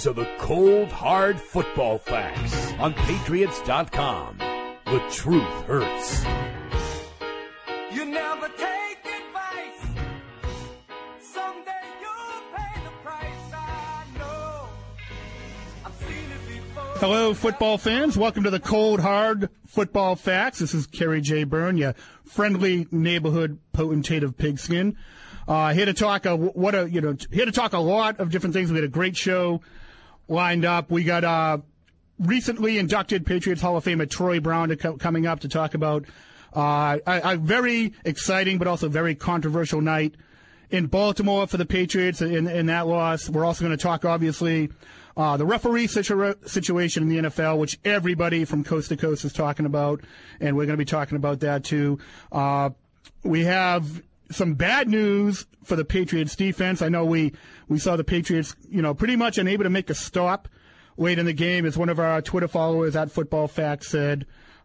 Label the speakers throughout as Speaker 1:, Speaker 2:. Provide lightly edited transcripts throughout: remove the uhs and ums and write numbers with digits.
Speaker 1: These are the cold, hard football facts on Patriots.com. The truth hurts.
Speaker 2: You never take advice. Someday you'll pay the price. I know. I've seen it before.
Speaker 3: Hello, football fans. Welcome to the cold, hard football facts. This is Kerry J. Byrne, your friendly neighborhood potentate of pigskin. Here to talk here to talk a lot of different things. We had a great show lined up. We got recently inducted Patriots Hall of Famer Troy Brown coming up to talk about a very exciting but also very controversial night in Baltimore for the Patriots in that loss. We're also going to talk, obviously, the referee situation in the NFL, which everybody from coast to coast is talking about, and we're going to be talking about that too. We have some bad news for the Patriots defense. I know we saw the Patriots, pretty much unable to make a stop late in the game. As one of our Twitter followers at Football Facts said,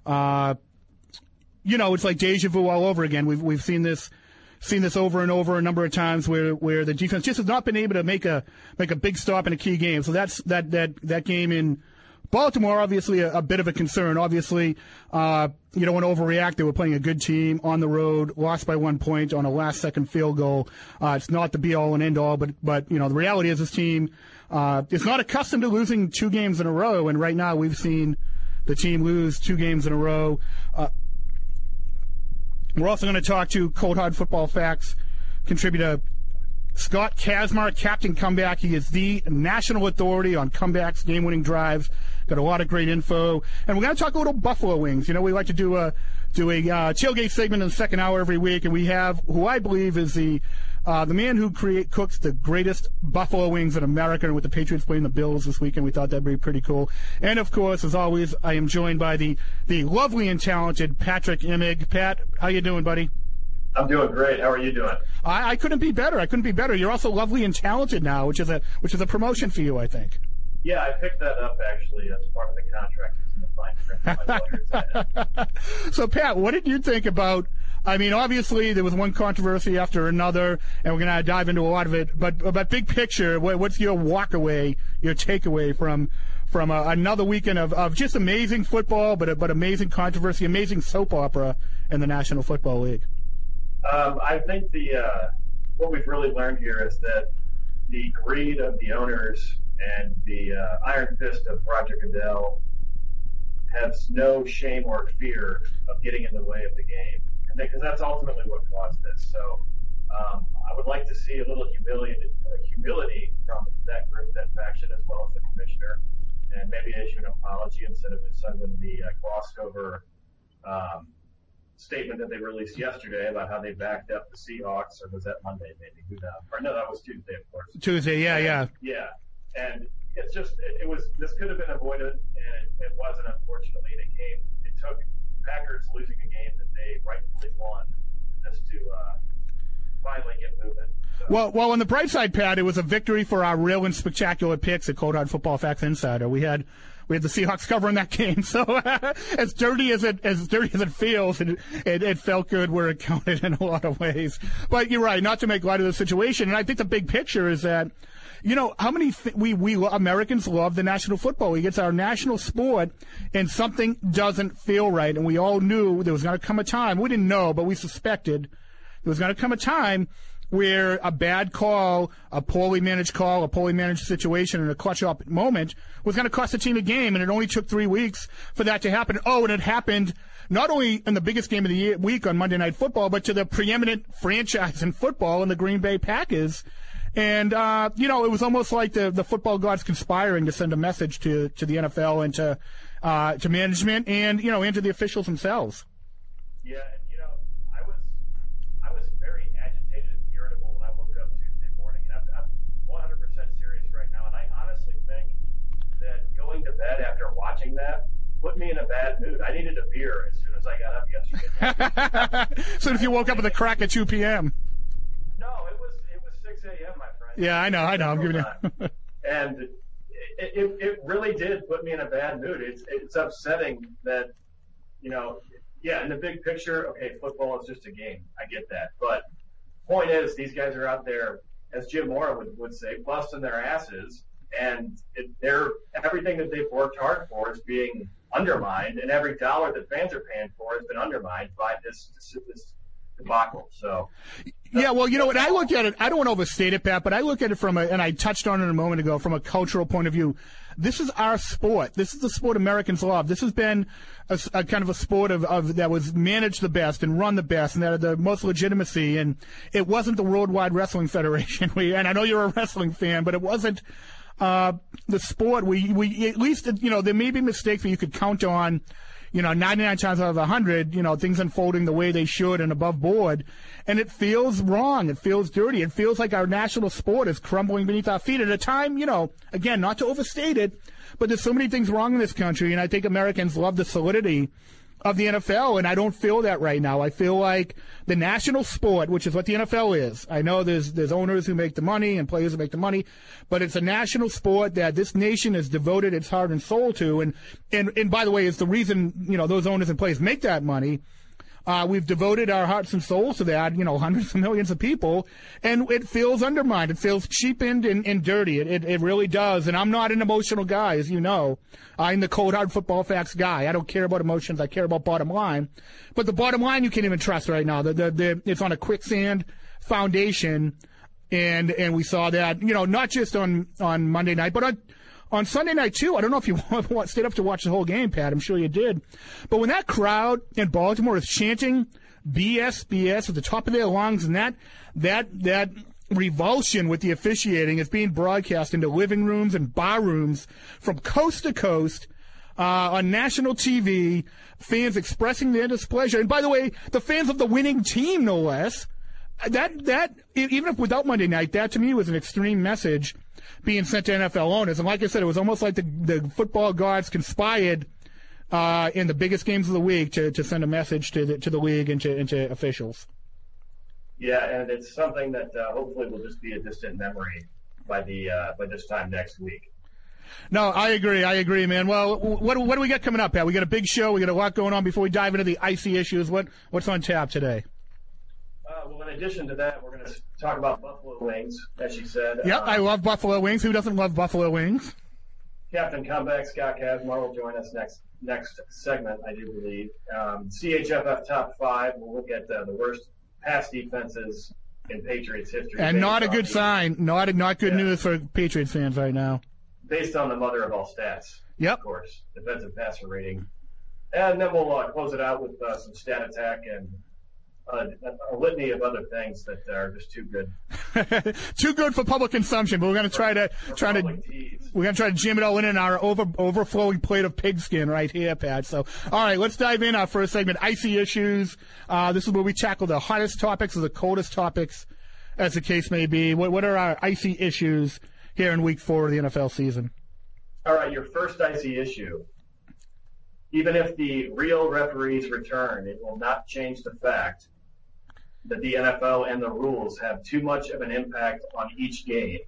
Speaker 3: it's like deja vu all over again. We've seen this over and over a number of times where the defense just has not been able to make a big stop in a key game. So that's that game in Baltimore, obviously a bit of a concern. Obviously, you don't want to overreact. They were playing a good team on the road, lost by 1 point on a last-second field goal. It's not the be-all and end-all, but the reality is this team is not accustomed to losing 2 games in a row, and right now we've seen the team lose 2 games in a row. We're also going to talk to Cold Hard Football Facts contributor Scott Kazmar, Captain Comeback. He is the national authority on comebacks, game-winning drives. Got a lot of great info. And we're going to talk a little Buffalo Wings. We like to do a tailgate segment in the second hour every week, and we have who I believe is the man who cooks the greatest buffalo wings in America, and with the Patriots playing the Bills this weekend, we thought that'd be pretty cool. And, of course, as always, I am joined by the lovely and talented Patrick Imig. Pat, how you doing, buddy?
Speaker 4: I'm doing great. How are you doing?
Speaker 3: I couldn't be better. You're also lovely and talented now, which is a promotion for you, I think.
Speaker 4: Yeah, I picked that up, actually, as part of the contract. It's in the fine print.
Speaker 3: So, Pat, what did you think about, obviously there was one controversy after another, and we're going to dive into a lot of it, but big picture, what's your takeaway from another weekend of just amazing football, but amazing controversy, amazing soap opera in the National Football League?
Speaker 4: I think what we've really learned here is that the greed of the owners and the iron fist of Roger Goodell has no shame or fear of getting in the way of the game, and because that's ultimately what caused this. So I would like to see a little humility from that group, that faction, as well as the commissioner, and maybe issue an apology instead of sending the glossed over statement that they released yesterday about how they backed up the Seahawks, or was that Monday maybe? Who knows? Or no, that was Tuesday, of course.
Speaker 3: Tuesday, yeah.
Speaker 4: Yeah, and it's just this could have been avoided, and it wasn't, unfortunately, in a game. It took the Packers losing a game that they rightfully won just to finally get moving. So.
Speaker 3: Well, on the bright side, Pat, it was a victory for our real and spectacular picks at Cold Hard Football Facts Insider. We had the Seahawks covering that game, so as dirty as it feels, it felt good where it counted in a lot of ways. But you're right, not to make light of the situation. And I think the big picture is that, how many we Americans love the National Football League. It's our national sport, and something doesn't feel right. And we all knew there was going to come a time. We didn't know, but we suspected there was going to come a time where a bad call, a poorly managed situation in a clutch-up moment was going to cost the team a game, and it only took 3 weeks for that to happen. Oh, and it happened not only in the biggest game of the week on Monday Night Football, but to the preeminent franchise in football in the Green Bay Packers. And, it was almost like the football gods conspiring to send a message to the NFL and to management and, and to the officials themselves.
Speaker 4: Yeah. I was very agitated and irritable when I woke up Tuesday morning, and I'm 100% serious right now. And I honestly think that going to bed after watching that put me in a bad mood. I needed a beer as soon as I got up yesterday.
Speaker 3: As soon as you woke up with a crack at 2 p.m.
Speaker 4: No, it was 6 a.m., my friend.
Speaker 3: Yeah, I know. I'm giving you.
Speaker 4: And it really did put me in a bad mood. It's upsetting that, in the big picture, okay, football is just a game. I get that. But point is, these guys are out there, as Jim Mora would say, busting their asses and everything that they've worked hard for is being undermined, and every dollar that fans are paying for has been undermined by this debacle. So,
Speaker 3: yeah, well, you know what? I look at it, I don't want to overstate it, Pat, but I look at it and I touched on it a moment ago, from a cultural point of view. This is our sport. This is the sport Americans love. This has been a kind of a sport of that was managed the best and run the best and that had the most legitimacy. And it wasn't the Worldwide Wrestling Federation. And I know you're a wrestling fan, but it wasn't the sport. We at least, you know, there may be mistakes that you could count on, you know, 99 times out of 100, you know, things unfolding the way they should and above board. And it feels wrong. It feels dirty. It feels like our national sport is crumbling beneath our feet at a time, you know, again, not to overstate it, but there's so many things wrong in this country. And I think Americans love the solidity of the NFL, and I don't feel that right now. I feel like the national sport, which is what the NFL is. I know there's owners who make the money and players who make the money, but it's a national sport that this nation has devoted its heart and soul to. And by the way, it's the reason, you know, those owners and players make that money. We've devoted our hearts and souls to that, you know, hundreds of millions of people, and it feels undermined. It feels cheapened and dirty. It really does. And I'm not an emotional guy, as you know. I'm the cold, hard football facts guy. I don't care about emotions. I care about bottom line. But the bottom line you can't even trust right now. It's on a quicksand foundation, and we saw that, you know, not just on Monday night, but on Sunday night, too. I don't know if you stayed up to watch the whole game, Pat. I'm sure you did. But when that crowd in Baltimore is chanting BS at the top of their lungs, and that revulsion with the officiating is being broadcast into living rooms and bar rooms from coast to coast on national TV, fans expressing their displeasure. And by the way, the fans of the winning team, no less. That even if without Monday night, that to me was an extreme message being sent to NFL owners. And like I said, it was almost like the football gods conspired in the biggest games of the week to send a message to the league and to officials.
Speaker 4: Yeah, and it's something that hopefully will just be a distant memory by this time next week.
Speaker 3: No, I agree, man. Well, what do we got coming up, Pat? We got a big show. We got a lot going on before we dive into the icy issues. What's on tap today?
Speaker 4: Well, in addition to that, we're going to talk about Buffalo Wings, as you said.
Speaker 3: Yep, I love Buffalo Wings. Who doesn't love Buffalo Wings?
Speaker 4: Captain Comeback Scott Kazmar will join us next segment, I do believe. CHFF Top 5, we'll look at the worst pass defenses in Patriots history.
Speaker 3: And not a good sign. Not good news for Patriots fans right now.
Speaker 4: Based on the mother of all stats,
Speaker 3: yep.
Speaker 4: Of course, defensive passer rating. And then we'll close it out with some stat attack and a litany of other things that are just too good.
Speaker 3: Too good for public consumption, but we're going to try to jam it all in our overflowing plate of pigskin right here, Pat. So, all right, let's dive in our first segment, icy issues. This is where we tackle the hottest topics or the coldest topics, as the case may be. What are our icy issues here in Week 4 of the NFL season?
Speaker 4: All right, your first icy issue. Even if the real referees return, it will not change the fact that the NFL and the rules have too much of an impact on each game.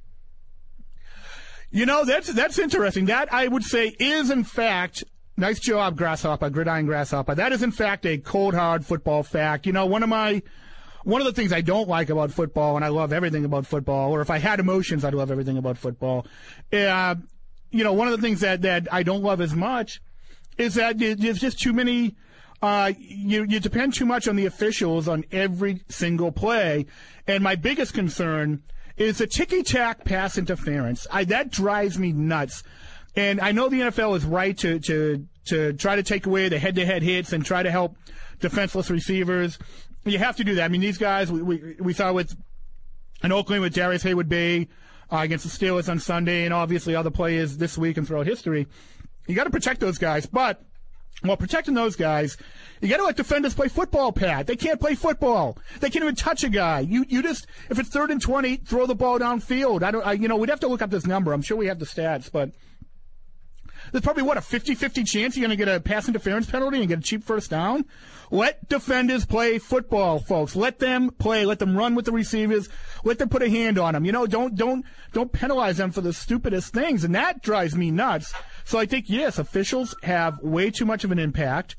Speaker 3: You know, that's interesting. That, I would say, is, in fact, nice job, Grasshopper, Gridiron Grasshopper. That is, in fact, a cold, hard football fact. You know, one of the things I don't like about football, and I love everything about football, or if I had emotions, I'd love everything about football. You know, one of the things that I don't love as much is that there's just too many you depend too much on the officials on every single play. And my biggest concern is the ticky-tack pass interference. That drives me nuts. And I know the NFL is right to try to take away the head-to-head hits and try to help defenseless receivers. You have to do that. I mean, these guys, we saw in Oakland with Darius Hayward-Bay against the Steelers on Sunday, and obviously other players this week and throughout history. You got to protect those guys, but while protecting those guys, you got to let defenders play football, Pat. They can't play football. They can't even touch a guy. You just, if it's 3rd and 20, throw the ball downfield. We'd have to look up this number. I'm sure we have the stats, but there's probably, a 50-50 chance you're going to get a pass interference penalty and get a cheap first down? Let defenders play football, folks. Let them play. Let them run with the receivers. Let them put a hand on them. You know, don't penalize them for the stupidest things, and that drives me nuts. So I think, yes, officials have way too much of an impact.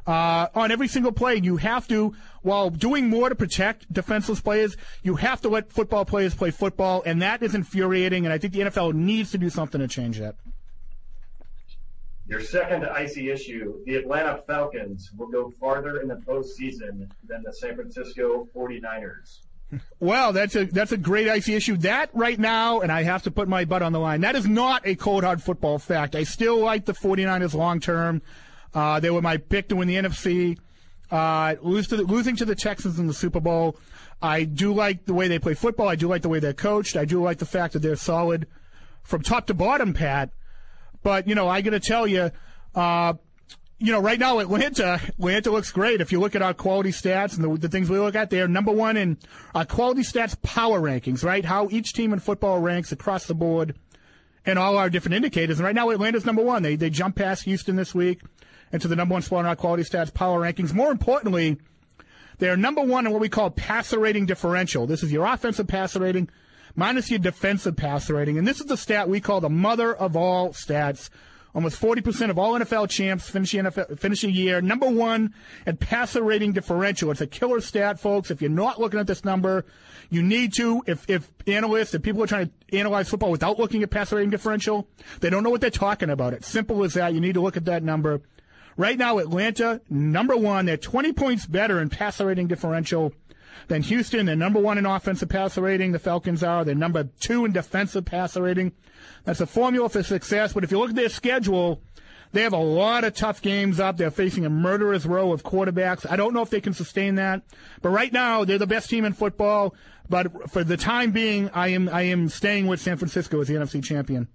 Speaker 3: on every single play. You have to, while doing more to protect defenseless players, you have to let football players play football, and that is infuriating, and I think the NFL needs to do something to change that.
Speaker 4: Your second icy issue, the Atlanta Falcons will go farther in the postseason than the San Francisco 49ers.
Speaker 3: Well, that's a great icy issue. That right now, and I have to put my butt on the line, that is not a cold, hard football fact. I still like the 49ers long term. They were my pick to win the NFC. Losing to the Texans in the Super Bowl. I do like the way they play football. I do like the way they're coached. I do like the fact that they're solid from top to bottom, Pat. But, I got to tell you, right now Atlanta looks great. If you look at our quality stats and the things we look at, they're number one in our quality stats power rankings, right? How each team in football ranks across the board and all our different indicators. And right now Atlanta's number one. They jumped past Houston this week into the number one spot in our quality stats power rankings. More importantly, they're number one in what we call passer rating differential. This is your offensive passer rating minus your defensive passer rating. And this is the stat we call the mother of all stats. Almost 40% of all NFL champs finish a year number one in passer rating differential. It's a killer stat, folks. If you're not looking at this number, you need to. If analysts, if people are trying to analyze football without looking at passer rating differential, they don't know what they're talking about. It's simple as that. You need to look at that number. Right now, Atlanta, number one. They're 20 points better in passer rating differential than Houston. They're number one in offensive passer rating. The Falcons are. They're number two in defensive passer rating. That's a formula for success. But if you look at their schedule, they have a lot of tough games up. They're facing a murderous row of quarterbacks. I don't know if they can sustain that. But right now, they're the best team in football. But for the time being, I am staying with San Francisco as the NFC champion.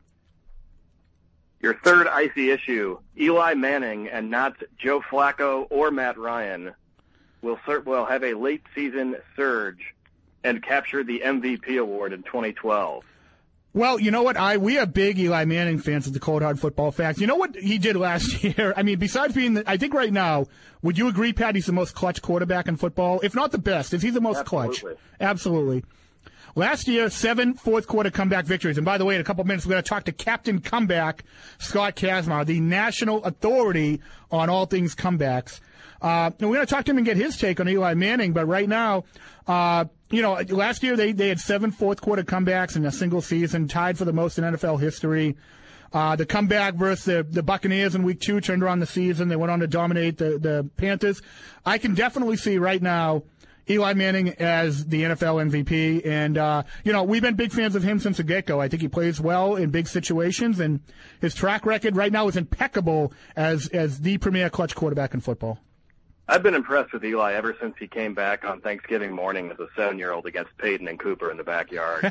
Speaker 5: Your third icy issue, Eli Manning and not Joe Flacco or Matt Ryan will have a late season surge and capture the MVP award in 2012.
Speaker 3: Well, you know what? We are big Eli Manning fans at the Cold Hard Football Facts. You know what he did last year? I mean, besides being, I think right now, would you agree, Pat, he's the most clutch quarterback in football? If not the best, is he the most clutch? Absolutely. Last year, 7 fourth-quarter comeback victories. And by the way, in a couple of minutes, we're going to talk to Captain Comeback, Scott Kazmar, the national authority on all things comebacks. And we're going to talk to him and get his take on Eli Manning. But right now, last year they had 7 fourth-quarter comebacks in a single season, tied for the most in NFL history. The comeback versus the Buccaneers in Week 2 turned around the season. They went on to dominate the Panthers. I can definitely see right now Eli Manning as the NFL MVP. And, we've been big fans of him since the get-go. I think he plays well in big situations, and his track record right now is impeccable as the premier clutch quarterback in football.
Speaker 5: I've been impressed with Eli ever since he came back on Thanksgiving morning as a 7-year-old against Peyton and Cooper in the backyard.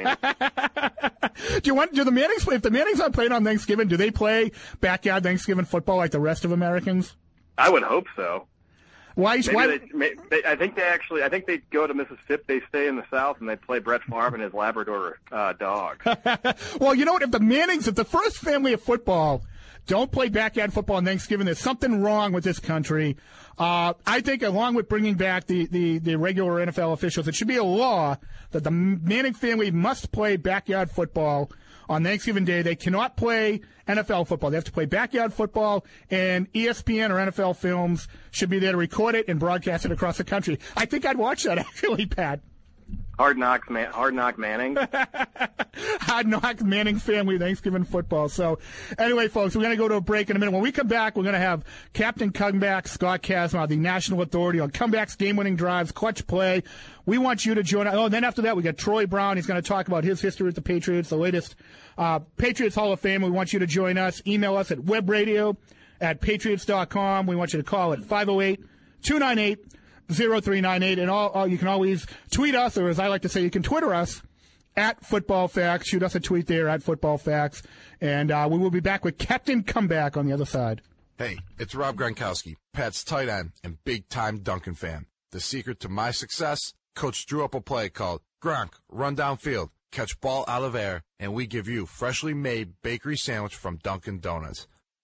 Speaker 3: Do the Mannings, if the Mannings aren't playing on Thanksgiving, do they play backyard Thanksgiving football like the rest of Americans?
Speaker 5: I would hope so.
Speaker 3: Why?
Speaker 5: I think they go to Mississippi. They stay in the South, and they play Brett Favre and his Labrador dog.
Speaker 3: Well, you know what? If the first family of football don't play backyard football on Thanksgiving, there's something wrong with this country. I think along with bringing back the regular NFL officials, it should be a law that the Manning family must play backyard football on Thanksgiving Day. They cannot play NFL football. They have to play backyard football, and ESPN or NFL Films should be there to record it and broadcast it across the country. I think I'd watch that, actually, Pat.
Speaker 5: Hard knock Manning.
Speaker 3: Hard knock Manning family Thanksgiving football. So anyway, folks, we're going to go to a break in a minute. When we come back, we're going to have Captain Comeback, Scott Kazmar, the national authority on comebacks, game-winning drives, clutch play. We want you to join us. Oh, and then after that, we got Troy Brown. He's going to talk about his history with the Patriots, the latest Patriots Hall of Fame. We want you to join us. Email us at webradio@patriots.com. We want you to call at 508-298-0398, and you can always tweet us, or as I like to say, you can Twitter us at Football Facts. Shoot us a tweet there at Football Facts, and we will be back with Captain Comeback on the other side.
Speaker 6: Hey, it's Rob Gronkowski, Pat's tight end and big-time Duncan fan. The secret to my success? Coach drew up a play called Gronk, Run Downfield, Catch Ball Out of Air, and we give you freshly made bakery sandwich from Dunkin' Donuts.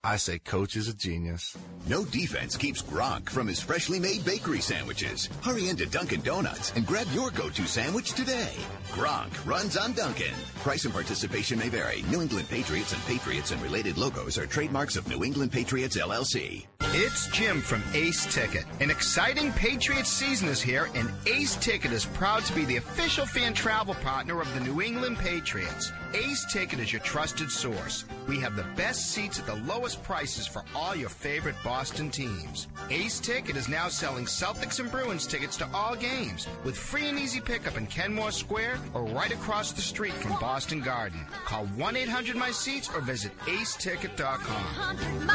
Speaker 6: I say Coach is a genius.
Speaker 7: No defense keeps Gronk from his freshly made bakery sandwiches. Hurry into Dunkin' Donuts and grab your go-to sandwich today. Gronk runs on Dunkin'. Price and participation may vary. New England Patriots and related logos are trademarks of New England Patriots, LLC.
Speaker 8: It's Jim from Ace Ticket. An exciting Patriots season is here, and Ace Ticket is proud to be the official fan travel partner of the New England Patriots. Ace Ticket is your trusted source. We have the best seats at the lowest prices for all your favorite Boston teams. Ace Ticket is now selling Celtics and Bruins tickets to all games with free and easy pickup in Kenmore Square or right across the street from Boston Garden. Call 1-800-MY-SEATS or visit aceticket.com.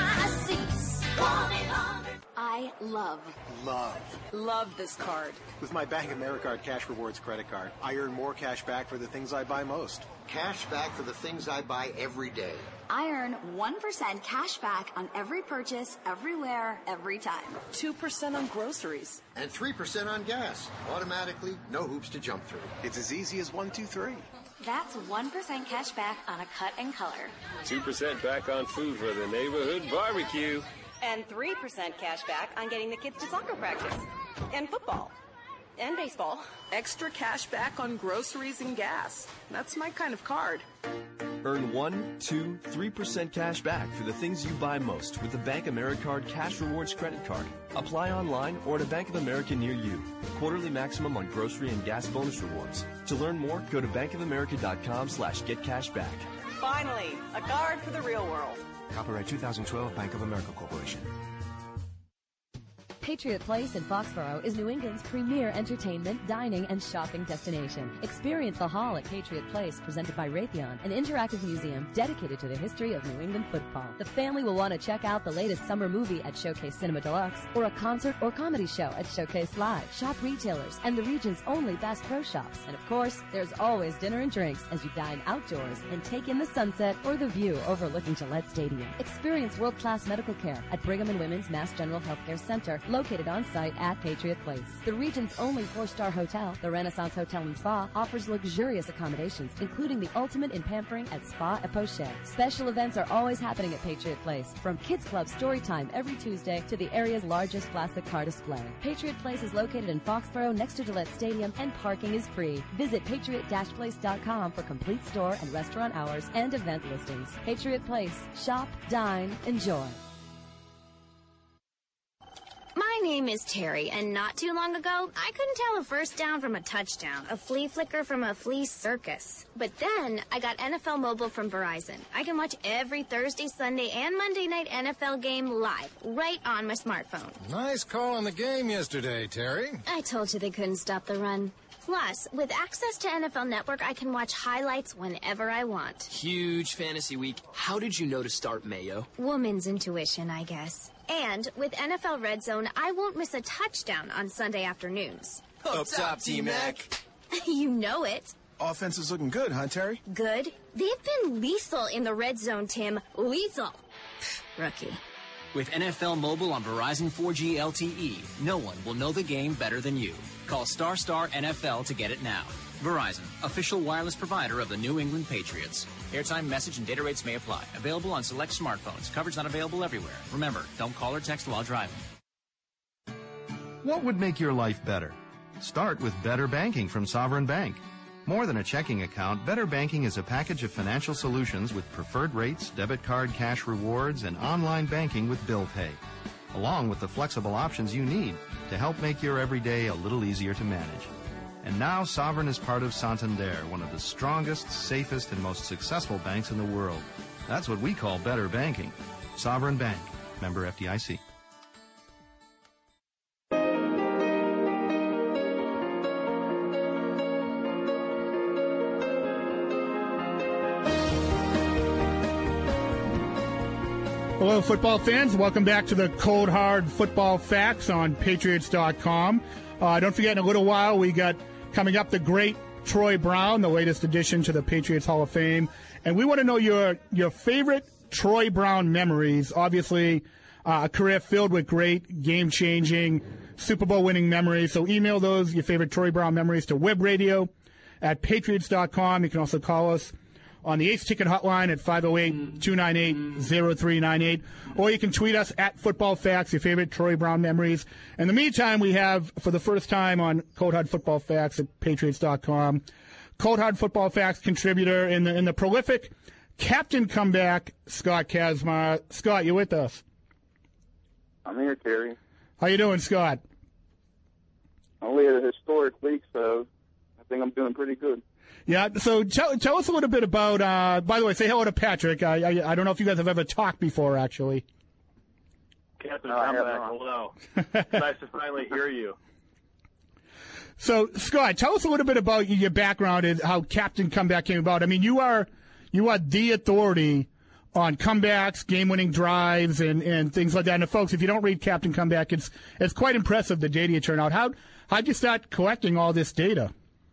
Speaker 9: I love this card.
Speaker 10: With my Bank of America Cash Rewards credit card, I earn more cash back for the things I buy most.
Speaker 11: Cash back for the things I buy every day.
Speaker 9: I earn 1% cash back on every purchase, everywhere, every time.
Speaker 12: 2% on groceries.
Speaker 11: And 3% on gas. Automatically, no hoops to jump through.
Speaker 10: It's as easy as 1, 2, 3.
Speaker 9: That's 1% cash back on a cut and color.
Speaker 13: 2% back on food for the neighborhood barbecue.
Speaker 12: And 3% cash back on getting the kids to soccer practice. And football. And baseball.
Speaker 14: Extra cash back on groceries and gas. That's my kind of card.
Speaker 15: Earn 1, 2, 3% cash back for the things you buy most with the Bank Americard Cash Rewards credit card. Apply online or at a Bank of America near you. Quarterly maximum on grocery and gas bonus rewards. To learn more, go to bankofamerica.com/getcashback.
Speaker 12: Finally, a card for the real world.
Speaker 15: Copyright 2012 Bank of America Corporation.
Speaker 16: Patriot Place in Foxborough is New England's premier entertainment, dining, and shopping destination. Experience the Hall at Patriot Place, presented by Raytheon, an interactive museum dedicated to the history of New England football. The family will want to check out the latest summer movie at Showcase Cinema Deluxe, or a concert or comedy show at Showcase Live. Shop retailers and the region's only Bass Pro Shops. And of course, there's always dinner and drinks as you dine outdoors and take in the sunset or the view overlooking Gillette Stadium. Experience world-class medical care at Brigham and Women's Mass General Healthcare Center, located on site at Patriot Place. The region's only 4-star hotel, the Renaissance Hotel and Spa, offers luxurious accommodations, including the ultimate in pampering at Spa et Poche. Special events are always happening at Patriot Place, from Kids Club story time every Tuesday to the area's largest classic car display. Patriot Place is located in Foxborough next to Gillette Stadium, and parking is free. Visit patriot-place.com for complete store and restaurant hours and event listings. Patriot Place. Shop, dine, enjoy.
Speaker 17: My name is Terry, and not too long ago, I couldn't tell a first down from a touchdown, a flea flicker from a flea circus. But then, I got NFL Mobile from Verizon. I can watch every Thursday, Sunday, and Monday night NFL game live, right on my smartphone.
Speaker 18: Nice call on the game yesterday, Terry.
Speaker 17: I told you they couldn't stop the run. Plus, with access to NFL Network, I can watch highlights whenever I want.
Speaker 19: Huge fantasy week. How did you know to start Mayo?
Speaker 17: Woman's intuition, I guess. And with NFL Red Zone, I won't miss a touchdown on Sunday afternoons.
Speaker 19: Up top, T-Mac.
Speaker 17: You know it.
Speaker 10: Offense is looking good, huh, Terry?
Speaker 17: Good? They've been lethal in the red zone, Tim. Lethal. Rookie.
Speaker 19: With NFL Mobile on Verizon 4G LTE, no one will know the game better than you. Call ** NFL to get it now. Verizon, official wireless provider of the New England Patriots. Airtime, message, and data rates may apply. Available on select smartphones. Coverage not available everywhere. Remember, don't call or text while driving.
Speaker 20: What would make your life better? Start with Better Banking from Sovereign Bank. More than a checking account, Better Banking is a package of financial solutions with preferred rates, debit card cash rewards, and online banking with bill pay, along with the flexible options you need to help make your everyday a little easier to manage. And now Sovereign is part of Santander, one of the strongest, safest, and most successful banks in the world. That's what we call better banking. Sovereign Bank. Member FDIC.
Speaker 3: Hello, football fans. Welcome back to the Cold Hard Football Facts on Patriots.com. Don't forget, in a little while, we got coming up the great Troy Brown, the latest addition to the Patriots Hall of Fame. And we want to know your favorite Troy Brown memories. Obviously, a career filled with great, game-changing, Super Bowl-winning memories. So email those, your favorite Troy Brown memories, to webradio@patriots.com. You can also call us on the Ace Ticket hotline at 508-298-0398, or you can tweet us at Football Facts, your favorite Troy Brown memories. In the meantime, we have, for the first time on Cold Hard Football Facts at Patriots.com, Cold Hard Football Facts contributor in the prolific Captain Comeback, Scott Kazmar. Scott, you with us?
Speaker 21: I'm here, Terry.
Speaker 3: How you doing, Scott?
Speaker 21: Only a historic week, so I think I'm doing pretty good.
Speaker 3: Yeah, so tell us a little bit about, by the way, say hello to Patrick. I don't know if you guys have ever talked before, actually.
Speaker 5: Captain Comeback, hello. Nice to finally hear you.
Speaker 3: So, Scott, tell us a little bit about your background and how Captain Comeback came about. I mean, you are the authority on comebacks, game-winning drives, and things like that. And folks, if you don't read Captain Comeback, it's quite impressive the data you turn out. How'd you start collecting all this data?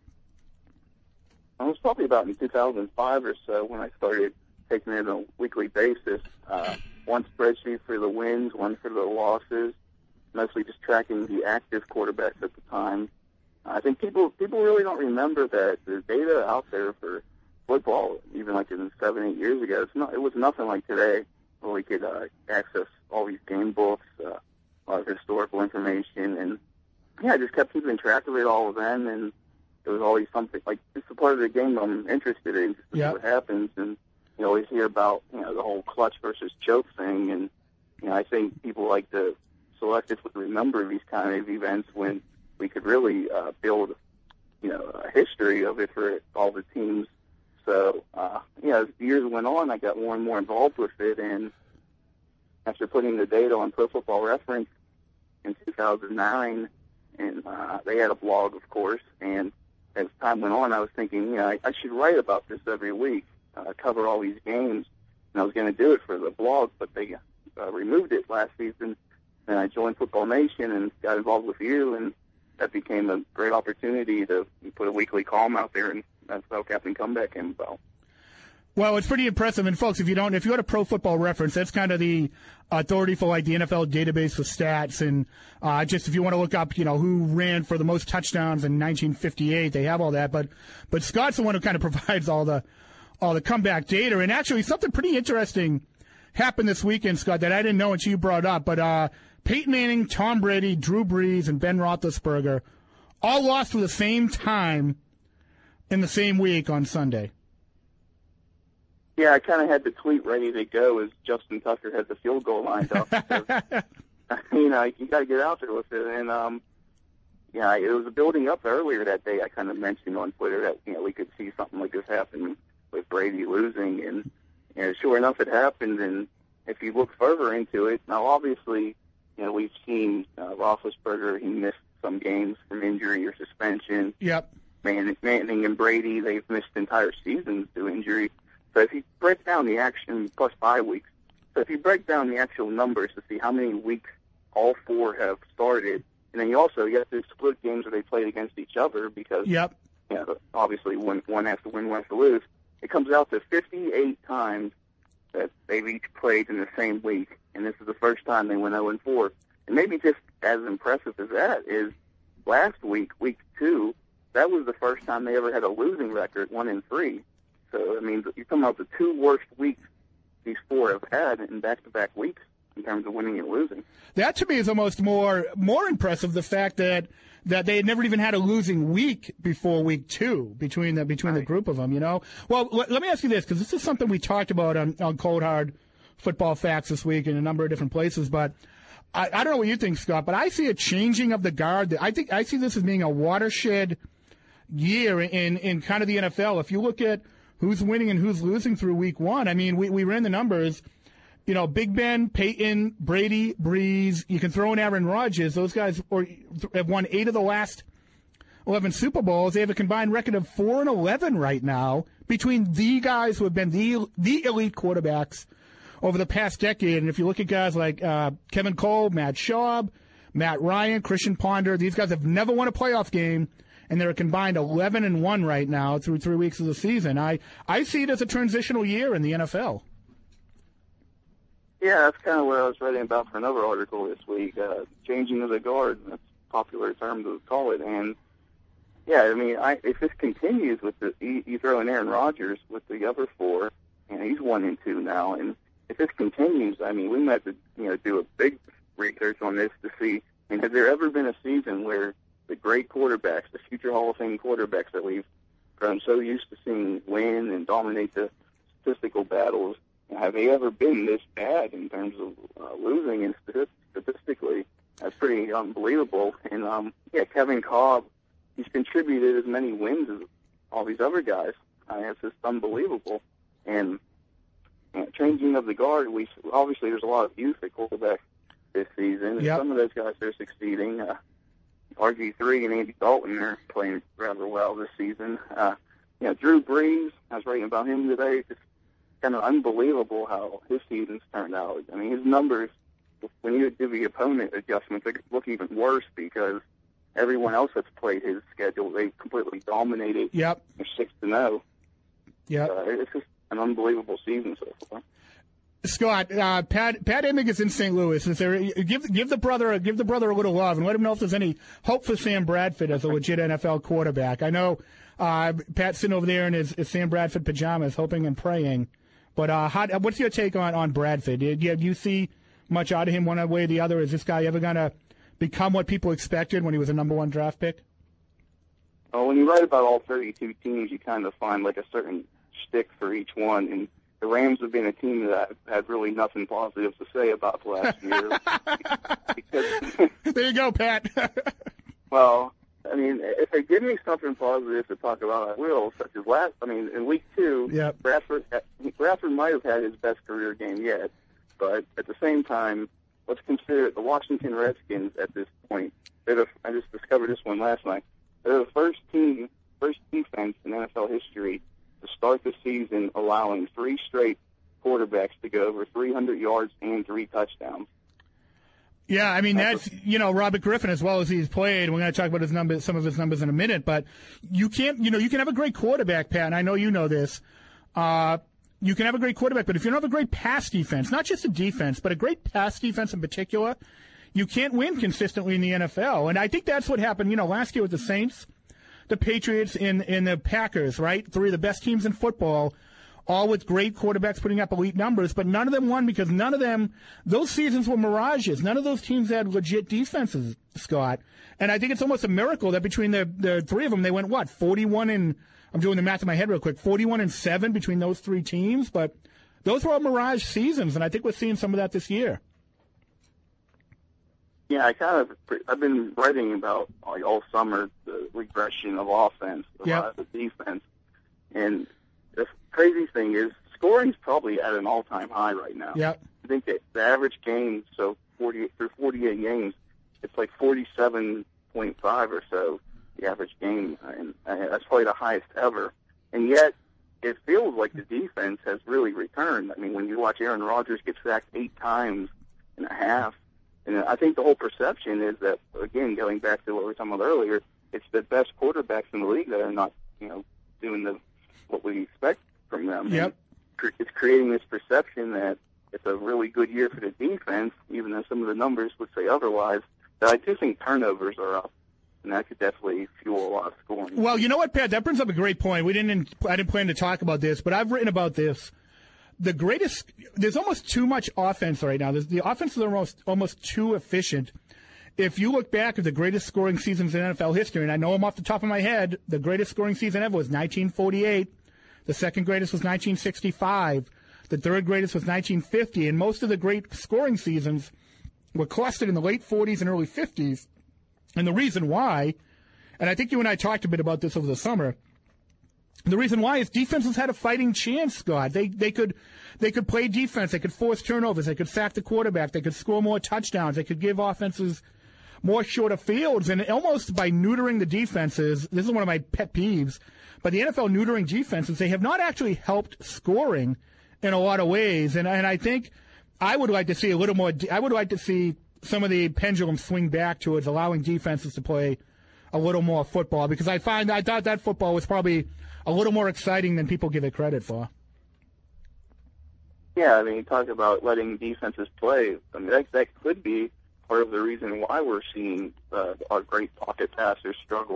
Speaker 21: It was probably about in 2005 or so when I started taking it on a weekly basis. One spreadsheet for the wins, one for the losses, mostly just tracking the active quarterbacks at the time. I think people really don't remember that the data out there for football, even like in 7-8 years ago, it was nothing like today, where we could access all these game books, a lot of historical information, and I just kept keeping track of it all then, and it was always something like it's a part of the game I'm interested in, just to see what happens, and you always hear about the whole clutch versus choke thing, and I think people like to selectively remember these kind of events when we could really build a history of it for all the teams. So, as years went on, I got more and more involved with it, and after putting the data on Pro Football Reference in 2009, and they had a blog, of course, and as time went on, I was thinking, I should write about this every week, cover all these games, and I was going to do it for the blog, but they removed it last season, and I joined Football Nation and got involved with you, and that became a great opportunity to put a weekly column out there, and that's how Captain Comeback came about.
Speaker 3: Well, it's pretty impressive. And folks, if you go to Pro Football Reference, that's kind of the authority for like the NFL database for stats. And just if you want to look up, who ran for the most touchdowns in 1958, they have all that. But Scott's the one who kind of provides all the comeback data. And actually, something pretty interesting happened this weekend, Scott, that I didn't know until you brought up. But Peyton Manning, Tom Brady, Drew Brees, and Ben Roethlisberger all lost for the same time in the same week on Sunday.
Speaker 21: Yeah, I kind of had the tweet ready to go as Justin Tucker had the field goal lined up. Because, you got to get out there with it. And, it was building up earlier that day. I kind of mentioned on Twitter that, we could see something like this happen with Brady losing. And, sure enough, it happened. And if you look further into it, now obviously, we've seen Roethlisberger, he missed some games from injury or suspension.
Speaker 3: Yep.
Speaker 21: Manning and Brady, they've missed entire seasons due to injury. So if you break down the action, plus 5 weeks, so if you break down the actual numbers to see how many weeks all four have started, and then you have to split games where they played against each other because, obviously one has to win, one has to lose. It comes out to 58 times that they've each played in the same week, and this is the first time they went 0-4. And maybe just as impressive as that is last week, week 2, that was the first time they ever had a losing record, 1-3. So, I mean, you're talking about the 2 worst weeks these four have had in back-to-back weeks in terms of winning and losing.
Speaker 3: That, to me, is almost more impressive, the fact that they had never even had a losing week before week 2 between the group of them, Well, let me ask you this, because this is something we talked about on Cold Hard Football Facts this week in a number of different places, but I don't know what you think, Scott, but I see a changing of the guard. I see this as being a watershed year in kind of the NFL. If you look at who's winning and who's losing through week 1, I mean, we ran the numbers. Big Ben, Peyton, Brady, Breeze, you can throw in Aaron Rodgers. Those guys have won 8 of the last 11 Super Bowls. They have a combined record of 4-11 right now between the guys who have been the elite quarterbacks over the past decade. And if you look at guys like Kevin Cole, Matt Schaub, Matt Ryan, Christian Ponder, these guys have never won a playoff game, and they're a combined 11-1 right now through 3 weeks of the season. I see it as a transitional year in the NFL.
Speaker 21: Yeah, that's kind of what I was writing about for another article this week. Changing of the guard, that's a popular term to call it. And, Yeah, I mean, if this continues with you throw in Aaron Rodgers with the other four, and he's 1-2 now, and if this continues, I mean, we might have to, do a big research on this to see. I mean, has there ever been a season where the great quarterbacks, the future Hall of Fame quarterbacks that we've grown so used to seeing win and dominate the statistical battles, have they ever been this bad in terms of losing? And statistically, that's pretty unbelievable. And Kevin Kolb, he's contributed as many wins as all these other guys. It's just unbelievable. And changing of the guard, obviously there's a lot of youth at quarterback this season. And some of those guys are succeeding. RG3 and Andy Dalton are playing rather well this season. Drew Brees, I was writing about him today. It's kind of unbelievable how his season's turned out. I mean, his numbers, when you do the opponent adjustments, they look even worse because everyone else that's played his schedule, they completely dominated.
Speaker 3: Yep.
Speaker 21: They're 6-0.
Speaker 3: Yep.
Speaker 21: It's just an unbelievable season so far.
Speaker 3: Scott, Pat Emig is in St. Louis. Is there, give the brother a little love and let him know if there's any hope for Sam Bradford as a legit NFL quarterback. I know Pat's sitting over there in his Sam Bradford pajamas, hoping and praying. But what's your take on Bradford? Do you see much out of him one way or the other? Is this guy ever going to become what people expected when he was a number one draft pick?
Speaker 21: Well, when you write about all 32 teams, you kind of find like a certain shtick for each one, and the Rams have been a team that I've had really nothing positive to say about the last year. Because
Speaker 3: there you go, Pat.
Speaker 21: Well, I mean, if they give me something positive to talk about, I will, such as in week 2, Bradford might have had his best career game yet, but at the same time, let's consider the Washington Redskins at this point. I just discovered this one last night. They're the first defense in NFL history to start the season allowing 3 straight quarterbacks to go over 300 yards and 3 touchdowns.
Speaker 3: Yeah, I mean, that's, Robert Griffin, as well as he's played. We're going to talk about some of his numbers in a minute, but you can have a great quarterback, Pat, and I know you know this. You can have a great quarterback, but if you don't have a great pass defense, not just a defense, but a great pass defense in particular, you can't win consistently in the NFL. And I think that's what happened, last year with the Saints, the Patriots, and the Packers, right? 3 of the best teams in football, all with great quarterbacks putting up elite numbers, but none of them won because those seasons were mirages. None of those teams had legit defenses, Scott. And I think it's almost a miracle that between the 3 of them, they went, 41 and, I'm doing the math in my head real quick, 41-7 between those 3 teams, but those were all mirage seasons, and I think we're seeing some of that this year.
Speaker 21: Yeah, I've been writing about all summer the regression of offense, the defense, and the crazy thing is scoring's probably at an all-time high right now.
Speaker 3: Yep.
Speaker 21: I think that the average game, so 48 games, it's like 47.5 or so, the average game, and that's probably the highest ever. And yet, it feels like the defense has really returned. I mean, when you watch Aaron Rodgers get sacked 8 times and a half, and I think the whole perception is that, again, going back to what we were talking about earlier, it's the best quarterbacks in the league that are not, doing what we expect from them.
Speaker 3: Yep.
Speaker 21: And it's creating this perception that it's a really good year for the defense, even though some of the numbers would say otherwise. But I do think turnovers are up, and that could definitely fuel a lot of scoring.
Speaker 3: Well, you know what, Pat? That brings up a great point. I didn't plan to talk about this, but I've written about this. There's almost too much offense right now. The offenses are almost too efficient. If you look back at the greatest scoring seasons in NFL history, and I know them off the top of my head, the greatest scoring season ever was 1948. The second greatest was 1965. The third greatest was 1950. And most of the great scoring seasons were clustered in the late 40s and early 50s. And the reason why, and I think you and I talked a bit about this over the summer, the reason why is defenses had a fighting chance, Scott. They could play defense. They could force turnovers. They could sack the quarterback. They could score more touchdowns. They could give offenses more shorter fields. And almost by neutering the defenses, this is one of my pet peeves, but the NFL neutering defenses, they have not actually helped scoring in a lot of ways. And I think I would like to see a little more. I would like to see some of the pendulum swing back towards allowing defenses to play a little more football, because I thought that football was probably a little more exciting than people give it credit for.
Speaker 21: Yeah, I mean, you talk about letting defenses play. I mean, that could be part of the reason why we're seeing our great pocket passers struggle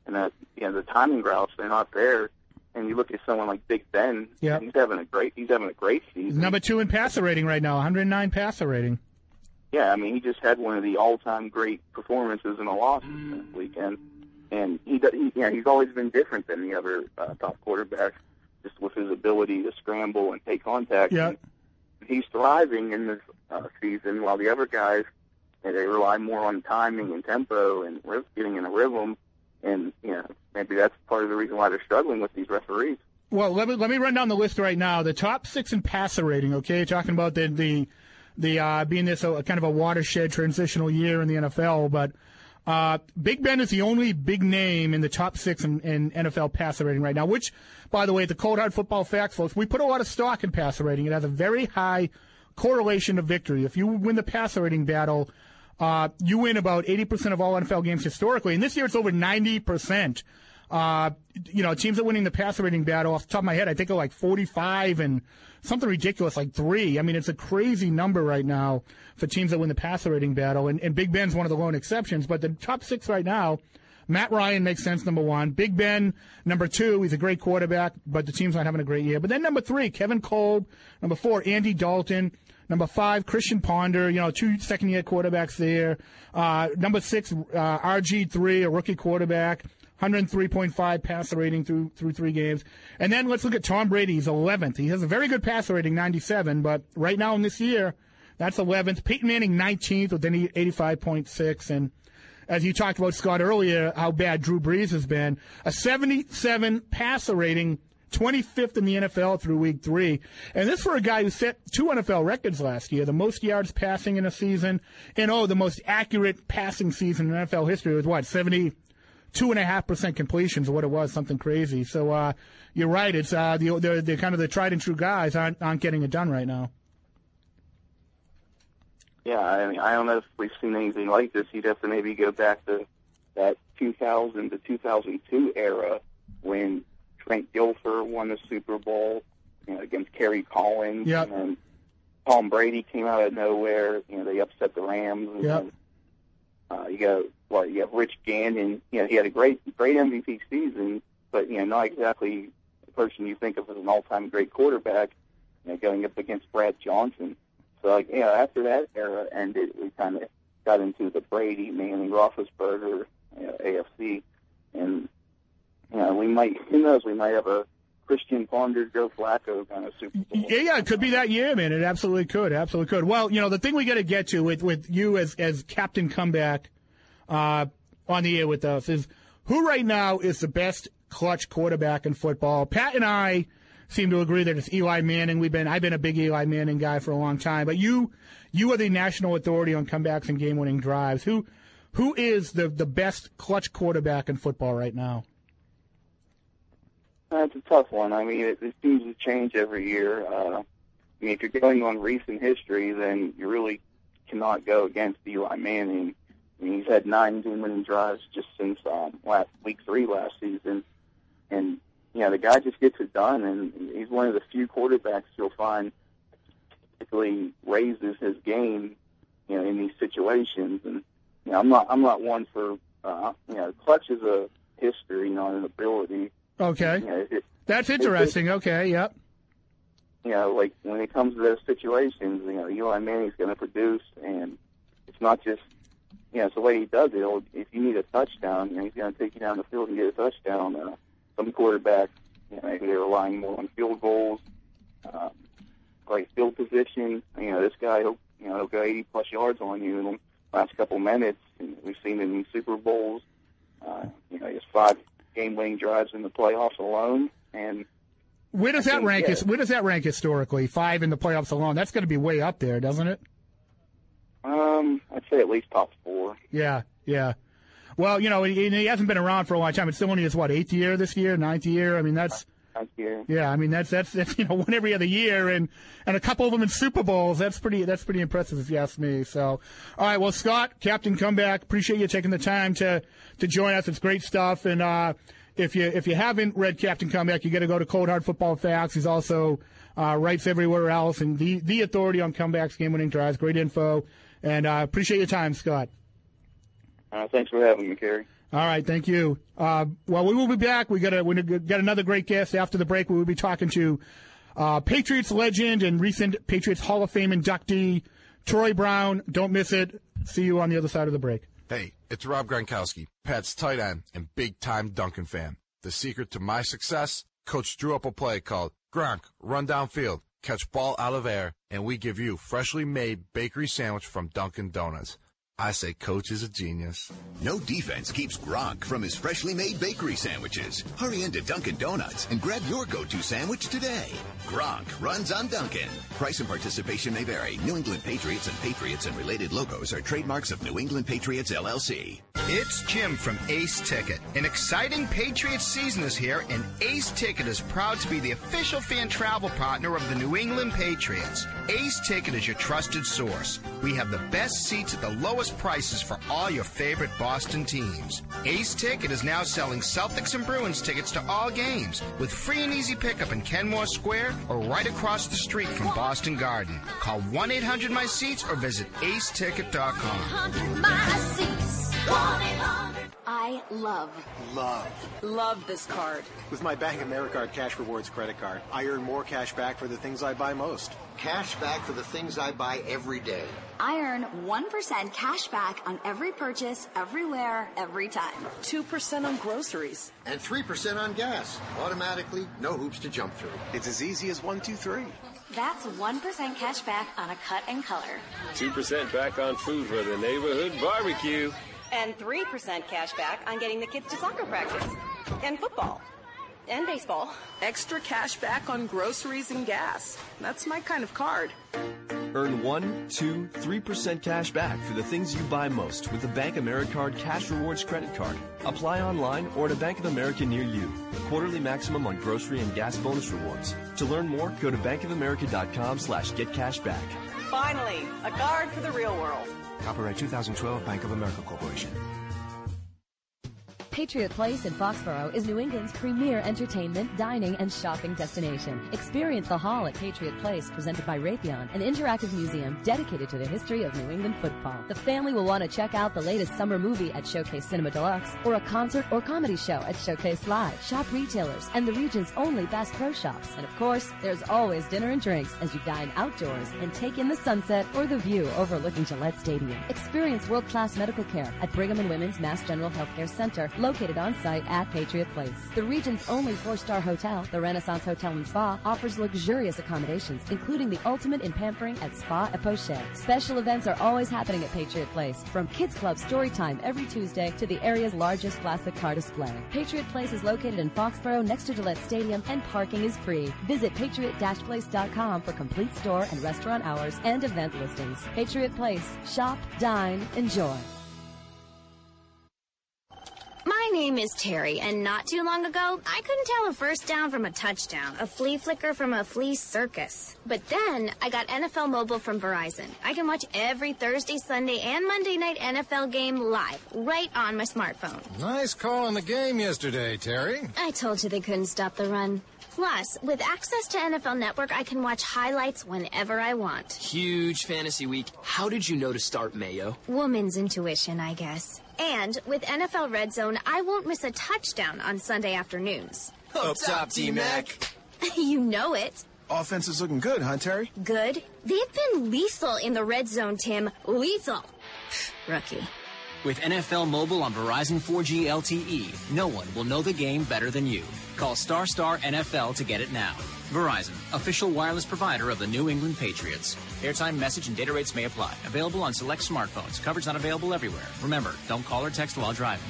Speaker 21: And the timing routes, they're not there. And you look at someone like Big Ben,
Speaker 3: Yep.
Speaker 21: he's having a great season.
Speaker 3: He's number 2 in passer rating right now, 109 passer rating.
Speaker 21: Yeah, I mean, he just had one of the all-time great performances in a loss this weekend. And he's always been different than the other top quarterbacks, just with his ability to scramble and take contact.
Speaker 3: Yeah.
Speaker 21: And he's thriving in this season, while the other guys, they rely more on timing and tempo and getting in a rhythm. And maybe that's part of the reason why they're struggling with these referees.
Speaker 3: Well, let me run down the list right now. The top 6 in passer rating. Okay, talking about the being this kind of a watershed transitional year in the NFL, but Big Ben is the only big name in the top 6 in NFL passer rating right now. Which, by the way, at the Cold Hard Football Facts, folks, we put a lot of stock in passer rating. It has a very high correlation to victory. If you win the passer rating battle, you win about 80% of all NFL games historically, and this year it's over 90%. Teams that are winning the passer rating battle, off the top of my head, I think are like 45 and something ridiculous like 3. I mean, it's a crazy number right now for teams that win the passer rating battle, and Big Ben's one of the lone exceptions. But the top 6 right now, Matt Ryan makes sense, number 1. Big Ben, number 2. He's a great quarterback, but the team's not having a great year. But then number 3, Kevin Kolb. Number 4, Andy Dalton. Number 5, Christian Ponder, 2 second-year quarterbacks there. Number 6, RG3, a rookie quarterback, 103.5 passer rating through 3 games. And then let's look at Tom Brady. He's 11th. He has a very good passer rating, 97, but right now in this year, that's 11th. Peyton Manning, 19th with an 85.6. And as you talked about, Scott, earlier, how bad Drew Brees has been, a 77 passer rating, 25th in the NFL through week 3. And this for a guy who set 2 NFL records last year, the most yards passing in a season, and the most accurate passing season in NFL history was 72.5% completions or what it was, something crazy. So you're right, it's the kind of the tried and true guys aren't getting it done right now.
Speaker 21: Yeah, I mean, I don't know if we've seen anything like this. You'd have to maybe go back to that 2000 to 2002 era when Trent Dilfer won the Super Bowl against Kerry Collins.
Speaker 3: Yep.
Speaker 21: And Tom Brady came out of nowhere. They upset the Rams. And
Speaker 3: yep.
Speaker 21: You have Rich Gannon. He had a great MVP season, but not exactly the person you think of as an all-time great quarterback. Going up against Brad Johnson. So after that era ended, we kind of got into the Brady, Manning, Roethlisberger, AFC, and we might have a Christian Ponder, Joe Flacco kind of Super Bowl.
Speaker 3: Yeah, it could be that year, man. It absolutely could. Well, the thing we got to get to with you as Captain Comeback on the air with us is who right now is the best clutch quarterback in football. Pat and I seem to agree that it's Eli Manning. I've been a big Eli Manning guy for a long time, but you are the national authority on comebacks and game-winning drives. Who is the best clutch quarterback in football right now?
Speaker 21: That's a tough one. I mean, it seems to change every year. If you're going on recent history, then you really cannot go against Eli Manning. I mean, he's had 9 game-winning drives just since week 3 last season, and the guy just gets it done. And he's one of the few quarterbacks you'll find typically raises his game, in these situations. And I'm not one for clutch is a history, not an ability.
Speaker 3: Okay. That's interesting. Okay, yep.
Speaker 21: Like when it comes to those situations, Eli Manning's going to produce, and it's not just, it's the way he does it. If you need a touchdown, he's going to take you down the field and get a touchdown. Some quarterbacks, maybe they're relying more on field goals, like field position. This guy, he'll go 80-plus yards on you in the last couple minutes. And we've seen it in these Super Bowls. He has 5 game-winning drives in the playoffs alone, and
Speaker 3: where does that rank? Where does that rank historically? 5 in the playoffs alone. That's going to be way up there, doesn't it?
Speaker 21: I'd say at least top 4.
Speaker 3: Yeah. Well, he hasn't been around for a long time. It's still only his 8th year this year, 9th year. I mean, that's
Speaker 21: 9th year.
Speaker 3: Yeah, I mean that's one every other year, and a couple of them in Super Bowls. That's pretty impressive if you ask me. So, all right, well, Scott, Captain Comeback, appreciate you taking the time to join us. It's great stuff, and if you haven't read Captain Comeback, you got to go to Cold Hard Football Facts. He's also writes everywhere else, and the authority on comebacks, game-winning drives. Great info, and appreciate your time, Scott.
Speaker 21: Thanks for having me, Kerry.
Speaker 3: All right, thank you. Well, we will be back. We got another great guest after the break. We will be talking to Patriots legend and recent Patriots Hall of Fame inductee Troy Brown. Don't miss it. See you on the other side of the break.
Speaker 6: Hey, it's Rob Gronkowski, Pat's tight end and big-time Duncan fan. The secret to my success, Coach drew up a play called Gronk, run downfield, catch ball out of air, and we give you freshly made bakery sandwich from Dunkin' Donuts. I say Coach is a genius.
Speaker 7: No defense keeps Gronk from his freshly made bakery sandwiches. Hurry into Dunkin' Donuts and grab your go-to sandwich today. Gronk runs on Dunkin'. Price and participation may vary. New England Patriots and related logos are trademarks of New England Patriots, LLC.
Speaker 8: It's Jim from Ace Ticket. An exciting Patriots season is here, and Ace Ticket is proud to be the official fan travel partner of the New England Patriots. Ace Ticket is your trusted source. We have the best seats at the lowest prices for all your favorite Boston teams. Ace Ticket is now selling Celtics and Bruins tickets to all games with free and easy pickup in Kenmore Square or right across the street from Boston Garden. Call 1-800-MY-SEATS or visit aceticket.com.
Speaker 9: I love this card.
Speaker 10: With my Bank of America Cash Rewards credit card, I earn more cash back for the things I buy most.
Speaker 11: Cash back for the things I buy every day.
Speaker 9: I earn 1% cash back on every purchase, everywhere, every time.
Speaker 14: 2% on groceries.
Speaker 11: And 3% on gas. Automatically, no hoops to jump through.
Speaker 10: It's as easy as 1, 2, 3.
Speaker 9: That's 1% cash back on a cut and color.
Speaker 13: 2% back on food for the neighborhood barbecue.
Speaker 12: And 3% cash back on getting the kids to soccer practice. And football. And baseball.
Speaker 14: Extra cash back on groceries and gas. That's my kind of card.
Speaker 15: Earn 1, 2, 3% cash back for the things you buy most with the Bank Americard Cash Rewards credit card. Apply online or at a Bank of America near you. Quarterly maximum on grocery and gas bonus rewards. To learn more, go to bankofamerica.com/getcashback.
Speaker 12: Finally, a card for the real world.
Speaker 10: Copyright 2012 Bank of America Corporation.
Speaker 16: Patriot Place in Foxborough is New England's premier entertainment, dining, and shopping destination. Experience the Hall at Patriot Place, presented by Raytheon, an interactive museum dedicated to the history of New England football. The family will want to check out the latest summer movie at Showcase Cinema Deluxe, or a concert or comedy show at Showcase Live. Shop retailers and the region's only Bass Pro Shops. And of course, there's always dinner and drinks as you dine outdoors and take in the sunset or the view overlooking Gillette Stadium. Experience world-class medical care at Brigham and Women's Mass General Healthcare Center, located on site at Patriot Place. The region's only 4-star hotel, the Renaissance Hotel and Spa, offers luxurious accommodations, including the ultimate in pampering at Spa et Poche. Special events are always happening at Patriot Place, from Kids Club story time every Tuesday to the area's largest classic car display. Patriot Place is located in Foxborough next to Gillette Stadium, and parking is free. Visit patriot-place.com for complete store and restaurant hours and event listings. Patriot Place. Shop, dine, enjoy.
Speaker 17: My name is Terry, and not too long ago, I couldn't tell a first down from a touchdown, a flea flicker from a flea circus. But then, I got NFL Mobile from Verizon. I can watch every Thursday, Sunday, and Monday night NFL game live, right on my smartphone.
Speaker 18: Nice call on the game yesterday, Terry.
Speaker 17: I told you they couldn't stop the run. Plus, with access to NFL Network, I can watch highlights whenever I want.
Speaker 1: Huge fantasy week. How did you know to start Mayo?
Speaker 17: Woman's intuition, I guess. And with NFL Red Zone, I won't miss a touchdown on Sunday afternoons.
Speaker 1: Up top, T-Mac.
Speaker 17: You know it.
Speaker 10: Offense is looking good, huh, Terry?
Speaker 17: Good. They've been lethal in the Red Zone, Tim. Lethal. Rookie.
Speaker 19: With NFL Mobile on Verizon 4G LTE, no one will know the game better than you. Call Star NFL to get it now. Verizon, official wireless provider of the New England Patriots. Airtime, message, and data rates may apply. Available on select smartphones. Coverage not available everywhere. Remember, don't call or text while driving.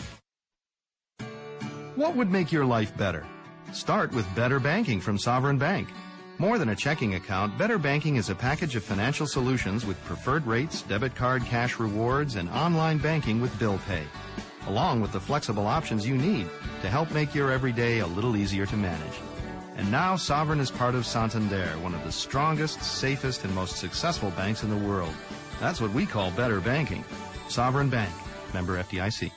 Speaker 20: What would make your life better? Start with Better Banking from Sovereign Bank. More than a checking account, Better Banking is a package of financial solutions with preferred rates, debit card cash rewards, and online banking with bill pay, along with the flexible options you need to help make your everyday a little easier to manage. And now Sovereign is part of Santander, one of the strongest, safest, and most successful banks in the world. That's what we call Better Banking. Sovereign Bank, member FDIC.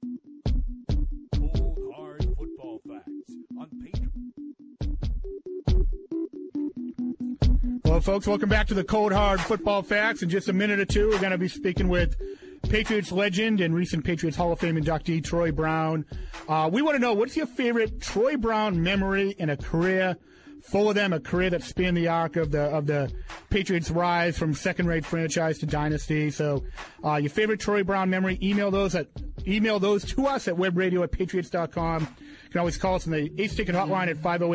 Speaker 2: Cold, hard football facts on Patriot.
Speaker 3: Well, folks, welcome back to the Cold Hard Football Facts. In just a minute or two, we're going to be speaking with Patriots legend and recent Patriots Hall of Fame inductee Troy Brown. We want to know, what's your favorite Troy Brown memory in a career full of them, a career that spanned the arc of the Patriots' rise from second-rate franchise to dynasty? So your favorite Troy Brown memory, email those to us at webradio@patriots.com. You can always call us on the Ace Ticket hotline at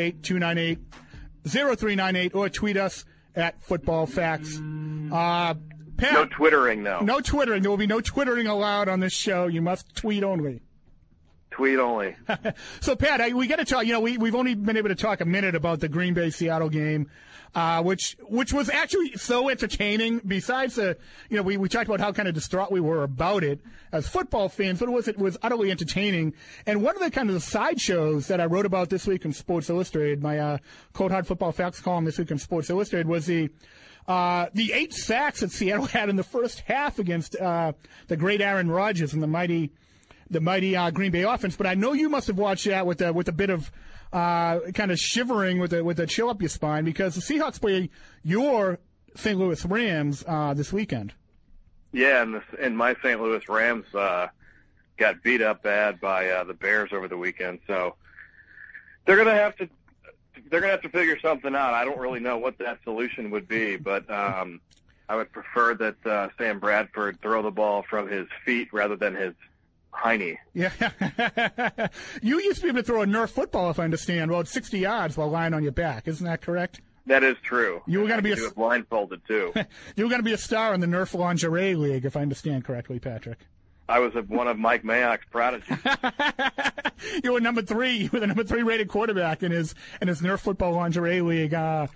Speaker 3: 508-298-0398 or tweet us at Football Facts. Pat,
Speaker 5: no twittering, though.
Speaker 3: No twittering. There will be no twittering allowed on this show. You must tweet only.
Speaker 5: Tweet only.
Speaker 3: So, Pat, we got to talk. We've only been able to talk a minute about the Green Bay Seattle game, which was actually so entertaining. Besides we talked about how kind of distraught we were about it as football fans, but it was utterly entertaining. And one of the kind of the sideshows that I wrote about this week in Sports Illustrated, my Cold Hard Football Facts column this week in Sports Illustrated, was the 8 sacks that Seattle had in the first half against the great Aaron Rodgers and the mighty Green Bay offense. But I know you must have watched that with a bit of kind of shivering with a chill up your spine, because the Seahawks play your St. Louis Rams this weekend. Yeah,
Speaker 5: and my St. Louis Rams got beat up bad by the Bears over the weekend, so they're gonna have to figure something out. I don't really know what that solution would be, but I would prefer that Sam Bradford throw the ball from his feet rather than his hiney.
Speaker 3: Yeah. You used to be able to throw a Nerf football, if I understand, about 60 yards while lying on your back. Isn't that correct?
Speaker 5: That is true.
Speaker 3: You were going to be
Speaker 5: do it blindfolded, too.
Speaker 3: You were going to be a star in the Nerf Lingerie League, if I understand correctly, Patrick.
Speaker 5: I was one of Mike Mayock's prodigies.
Speaker 3: You were number 3. You were the number 3 rated quarterback in his Nerf Football Lingerie League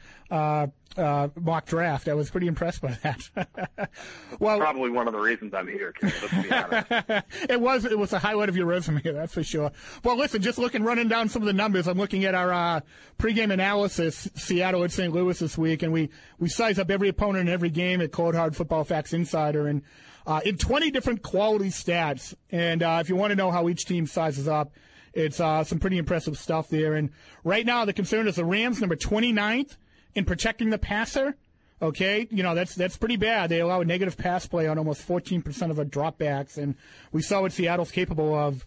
Speaker 3: mock draft. I was pretty impressed by that.
Speaker 5: Well, probably one of the reasons I'm here, Ken, let's be honest.
Speaker 3: It was a highlight of your resume, that's for sure. Well, listen, just running down some of the numbers. I'm looking at our pregame analysis, Seattle at St. Louis this week, and we size up every opponent in every game at Cold Hard Football Facts Insider, and in 20 different quality stats. And if you want to know how each team sizes up, it's some pretty impressive stuff there. And right now, the concern is the Rams, number 29th in protecting the passer. Okay, that's pretty bad. They allow a negative pass play on almost 14% of their dropbacks, and we saw what Seattle's capable of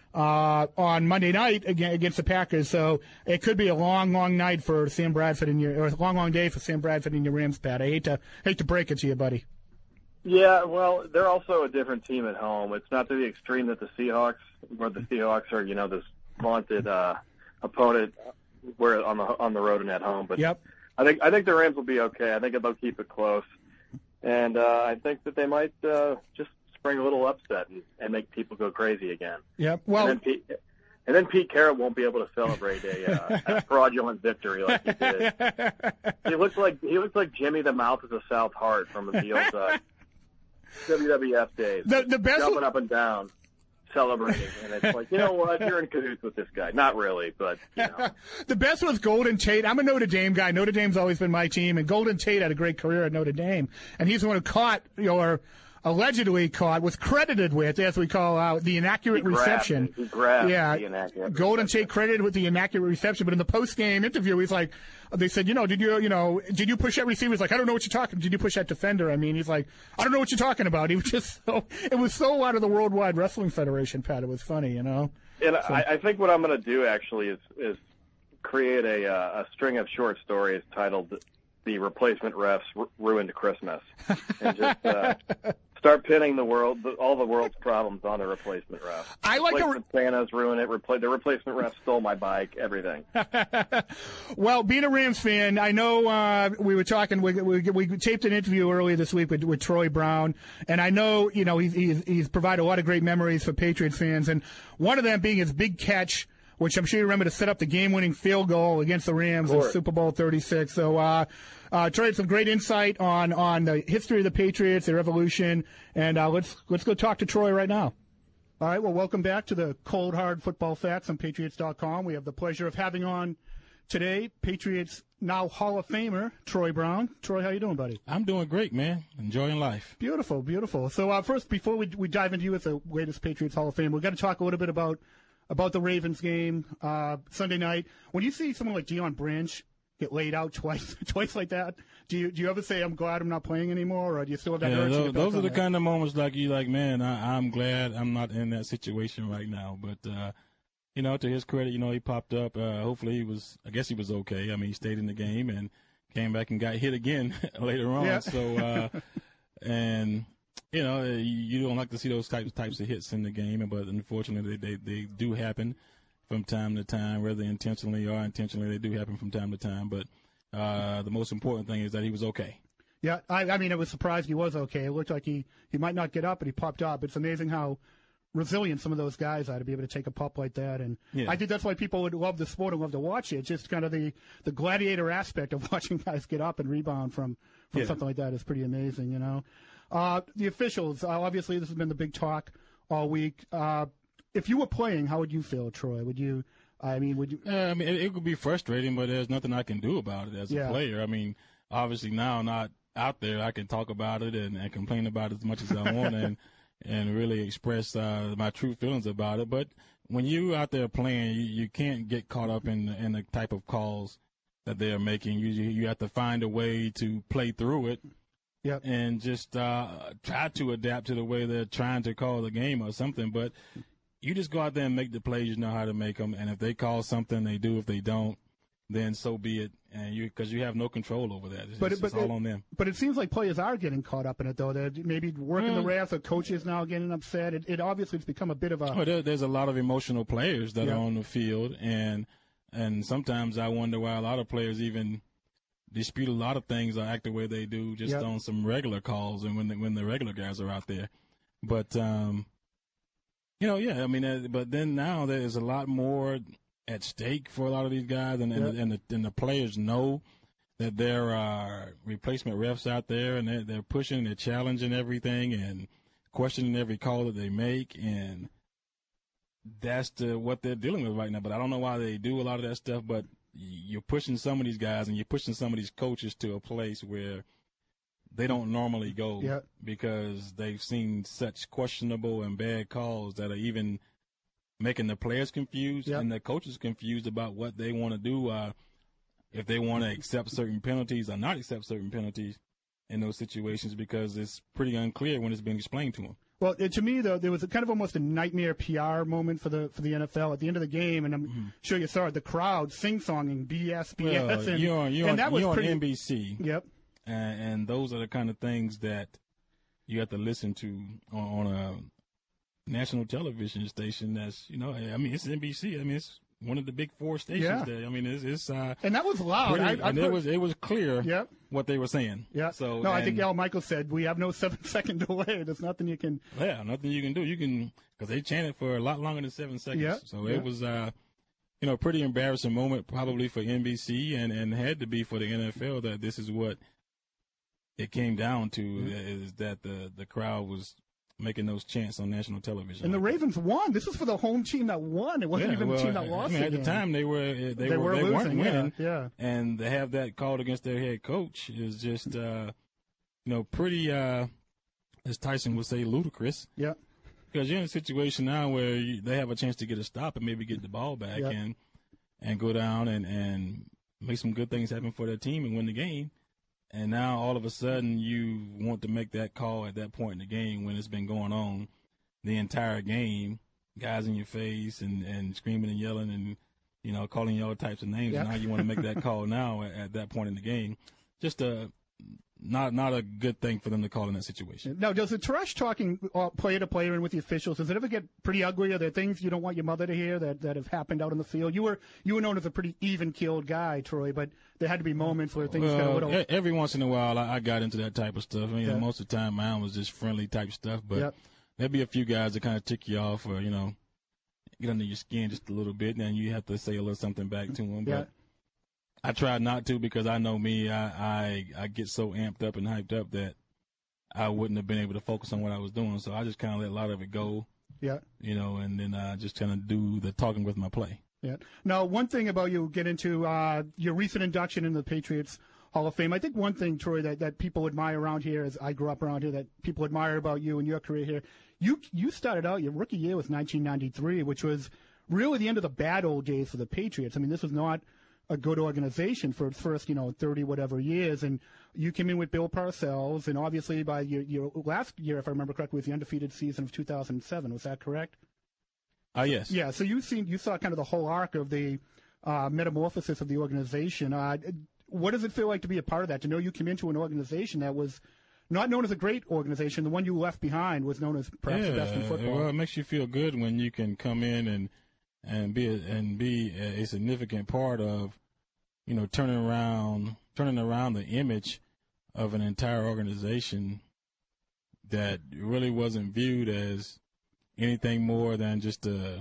Speaker 3: on Monday night against the Packers. So it could be a long, long night for Sam Bradford or a long, long day for Sam Bradford and your Rams, Pat. I hate to break it to you, buddy.
Speaker 5: Yeah, well, they're also a different team at home. It's not to the extreme that the Seahawks, where the Seahawks are, this vaunted opponent, where on the road and at home. But
Speaker 3: yep.
Speaker 5: I think the Rams will be okay. I think they'll keep it close, and I think that they might just spring a little upset and make people go crazy again.
Speaker 3: Yep. Well,
Speaker 5: and then Pete Carroll won't be able to celebrate a fraudulent victory like he did. He looks like Jimmy the Mouth of the South Heart from the old WWF days.
Speaker 3: The best
Speaker 5: jumping up and down, celebrating, and it's like, you know what, you're in cahoots with this guy. Not really, but
Speaker 3: The best was Golden Tate. I'm a Notre Dame guy. Notre Dame's always been my team, and Golden Tate had a great career at Notre Dame, and he's the one who caught allegedly caught, was credited with, as we call out, the inaccurate reception.
Speaker 5: He grabbed the inaccurate
Speaker 3: Golden Tate credited with the inaccurate reception, but in the post-game interview, he's like, they said, did you push that receiver? He's like, I don't know what you're talking. Did you push that defender? I mean, he's like, I don't know what you're talking about. He was just it was so out of the Worldwide Wrestling Federation, Pat. It was funny, And
Speaker 5: so, I think what I'm going to do actually is create a string of short stories titled "The Replacement Refs Ruined Christmas," and just start pinning all the world's problems on the replacement ref.
Speaker 3: I like
Speaker 5: Santa's ruined it. The replacement ref stole my bike. Everything.
Speaker 3: Well, being a Rams fan, I know we were talking. We taped an interview earlier this week with Troy Brown, and I know he's provided a lot of great memories for Patriots fans, and one of them being his big catch, which I'm sure you remember, to set up the game-winning field goal against the Rams in Super Bowl 36. So Troy had some great insight on the history of the Patriots, their evolution, and let's go talk to Troy right now. All right, well, welcome back to the Cold Hard Football Facts on Patriots.com. We have the pleasure of having on today Patriots now Hall of Famer Troy Brown. Troy, how you doing, buddy?
Speaker 4: I'm doing great, man. Enjoying life.
Speaker 3: Beautiful, beautiful. So first, before we dive into you as the latest Patriots Hall of Fame, we've got to talk a little bit about the Ravens game Sunday night. When you see someone like Deion Branch get laid out twice like that? Do you ever say, I'm glad I'm not playing anymore, or do you still have that urge to get back
Speaker 4: those are
Speaker 3: on
Speaker 4: the
Speaker 3: that?
Speaker 4: kind of moments like you like, man, I'm glad I'm not in that situation right now. But, to his credit, he popped up. Hopefully I guess he was okay. I mean, he stayed in the game and came back and got hit again later on.
Speaker 3: Yeah.
Speaker 4: So, and, you don't like to see those types of hits in the game, but unfortunately they do happen from time to time, whether intentionally or unintentionally, they do happen from time to time. But the most important thing is that he was okay.
Speaker 3: Yeah, I mean, I was surprised he was okay. It looked like he might not get up, but he popped up. It's amazing how resilient some of those guys are to be able to take a pop like that. And I think that's why people would love the sport and love to watch it. Just kind of the gladiator aspect of watching guys get up and rebound from something like that is pretty amazing, The officials, obviously this has been the big talk all week. If you were playing, how would you feel, Troy? Would you?
Speaker 4: It would be frustrating, but there's nothing I can do about it as a player. I mean, obviously now not out there, I can talk about it and complain about it as much as I want and really express my true feelings about it. But when you out there playing, you can't get caught up in the type of calls that they are making. You have to find a way to play through it.
Speaker 3: Yep.
Speaker 4: And just try to adapt to the way they're trying to call the game or something. But you just go out there and make the plays you know how to make them. And if they call something, they do. If they don't, then so be it. And because you have no control over that. It's all on them.
Speaker 3: But it seems like players are getting caught up in it, though. They're maybe working the refs, or coaches now getting upset. It obviously has become a bit of a.
Speaker 4: Well, there's a lot of emotional players that are on the field, and sometimes I wonder why a lot of players even dispute a lot of things or act the way they do just on some regular calls and when the regular guys are out there. But but then now there's a lot more at stake for a lot of these guys, and the players know that there are replacement refs out there, and they're pushing, they're challenging everything and questioning every call that they make, and that's what they're dealing with right now. But I don't know why they do a lot of that stuff, but you're pushing some of these guys and you're pushing some of these coaches to a place where they don't normally go because they've seen such questionable and bad calls that are even making the players confused and the coaches confused about what they want to do, if they want to accept certain penalties or not accept certain penalties in those situations, because it's pretty unclear when it's being explained to them.
Speaker 3: Well, to me, though, there was kind of almost a nightmare PR moment for the NFL at the end of the game, and I'm sure you saw it, the crowd sing-songing BS.
Speaker 4: Well,
Speaker 3: and
Speaker 4: you're
Speaker 3: that was
Speaker 4: on
Speaker 3: pretty,
Speaker 4: NBC.
Speaker 3: Yep.
Speaker 4: And those are the kind of things that you have to listen to on a national television station that's, it's NBC. I mean, it's one of the big four stations there. I mean, it's
Speaker 3: and that was loud.
Speaker 4: It was clear what they were saying.
Speaker 3: Yeah.
Speaker 4: So
Speaker 3: I think Al Michaels said we have no 7-second delay. There's nothing you can.
Speaker 4: Yeah, nothing you can do. You can, because they chanted for a lot longer than 7 seconds.
Speaker 3: Yeah.
Speaker 4: So it was a pretty embarrassing moment probably for NBC and had to be for the NFL that this is what it came down to, is that the crowd was making those chants on national television.
Speaker 3: And the Ravens won. This was for the home team that won. It wasn't even the team that lost.
Speaker 4: At the time, they
Speaker 3: weren't
Speaker 4: losing, winning.
Speaker 3: Yeah.
Speaker 4: And to have that called against their head coach is just, pretty, as Tyson would say, ludicrous.
Speaker 3: Yeah.
Speaker 4: Because you're in a situation now where they have a chance to get a stop and maybe get the ball back and go down and make some good things happen for their team and win the game. And now all of a sudden you want to make that call at that point in the game when it's been going on the entire game, guys in your face and screaming and yelling and, calling you all types of names. And now you want to make that call now at that point in the game. Just not a good thing for them to call in that situation.
Speaker 3: Now, does the trash talking player to player and with the officials, does it ever get pretty ugly? Are there things you don't want your mother to hear that have happened out on the field? You were known as a pretty even-keeled guy, Troy, but there had to be moments where things got a little.
Speaker 4: Every once in a while, I got into that type of stuff. I mean, most of the time, mine was just friendly type stuff, but there'd be a few guys that kind of tick you off or, get under your skin just a little bit, and then you have to say a little something back to them. But I try not to, because I know me. I get so amped up and hyped up that I wouldn't have been able to focus on what I was doing. So I just kind of let a lot of it go.
Speaker 3: Yeah.
Speaker 4: And then I just kind of do the talking with my play.
Speaker 3: Yeah. Now, one thing about you, get into your recent induction into the Patriots Hall of Fame. I think one thing, Troy, that people admire around here, as I grew up around here, that people admire about you and your career here. You started out, your rookie year was 1993, which was really the end of the bad old days for the Patriots. I mean, this was not a good organization for its first, 30 whatever years. And you came in with Bill Parcells, and obviously by your last year, if I remember correctly, was the undefeated season of 2007. Was that correct?
Speaker 4: Yes.
Speaker 3: Yeah. So you saw kind of the whole arc of the metamorphosis of the organization. What does it feel like to be a part of that? To know you came into an organization that was not known as a great organization. The one you left behind was known as perhaps the best in football.
Speaker 4: Well, it makes you feel good when you can come in and be a significant part of, turning around the image of an entire organization that really wasn't viewed as anything more than just a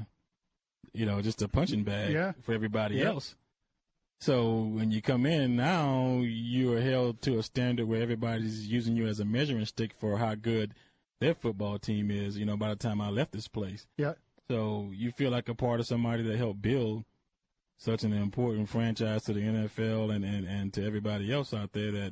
Speaker 4: punching bag for everybody else. So when you come in now, you are held to a standard where everybody's using you as a measuring stick for how good their football team is, by the time I left this place.
Speaker 3: Yeah.
Speaker 4: So you feel like a part of somebody that helped build such an important franchise to the NFL and to everybody else out there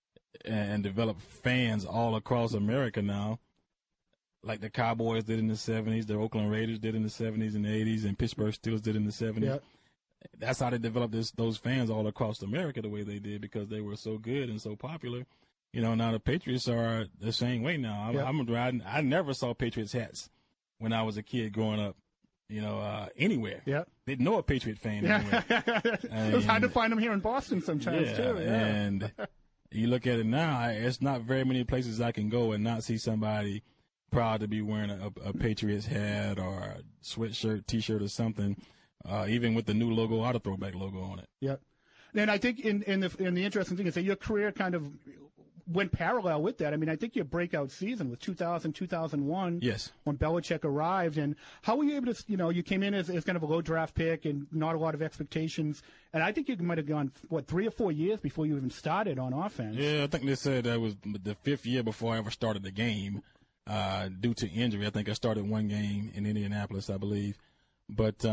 Speaker 4: and develop fans all across America now, like the Cowboys did in the 70s, the Oakland Raiders did in the 70s and 80s, and Pittsburgh Steelers did in the 70s.
Speaker 3: Yeah.
Speaker 4: That's how they developed those fans all across America the way they did, because they were so good and so popular. Now the Patriots are the same way now. I never saw Patriots hats when I was a kid growing up, anywhere.
Speaker 3: Yeah.
Speaker 4: Didn't know a Patriot fan anywhere.
Speaker 3: It was hard to find them here in Boston sometimes, too. Yeah.
Speaker 4: And you look at it now, it's not very many places I can go and not see somebody proud to be wearing a Patriots hat or a sweatshirt, T-shirt or something, even with the new logo or the throwback logo on it.
Speaker 3: Yeah. And I think in the interesting thing is that your career kind of went parallel with that. I mean, I think your breakout season was 2000, 2001.
Speaker 4: Yes.
Speaker 3: When Belichick arrived. And how were you able to, you came in as kind of a low draft pick and not a lot of expectations. And I think you might have gone, 3 or 4 years before you even started on offense.
Speaker 4: Yeah, I think they said that was the 5th year before I ever started the game due to injury. I think I started one game in Indianapolis, I believe. But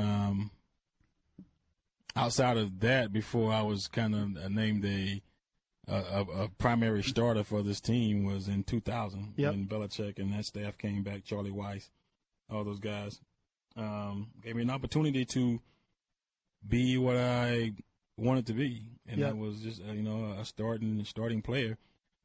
Speaker 4: outside of that, before I was kind of named a primary starter for this team was in 2000 when Belichick and that staff came back, Charlie Weiss, all those guys, gave me an opportunity to be what I wanted to be, and that was just a starting player,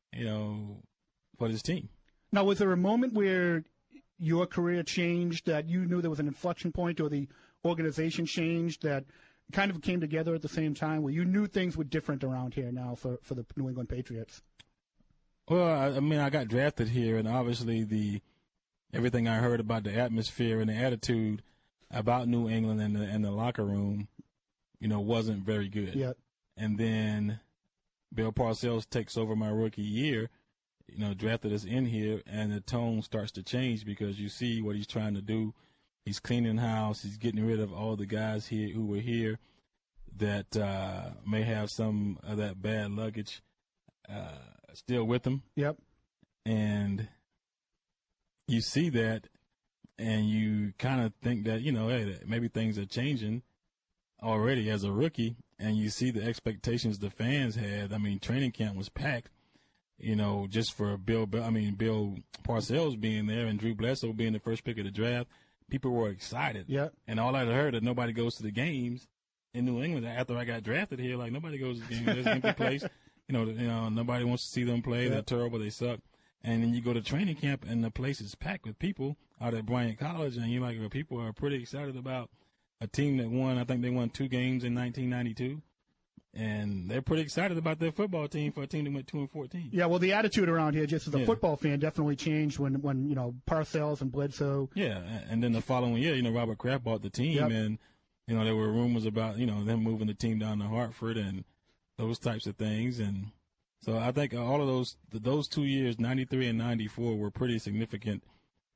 Speaker 4: for this team.
Speaker 3: Now, was there a moment where your career changed, that you knew there was an inflection point, or the organization changed, that kind of came together at the same time, where you knew things were different around here now for the New England Patriots?
Speaker 4: Well, I got drafted here, and obviously everything I heard about the atmosphere and the attitude about New England and the locker room, wasn't very good.
Speaker 3: Yeah.
Speaker 4: And then Bill Parcells takes over my rookie year, drafted us in here, and the tone starts to change because you see what he's trying to do. He's cleaning house. He's getting rid of all the guys here who were here that may have some of that bad luggage still with them.
Speaker 3: Yep.
Speaker 4: And you see that, and you kind of think that, hey, maybe things are changing already as a rookie, and you see the expectations the fans had. I mean, training camp was packed, just for Bill Parcells being there and Drew Bledsoe being the first pick of the draft. People were excited.
Speaker 3: Yeah.
Speaker 4: And all I heard that nobody goes to the games in New England after I got drafted here. Like, nobody goes to the games. There's an empty place. Nobody wants to see them play. They're terrible. They suck. And then you go to training camp, and the place is packed with people out at Bryant College, and you're like, well, people are pretty excited about a team that won. I think they won 2 games in 1992. And they're pretty excited about their football team for a team that went 2-14.
Speaker 3: Yeah, well, the attitude around here, just as a football fan, definitely changed when Parcells and Bledsoe.
Speaker 4: Yeah, and then the following year, Robert Kraft bought the team, and there were rumors about them moving the team down to Hartford and those types of things, and so I think all of those 2 years, 93 and 94, were pretty significant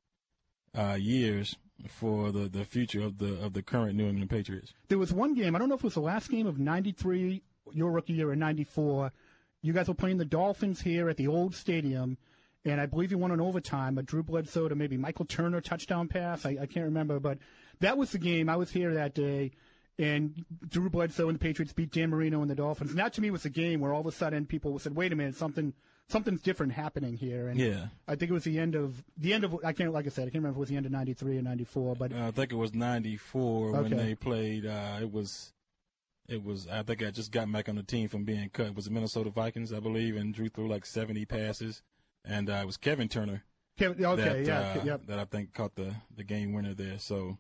Speaker 4: years for the future of the current New England Patriots.
Speaker 3: There was one game, I don't know if it was the last game of 93, your rookie year, in 94. You guys were playing the Dolphins here at the old stadium, and I believe you won in overtime, a Drew Bledsoe to maybe Michael Turner touchdown pass. I can't remember, but that was the game. I was here that day, and Drew Bledsoe and the Patriots beat Dan Marino and the Dolphins. And that, to me, was a game where all of a sudden people said, wait a minute, something's different happening here. And I think it was the end of I can't remember if it was the end of 93 or 94, but
Speaker 4: I think it was 94 when they played. It I think I just got back on the team from being cut. It was the Minnesota Vikings, I believe, and drew through like 70 passes. And it was Kevin Turner. That I think caught the game winner there. So,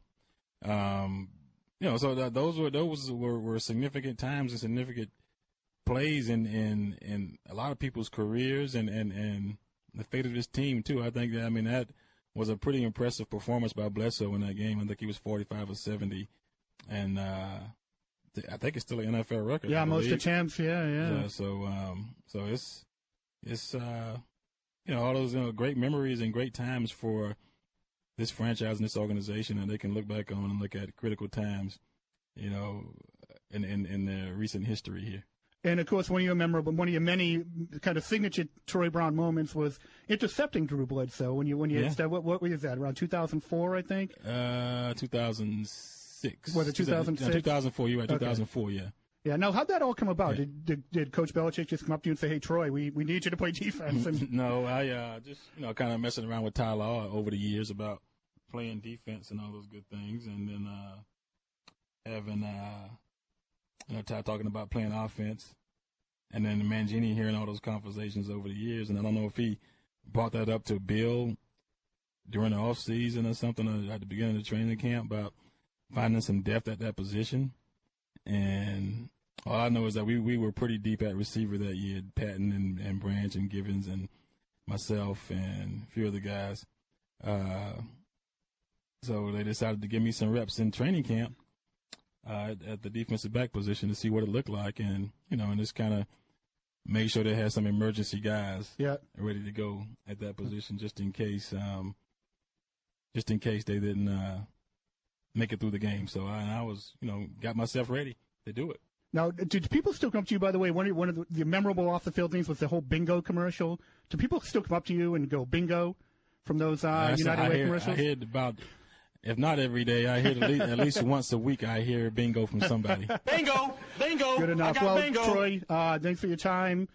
Speaker 4: those were significant times and significant plays in a lot of people's careers and the fate of this team too. I think that was a pretty impressive performance by Bledsoe in that game. I think he was 45 or 70, and I think it's still an NFL record.
Speaker 3: Yeah, most attempts. Yeah.
Speaker 4: So it's all those great memories and great times for this franchise and this organization, and they can look back on and look at critical times, in their recent history here.
Speaker 3: And, of course, one of your many kind of signature Troy Brown moments was intercepting Drew Bledsoe when you what was that, around 2004, I think?
Speaker 4: 2006.
Speaker 3: Was it 2006?
Speaker 4: No, 2004, you're right,
Speaker 3: Okay.
Speaker 4: 2004, yeah.
Speaker 3: Yeah, now, how'd that all come about? Yeah. Did Coach Belichick just come up to you and say, hey, Troy, we need you to play defense?
Speaker 4: No, I just, kind of messing around with Ty Law over the years about playing defense and all those good things, and then having Ty talking about playing offense, and then Mangini hearing all those conversations over the years. And I don't know if he brought that up to Bill during the off season or something at the beginning of the training camp about finding some depth at that position. And all I know is that we were pretty deep at receiver that year, Patton and Branch and Givens and myself and a few other guys. So they decided to give me some reps in training camp at the defensive back position to see what it looked like, and and just kind of make sure they had some emergency guys ready to go at that position just in case they didn't make it through the game. So I was got myself ready to do it.
Speaker 3: Now, do people still come up to you, by the way? One of the memorable off-the-field things was the whole bingo commercial. Do people still come up to you and go bingo from those United Way commercials?
Speaker 4: I hear about, if not every day, I hear at least once a week I hear bingo from somebody.
Speaker 2: Bingo!
Speaker 3: Good enough.
Speaker 2: Well, bingo.
Speaker 3: Troy, thanks for your time.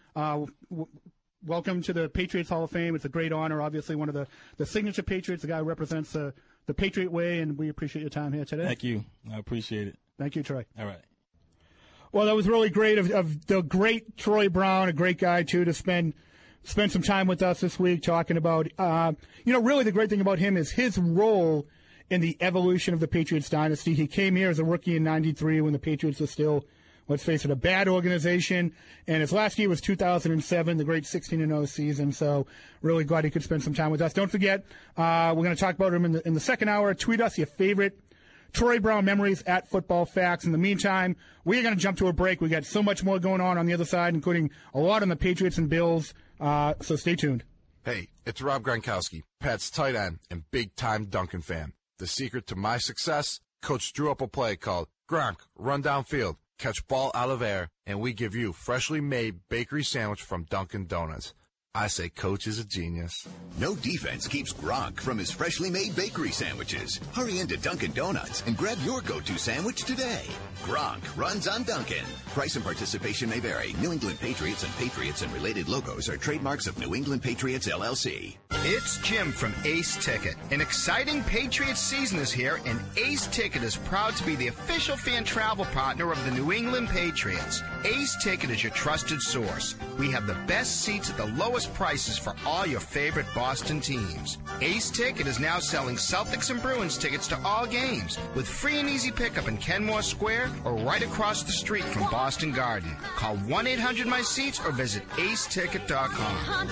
Speaker 3: Welcome to the Patriots Hall of Fame. It's a great honor. Obviously, one of the signature Patriots, the guy who represents the Patriot way, and we appreciate your time here today.
Speaker 4: Thank you. I appreciate it.
Speaker 3: Thank you, Troy.
Speaker 4: All right.
Speaker 3: Well, that was really great of the great Troy Brown, a great guy, too, to spend some time with us this week talking about, really the great thing about him is his role in the evolution of the Patriots dynasty. He came here as a rookie in '93 when the Patriots were still, let's face it, a bad organization. And his last year was 2007, the great 16-0 season. So really glad he could spend some time with us. Don't forget, we're going to talk about him in the second hour. Tweet us your favorite Troy Brown memories at Football Facts. In the meantime, we're going to jump to a break. We got so much more going on the other side, including a lot on the Patriots and Bills. So stay tuned.
Speaker 6: Hey, it's Rob Gronkowski, Pat's tight end and big-time Duncan fan. The secret to my success? Coach drew up a play called Gronk, Run Downfield, Catch Ball Out of Air, and we give you freshly made bakery sandwich from Dunkin' Donuts. I say Coach is a genius.
Speaker 7: No defense keeps Gronk from his freshly made bakery sandwiches. Hurry into Dunkin' Donuts and grab your go-to sandwich today. Gronk runs on Dunkin'. Price and participation may vary. New England Patriots and related logos are trademarks of New England Patriots, LLC.
Speaker 8: It's Jim from Ace Ticket. An exciting Patriots season is here, and Ace Ticket is proud to be the official fan travel partner of the New England Patriots. Ace Ticket is your trusted source. We have the best seats at the lowest prices for all your favorite Boston teams. Ace Ticket is now selling Celtics and Bruins tickets to all games with free and easy pickup in Kenmore Square or right across the street from Boston Garden. Call 1-800-MY-SEATS or visit aceticket.com.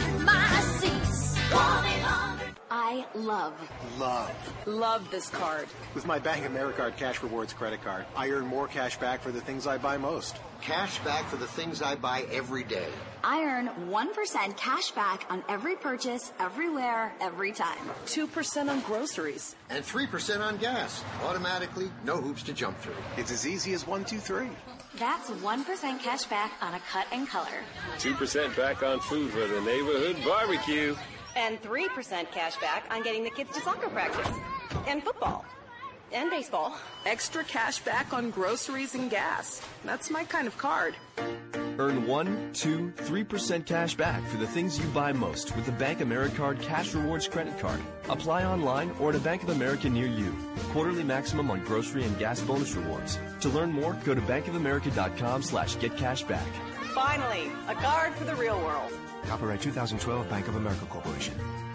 Speaker 9: I love this card.
Speaker 10: With my Bank Americard Cash Rewards credit card, I earn more cash back for the things I buy most.
Speaker 11: Cash back for the things I buy every day.
Speaker 9: I earn 1% cash back on every purchase, everywhere, every time.
Speaker 14: 2% on groceries.
Speaker 11: And 3% on gas. Automatically, no hoops to jump through.
Speaker 10: It's as easy as 1, 2, 3.
Speaker 9: That's 1% cash back on a cut and color.
Speaker 13: 2% back on food for the neighborhood barbecue.
Speaker 12: And 3% cash back on getting the kids to soccer practice. And football. And baseball.
Speaker 14: Extra cash back on groceries and gas. That's my kind of card.
Speaker 15: Earn 1, 2, 3% cash back for the things you buy most with the Bank AmeriCard Cash Rewards Credit Card. Apply online or at a Bank of America near you. Quarterly maximum on grocery and gas bonus rewards. To learn more, go to bankofamerica.com/getcashback.
Speaker 12: Finally, a card for the real world.
Speaker 21: Copyright 2012 Bank of America Corporation.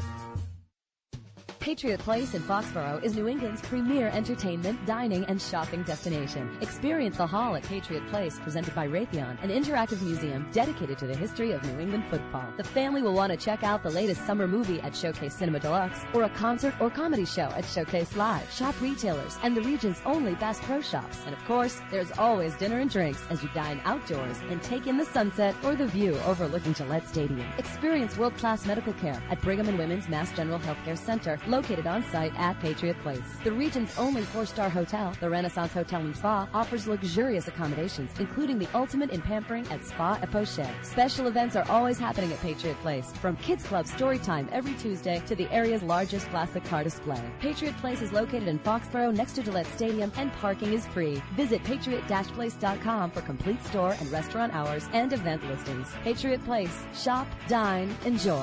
Speaker 16: Patriot Place in Foxborough is New England's premier entertainment, dining, and shopping destination. Experience the Hall at Patriot Place, presented by Raytheon, an interactive museum dedicated to the history of New England football. The family will want to check out the latest summer movie at Showcase Cinema Deluxe, or a concert or comedy show at Showcase Live. Shop retailers and the region's only Bass Pro Shops. And of course, there's always dinner and drinks as you dine outdoors and take in the sunset or the view overlooking Gillette Stadium. Experience world-class medical care at Brigham and Women's Mass General Healthcare Center, located on site at Patriot Place. The region's only 4-star hotel, the Renaissance Hotel and Spa, offers luxurious accommodations, including the ultimate in pampering at Spa et Poche. Special events are always happening at Patriot Place, from Kids Club story time every Tuesday to the area's largest classic car display. Patriot Place is located in Foxborough next to Gillette Stadium, and parking is free. Visit patriot-place.com for complete store and restaurant hours and event listings. Patriot Place. Shop, dine, enjoy.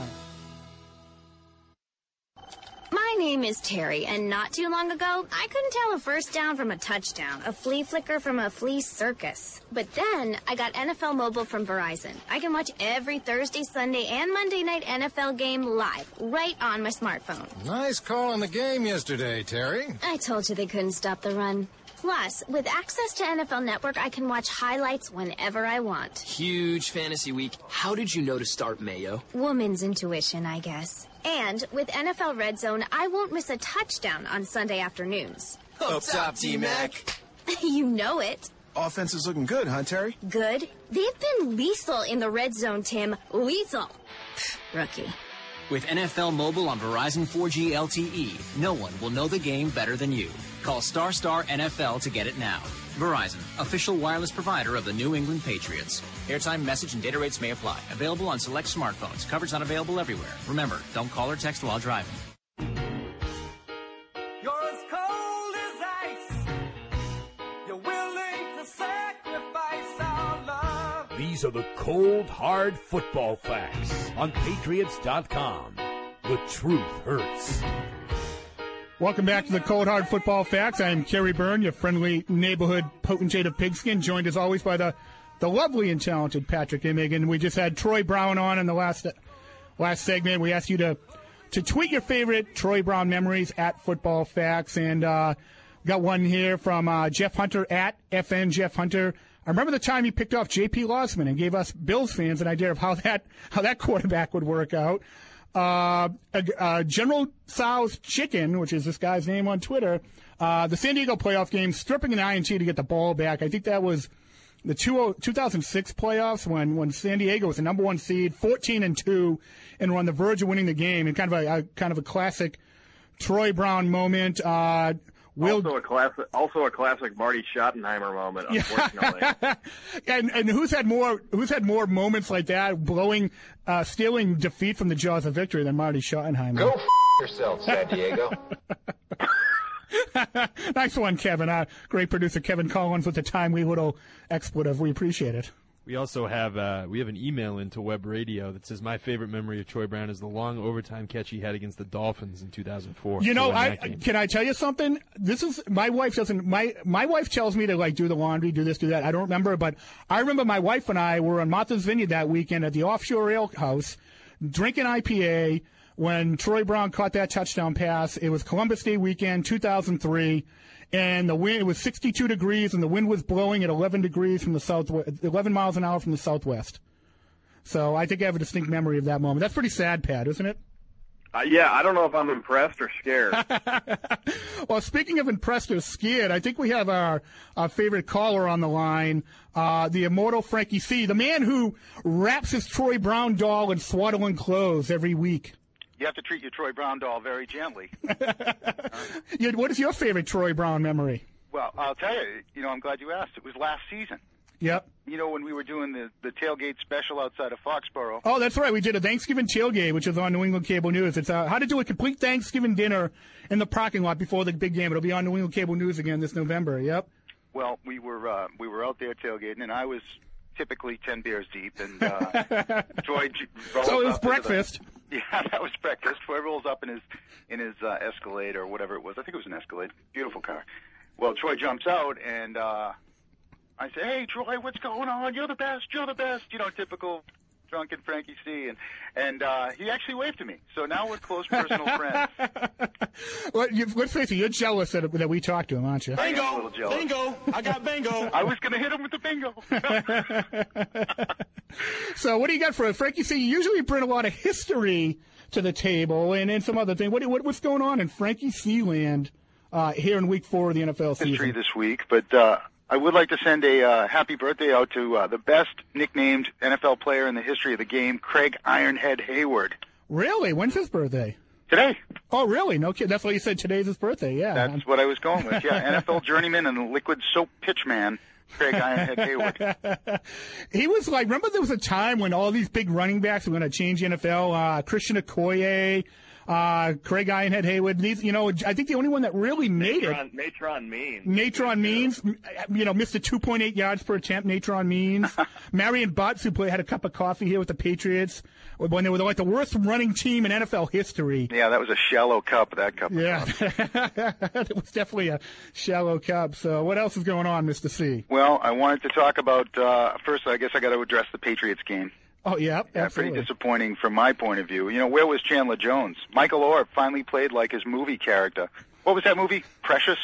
Speaker 17: My name is Terry, and not too long ago, I couldn't tell a first down from a touchdown, a flea flicker from a flea circus. But then, I got NFL Mobile from Verizon. I can watch every Thursday, Sunday, and Monday night NFL game live, right on my smartphone.
Speaker 18: Nice call on the game yesterday, Terry.
Speaker 17: I told you they couldn't stop the run. Plus, with access to NFL Network, I can watch highlights whenever I want.
Speaker 1: Huge fantasy week. How did you know to start Mayo?
Speaker 17: Woman's intuition, I guess. And with NFL Red Zone, I won't miss a touchdown on Sunday afternoons.
Speaker 21: Up top, T-Mac.
Speaker 17: You know it.
Speaker 21: Offense is looking good, huh, Terry?
Speaker 17: Good? They've been lethal in the Red Zone, Tim. Lethal. Pfft, rookie.
Speaker 19: With NFL Mobile on Verizon 4G LTE, no one will know the game better than you. Call Star NFL to get it now. Verizon, official wireless provider of the New England Patriots. Airtime, message, and data rates may apply. Available on select smartphones. Coverage not available everywhere. Remember, don't call or text while driving.
Speaker 2: You're as cold as ice. You're willing to sacrifice our love.
Speaker 22: These are the cold, hard football facts on Patriots.com. The truth hurts.
Speaker 3: Welcome back to the Cold Hard Football Facts. I'm Kerry Byrne, your friendly neighborhood potentate of pigskin, joined as always by the lovely and talented Patrick Imig. We just had Troy Brown on in the last segment. We asked you to tweet your favorite Troy Brown memories at Football Facts, and got one here from Jeff Hunter at FN Jeff Hunter. I remember the time he picked off J.P. Lossman and gave us Bills fans an idea of how that quarterback would work out. General Tso's Chicken, which is this guy's name on Twitter, the San Diego playoff game, stripping an INT to get the ball back. I think that was the 2006 playoffs when San Diego was the number 1 seed, 14-2, and were on the verge of winning the game. And kind of a classic Troy Brown moment.
Speaker 5: Also a classic Marty Schottenheimer moment, unfortunately.
Speaker 3: and who's had more moments like that, stealing defeat from the jaws of victory than Marty Schottenheimer?
Speaker 23: Go yourself, San Diego.
Speaker 3: Nice one, Kevin. Great producer Kevin Collins with the timely little expletive. We appreciate it.
Speaker 24: We also have an email into Web Radio that says my favorite memory of Troy Brown is the long overtime catch he had against the Dolphins in 2004.
Speaker 3: You know, can I tell you something? This is my wife doesn't. My wife tells me to do the laundry, do this, do that. I don't remember, but I remember my wife and I were on Martha's Vineyard that weekend at the Offshore Ale House, drinking IPA when Troy Brown caught that touchdown pass. It was Columbus Day weekend, 2003. And the wind, it was 62 degrees, and the wind was blowing at 11 degrees from the southwest, 11 miles an hour from the southwest. So I think I have a distinct memory of that moment. That's pretty sad, Pat, isn't it?
Speaker 5: Yeah, I don't know if I'm impressed or scared.
Speaker 3: Well, speaking of impressed or scared, I think we have our favorite caller on the line, the immortal Frankie C., the man who wraps his Troy Brown doll in swaddling clothes every week.
Speaker 25: You have to treat your Troy Brown doll very gently.
Speaker 3: What is your favorite Troy Brown memory?
Speaker 25: Well, I'll tell you, I'm glad you asked. It was last season.
Speaker 3: Yep.
Speaker 25: When we were doing the tailgate special outside of Foxborough.
Speaker 3: Oh, that's right. We did a Thanksgiving tailgate, which is on New England Cable News. It's how to do a complete Thanksgiving dinner in the parking lot before the big game. It'll be on New England Cable News again this November. Yep.
Speaker 25: Well, we were out there tailgating, and I was typically 10 beers deep, and Troy rolls
Speaker 3: So it was
Speaker 25: up into
Speaker 3: breakfast.
Speaker 25: Yeah, that was breakfast. Troy rolls up in his Escalade or whatever it was. I think it was an Escalade. Beautiful car. Well, Troy jumps out, and I say, "Hey, Troy, what's going on? You're the best. You're the best." You know, typical drunken Frankie C. And he actually waved to me. So now we're close personal friends.
Speaker 3: Well, let's face it, you're jealous that we talked to him, aren't you?
Speaker 25: Bingo!
Speaker 4: Bingo! I got bingo!
Speaker 25: I was going to hit him with the bingo.
Speaker 3: So what do you got for us? Frankie C, you usually bring a lot of history to the table and some other thing. What's going on in Frankie C land here in week 4 of the NFL season?
Speaker 25: History this week, but I would like to send a happy birthday out to the best nicknamed NFL player in the history of the game, Craig Ironhead Hayward.
Speaker 3: Really? When's his birthday?
Speaker 25: Today.
Speaker 3: Oh, really? No kid. That's why you said today's his birthday. Yeah.
Speaker 25: That's what I was going with. Yeah, NFL journeyman and liquid soap pitchman, Craig Ironhead Hayward.
Speaker 3: He was like, remember there was a time when all these big running backs were going to change the NFL? Christian Okoye, Craig Ironhead Hayward. These, I think the only one that really made it.
Speaker 5: Natron Means.
Speaker 3: Natron Means, Mr. 2.8 yards per attempt, Natron Means. Marion Butts, who had a cup of coffee here with the Patriots when they were like the worst running team in NFL history.
Speaker 25: Yeah, that was a shallow cup, that cup.
Speaker 3: Yeah, it was definitely a shallow cup. So what else is going on, Mr. C?
Speaker 25: Well, I wanted to talk about, first, I guess I got to address the Patriots game.
Speaker 3: Oh, yeah, absolutely.
Speaker 25: Pretty disappointing from my point of view. Where was Chandler Jones? Michael Orr finally played like his movie character. What was that movie? Precious?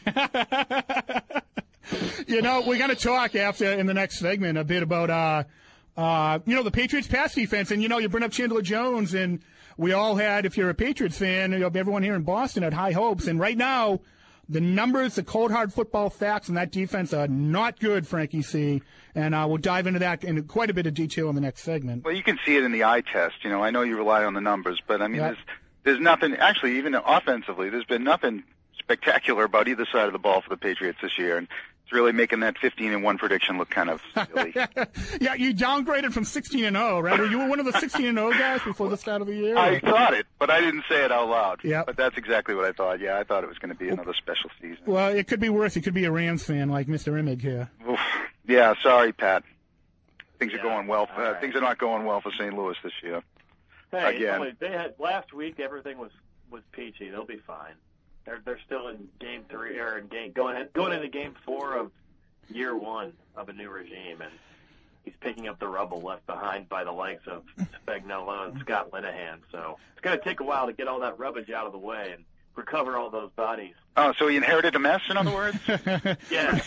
Speaker 3: We're going to talk in the next segment a bit about, the Patriots pass defense. And, you bring up Chandler Jones, and we all had, if you're a Patriots fan, everyone here in Boston had high hopes. And right now, the numbers, the cold, hard football facts on that defense are not good, Frankie C. And we'll dive into that in quite a bit of detail in the next segment.
Speaker 25: Well, you can see it in the eye test. I know you rely on the numbers, but, there's nothing, actually, even offensively, there's been nothing spectacular about either side of the ball for the Patriots this year. And it's really making that 15-1 prediction look kind of silly.
Speaker 3: Yeah, you downgraded from 16-0, right? You were one of the 16-0 guys before the start of the year?
Speaker 25: I thought it, but I didn't say it out loud.
Speaker 3: Yeah.
Speaker 25: But that's exactly what I thought. Yeah, I thought it was going to be another special season.
Speaker 3: Well, it could be worse. You could be a Rams fan like Mr. Imig here.
Speaker 25: Oof. Yeah, sorry, Pat. Things are going well. Right. Things are not going well for St. Louis this year.
Speaker 6: Hey,
Speaker 25: again.
Speaker 6: They had last week. Everything was peachy. They'll be fine. They're still in game 3 or going into game 4 of year 1 of a new regime, and he's picking up the rubble left behind by the likes of Spagnuolo and Scott Linehan. So it's going to take a while to get all that rubbish out of the way and recover all those bodies.
Speaker 25: Oh, so he inherited a mess, in other words?
Speaker 6: Yeah.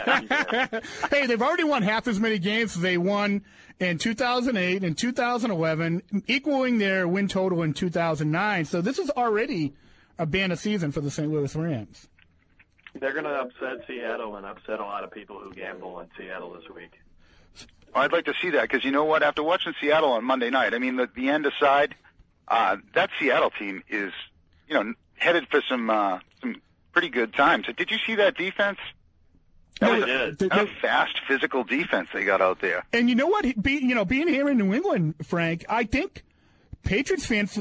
Speaker 3: Hey, they've already won half as many games as they won in 2008 and 2011, equaling their win total in 2009. So this is already a banner season for the St. Louis Rams.
Speaker 6: They're going to upset Seattle and upset a lot of people who gamble in Seattle this week.
Speaker 25: I'd like to see that because you know what? After watching Seattle on Monday night, the end aside, that Seattle team is, headed for some pretty good times. Did you see that defense? That was a fast, physical defense they got out there.
Speaker 3: And you know what? Being here in New England, Frank, I think Patriots fans,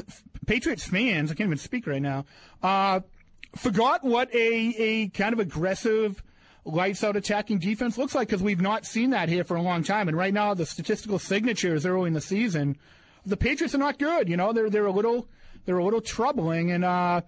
Speaker 3: I can't even speak right now, forgot what a kind of aggressive, lights-out attacking defense looks like because we've not seen that here for a long time. And right now, the statistical signatures early in the season, the Patriots are not good. They're a little troubling. And I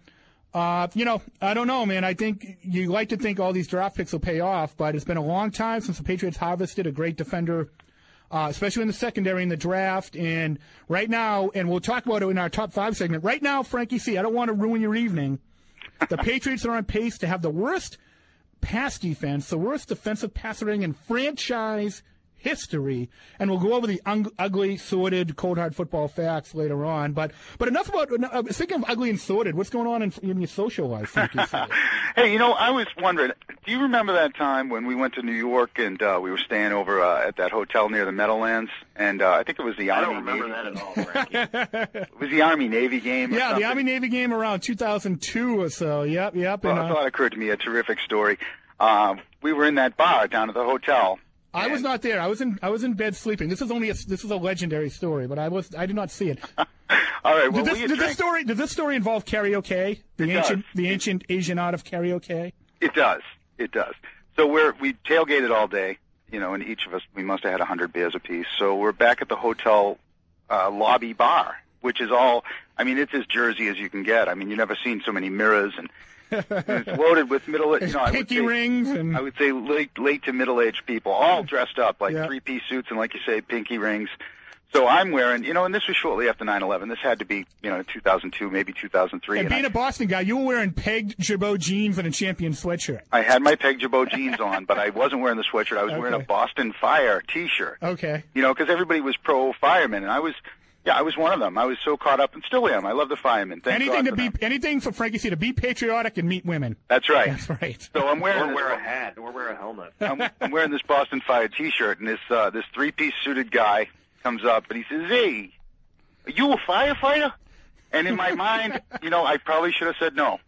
Speaker 3: don't know, man. I think you like to think all these draft picks will pay off, but it's been a long time since the Patriots harvested a great defender, especially in the secondary in the draft. And right now, and we'll talk about it in our top 5 segment. Right now, Frankie C., I don't want to ruin your evening. The Patriots are on pace to have the worst pass defense, the worst defensive passer rating in franchise history, and we'll go over the ugly, sordid, cold, hard football facts later on. But enough about speaking of ugly and sordid. What's going on in your social life?
Speaker 25: Hey, I was wondering. Do you remember that time when we went to New York and we were staying over at that hotel near the Meadowlands? And I think it was the Army.
Speaker 6: I don't remember that at all, Frankie.
Speaker 25: It was the Army-Navy game.
Speaker 3: Yeah, the Army-Navy game around 2002 or so. Yep.
Speaker 25: Well, it thought occurred to me a terrific story. We were in that bar down at the hotel.
Speaker 3: I was not there. I was in bed sleeping. This is a legendary story, but I did not see it.
Speaker 25: All right. Well,
Speaker 3: did this story involve karaoke? The ancient Asian art of karaoke?
Speaker 25: It does. So we tailgated all day, and each of us, we must have had 100 beers apiece. So we're back at the hotel lobby bar, which is all, it's as Jersey as you can get. You've never seen so many mirrors, and it's loaded with
Speaker 3: pinky rings, and
Speaker 25: I would say late to middle-aged people, all dressed up like three-piece suits and, like you say, pinky rings. So I'm wearing, and this was shortly after 9/11. This had to be, 2002, maybe 2003.
Speaker 3: And being a Boston guy, you were wearing pegged Jabot jeans and a Champion sweatshirt.
Speaker 25: I had my pegged Jabot jeans on, but I wasn't wearing the sweatshirt. I was wearing a Boston Fire T-shirt.
Speaker 3: Okay.
Speaker 25: Because everybody was pro-firemen, and I was one of them. I was so caught up, and still am. I love the firemen.
Speaker 3: Anything for Frankie C to be patriotic and meet women.
Speaker 25: That's right.
Speaker 3: That's right.
Speaker 25: So I'm wearing.
Speaker 6: Or wear a hat. Or wear a helmet.
Speaker 25: I'm wearing this Boston Fire T-shirt, and this three-piece suited guy comes up, and he says, "Hey, are you a firefighter?" And in my mind, I probably should have said no.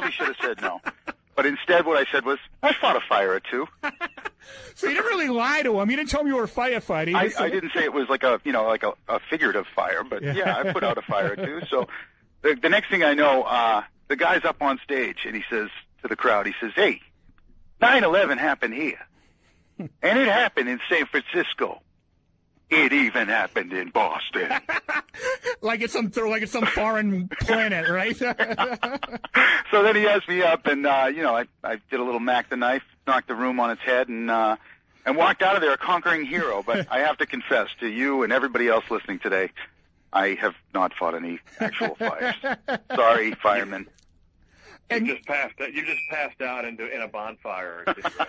Speaker 25: But instead, what I said was, "I fought a fire or two."
Speaker 3: So you didn't really lie to him. You didn't tell him you were a firefighter.
Speaker 25: I didn't say it was like a figurative fire, but I put out a fire or two. So the next thing I know, the guy's up on stage, and he says to the crowd, he says, "Hey, 9/11 happened here, and it happened in San Francisco. It even happened in Boston."
Speaker 3: like it's some foreign planet, right?
Speaker 25: So then he has me up, and I did a little Mac the Knife, knocked the room on its head, and walked out of there a conquering hero. But I have to confess to you and everybody else listening today, I have not fought any actual fires. Sorry, firemen.
Speaker 6: You just passed out in a bonfire.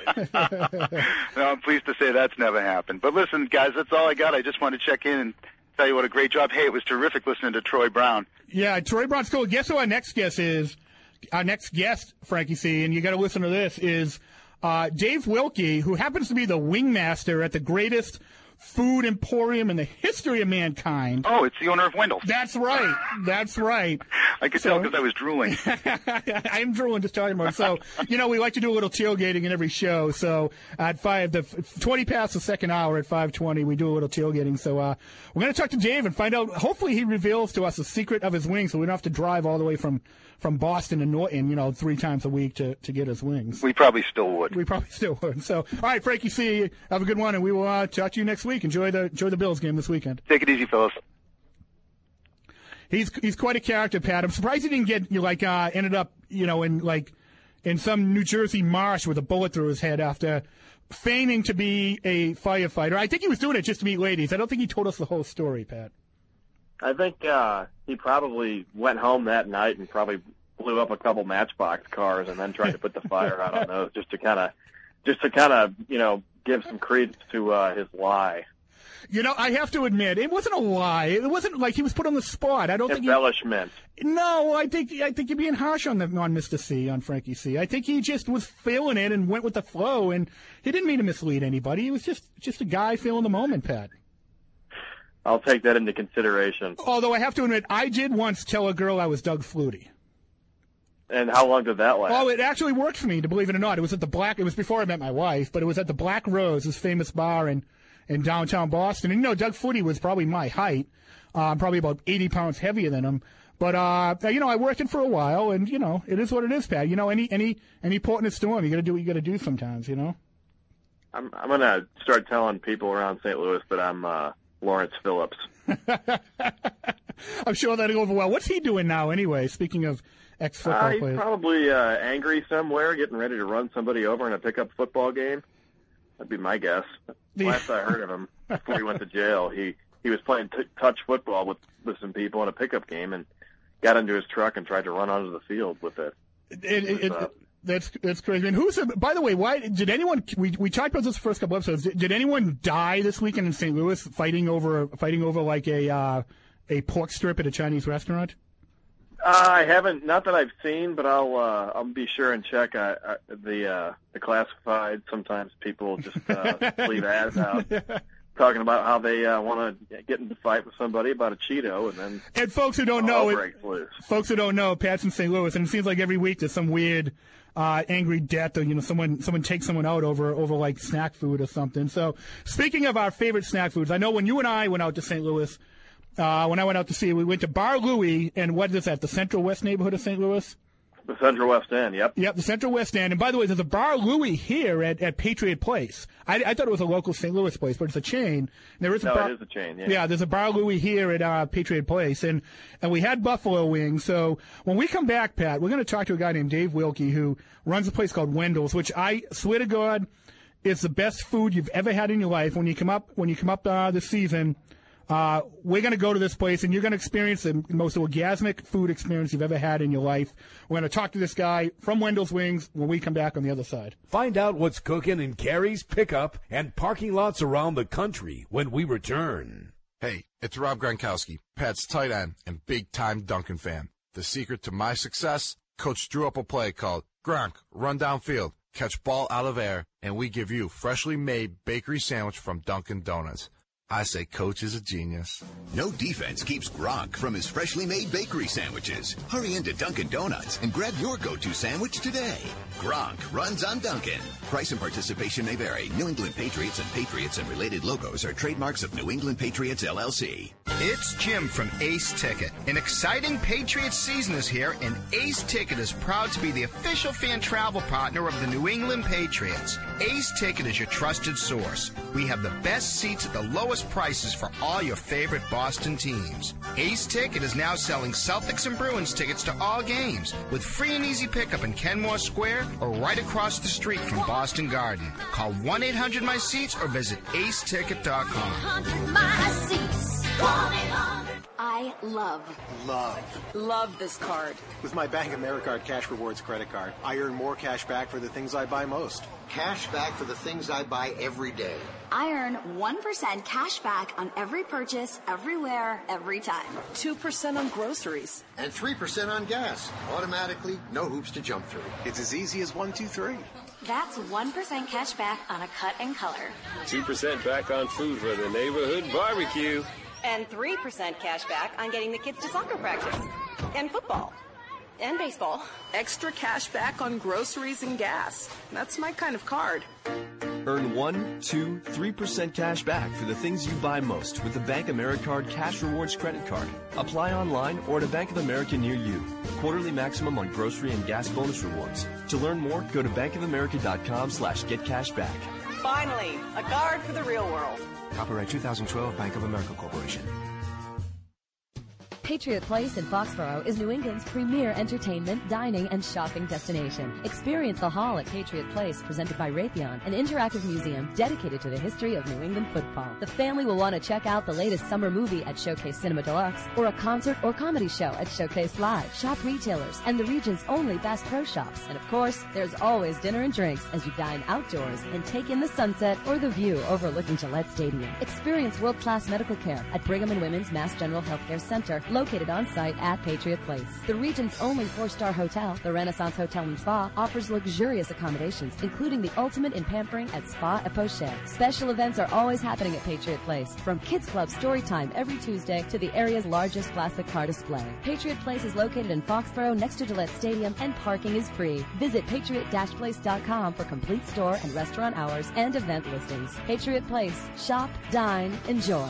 Speaker 25: No, I'm pleased to say that's never happened. But listen, guys, that's all I got. I just wanted to check in and tell you what a great job. Hey, it was terrific listening to Troy Brown.
Speaker 3: Yeah, Troy Brown's cool. Guess who our next guest is? Our next guest, Frankie C., and you got to listen to this, is Dave Wilkie, who happens to be the wingmaster at the greatest food emporium in the history of mankind.
Speaker 25: Oh, it's the owner of Wendell's.
Speaker 3: That's right. That's right.
Speaker 25: I could tell because I was drooling.
Speaker 3: I'm drooling just talking about it. So, we like to do a little tailgating in every show. So at 20 past the second hour at 5:20, we do a little tailgating. So we're going to talk to Dave and find out, hopefully he reveals to us the secret of his wings so we don't have to drive all the way from Boston to Norton, 3 times a week to get his wings.
Speaker 25: We probably still would.
Speaker 3: So, all right, Frankie C., have a good one, and we will talk to you next week. Enjoy the Bills game this weekend.
Speaker 25: Take it easy, fellas.
Speaker 3: He's quite a character, Pat. I'm surprised he didn't get ended up in some New Jersey marsh with a bullet through his head after feigning to be a firefighter. I think he was doing it just to meet ladies. I don't think he told us the whole story, Pat.
Speaker 6: I think he probably went home that night and probably blew up a couple Matchbox cars and then tried to put the fire out on those just to kind of give some credence to his lie.
Speaker 3: I have to admit, it wasn't a lie. It wasn't like he was put on the spot. I don't think
Speaker 6: embellishment.
Speaker 3: No, I think you're being harsh on Mr. C, on Frankie C. I think he just was feeling it and went with the flow, and he didn't mean to mislead anybody. He was just a guy feeling the moment, Pat.
Speaker 6: I'll take that into consideration.
Speaker 3: Although I have to admit, I did once tell a girl I was Doug Flutie.
Speaker 6: And how long did that last?
Speaker 3: Oh, it actually worked for me, to believe it or not. It was at it was before I met my wife, but it was at the Black Rose, this famous bar in downtown Boston. And, Doug Flutie was probably my height, probably about 80 pounds heavier than him. But, I worked it for a while, and, it is what it is, Pat. Any port in a storm, you got to do what you got to do sometimes,
Speaker 6: I'm going to start telling people around St. Louis that I'm Lawrence Phillips.
Speaker 3: I'm sure that'll go over well. What's he doing now, anyway, speaking of ex-football players?
Speaker 6: He's probably angry somewhere, getting ready to run somebody over in a pickup football game. That'd be my guess. Last I heard of him, before he went to jail, he was playing touch football with some people in a pickup game and got into his truck and tried to run onto the field with it.
Speaker 3: That's crazy. And by the way, why did anyone? We talked about this the first couple episodes. Did anyone die this weekend in St. Louis fighting over like a pork strip at a Chinese restaurant?
Speaker 6: I haven't, not that I've seen, but I'll be sure and check the classified. Sometimes people just leave ads out talking about how they want to get into a fight with somebody about a Cheeto, and
Speaker 3: folks who don't know, Pat's in St. Louis, and it seems like every week there's some weird angry death, or someone takes someone out over like snack food or something. So speaking of our favorite snack foods, I know when you and I went out to St. Louis. When I went out to see it, we went to Bar Louie, and what is that, the Central West neighborhood of St. Louis?
Speaker 6: I
Speaker 5: The Central West End, yep.
Speaker 3: Yep, the Central West End. And by the way, there's a Bar Louie here at Patriot Place. I thought it was a local St. Louis place, but it's a chain. There is
Speaker 5: it is a chain, yeah.
Speaker 3: Yeah, there's a Bar Louie here at Patriot Place. And we had buffalo wings. So when we come back, Pat, we're going to talk to a guy named Dave Wilkie who runs a place called Wendell's, which I swear to God is the best food you've ever had in your life. When you come up this season, we're going to go to this place, and you're going to experience the most orgasmic food experience you've ever had in your life. We're going to talk to this guy from Wendell's Wings when we come back on the other side.
Speaker 22: Find out what's cooking in Carey's pickup and parking lots around the country when we return.
Speaker 7: Hey, it's Rob Gronkowski, Pat's tight end and big-time Duncan fan. The secret to my success? Coach drew up a play called Gronk, Run Downfield, Catch Ball Out of Air, and we give you freshly made bakery sandwich from Dunkin' Donuts. I say Coach is a genius.
Speaker 8: No defense keeps Gronk from his freshly made bakery sandwiches. Hurry into Dunkin' Donuts and grab your go-to sandwich today. Gronk runs on Dunkin'. Price and participation may vary. New England Patriots and related logos are trademarks of New England Patriots, LLC.
Speaker 10: It's Jim from Ace Ticket. An exciting Patriots season is here, and Ace Ticket is proud to be the official fan travel partner of the New England Patriots. Ace Ticket is your trusted source. We have the best seats at the lowest prices for all your favorite Boston teams. Ace Ticket is now selling Celtics and Bruins tickets to all games with free and easy pickup in Kenmore Square or right across the street from Boston Garden. Call 1-800-MY-SEATS or visit aceticket.com.
Speaker 9: I love this card.
Speaker 21: With my Bank AmeriCard Cash Rewards credit card, I earn more cash back for the things I buy most.
Speaker 11: Cash back for the things I buy every day.
Speaker 9: I earn 1% cash back on every purchase, everywhere, every time.
Speaker 14: 2% on groceries.
Speaker 11: And 3% on gas. Automatically, no hoops to jump through.
Speaker 21: It's as easy as 1, 2, 3.
Speaker 17: That's 1% cash back on a cut and color.
Speaker 13: 2% back on food for the neighborhood barbecue.
Speaker 12: And 3% cash back on getting the kids to soccer practice. And football. And baseball.
Speaker 14: Extra cash back on groceries and gas. That's my kind of card.
Speaker 15: Earn 1, 2, 3% cash back for the things you buy most with the Bank AmeriCard Cash Rewards credit card. Apply online or at a Bank of America near you. Quarterly maximum on grocery and gas bonus rewards. To learn more, go to bankofamerica.com/getcashback.
Speaker 12: Finally, a card for the real world.
Speaker 21: Copyright 2012 Bank of America Corporation.
Speaker 16: Patriot Place in Foxborough is New England's premier entertainment, dining, and shopping destination. Experience the Hall at Patriot Place, presented by Raytheon, an interactive museum dedicated to the history of New England football. The family will want to check out the latest summer movie at Showcase Cinema Deluxe, or a concert or comedy show at Showcase Live. Shop retailers and the region's only Bass Pro Shops. And of course, there's always dinner and drinks as you dine outdoors and take in the sunset or the view overlooking Gillette Stadium. Experience world-class medical care at Brigham and Women's Mass General Healthcare Center, located on site at Patriot Place. The region's only 4-star hotel, the Renaissance Hotel and Spa, offers luxurious accommodations, including the ultimate in pampering at Spa et Poche. Special events are always happening at Patriot Place, from Kids Club story time every Tuesday to the area's largest classic car display. Patriot Place is located in Foxborough next to Gillette Stadium, and parking is free. Visit patriot-place.com for complete store and restaurant hours and event listings. Patriot Place. Shop, dine, enjoy.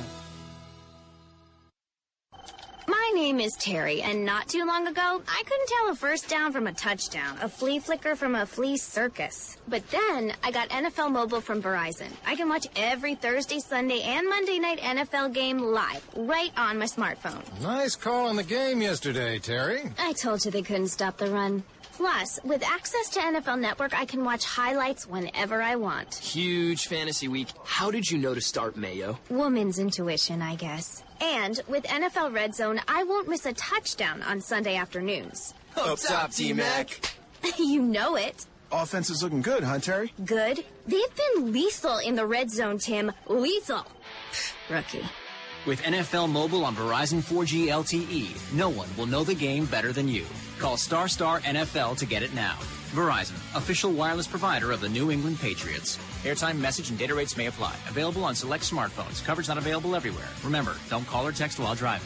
Speaker 17: My name is Terry, and not too long ago, I couldn't tell a first down from a touchdown, a flea flicker from a flea circus. But then, I got NFL Mobile from Verizon. I can watch every Thursday, Sunday, and Monday night NFL game live, right on my smartphone.
Speaker 18: Nice call on the game yesterday, Terry.
Speaker 17: I told you they couldn't stop the run. Plus, with access to NFL Network, I can watch highlights whenever I want.
Speaker 1: Huge fantasy week. How did you know to start Mayo?
Speaker 17: Woman's intuition, I guess. And with NFL Red Zone, I won't miss a touchdown on Sunday afternoons.
Speaker 21: Up top, T-Mac.
Speaker 17: You know it.
Speaker 21: Offense is looking good, huh, Terry?
Speaker 17: Good? They've been lethal in the Red Zone, Tim. Lethal. Rookie.
Speaker 19: With NFL Mobile on Verizon 4G LTE, no one will know the game better than you. Call Star NFL to get it now. Verizon, official wireless provider of the New England Patriots. Airtime, message, and data rates may apply. Available on select smartphones. Coverage not available everywhere. Remember, don't call or text while driving.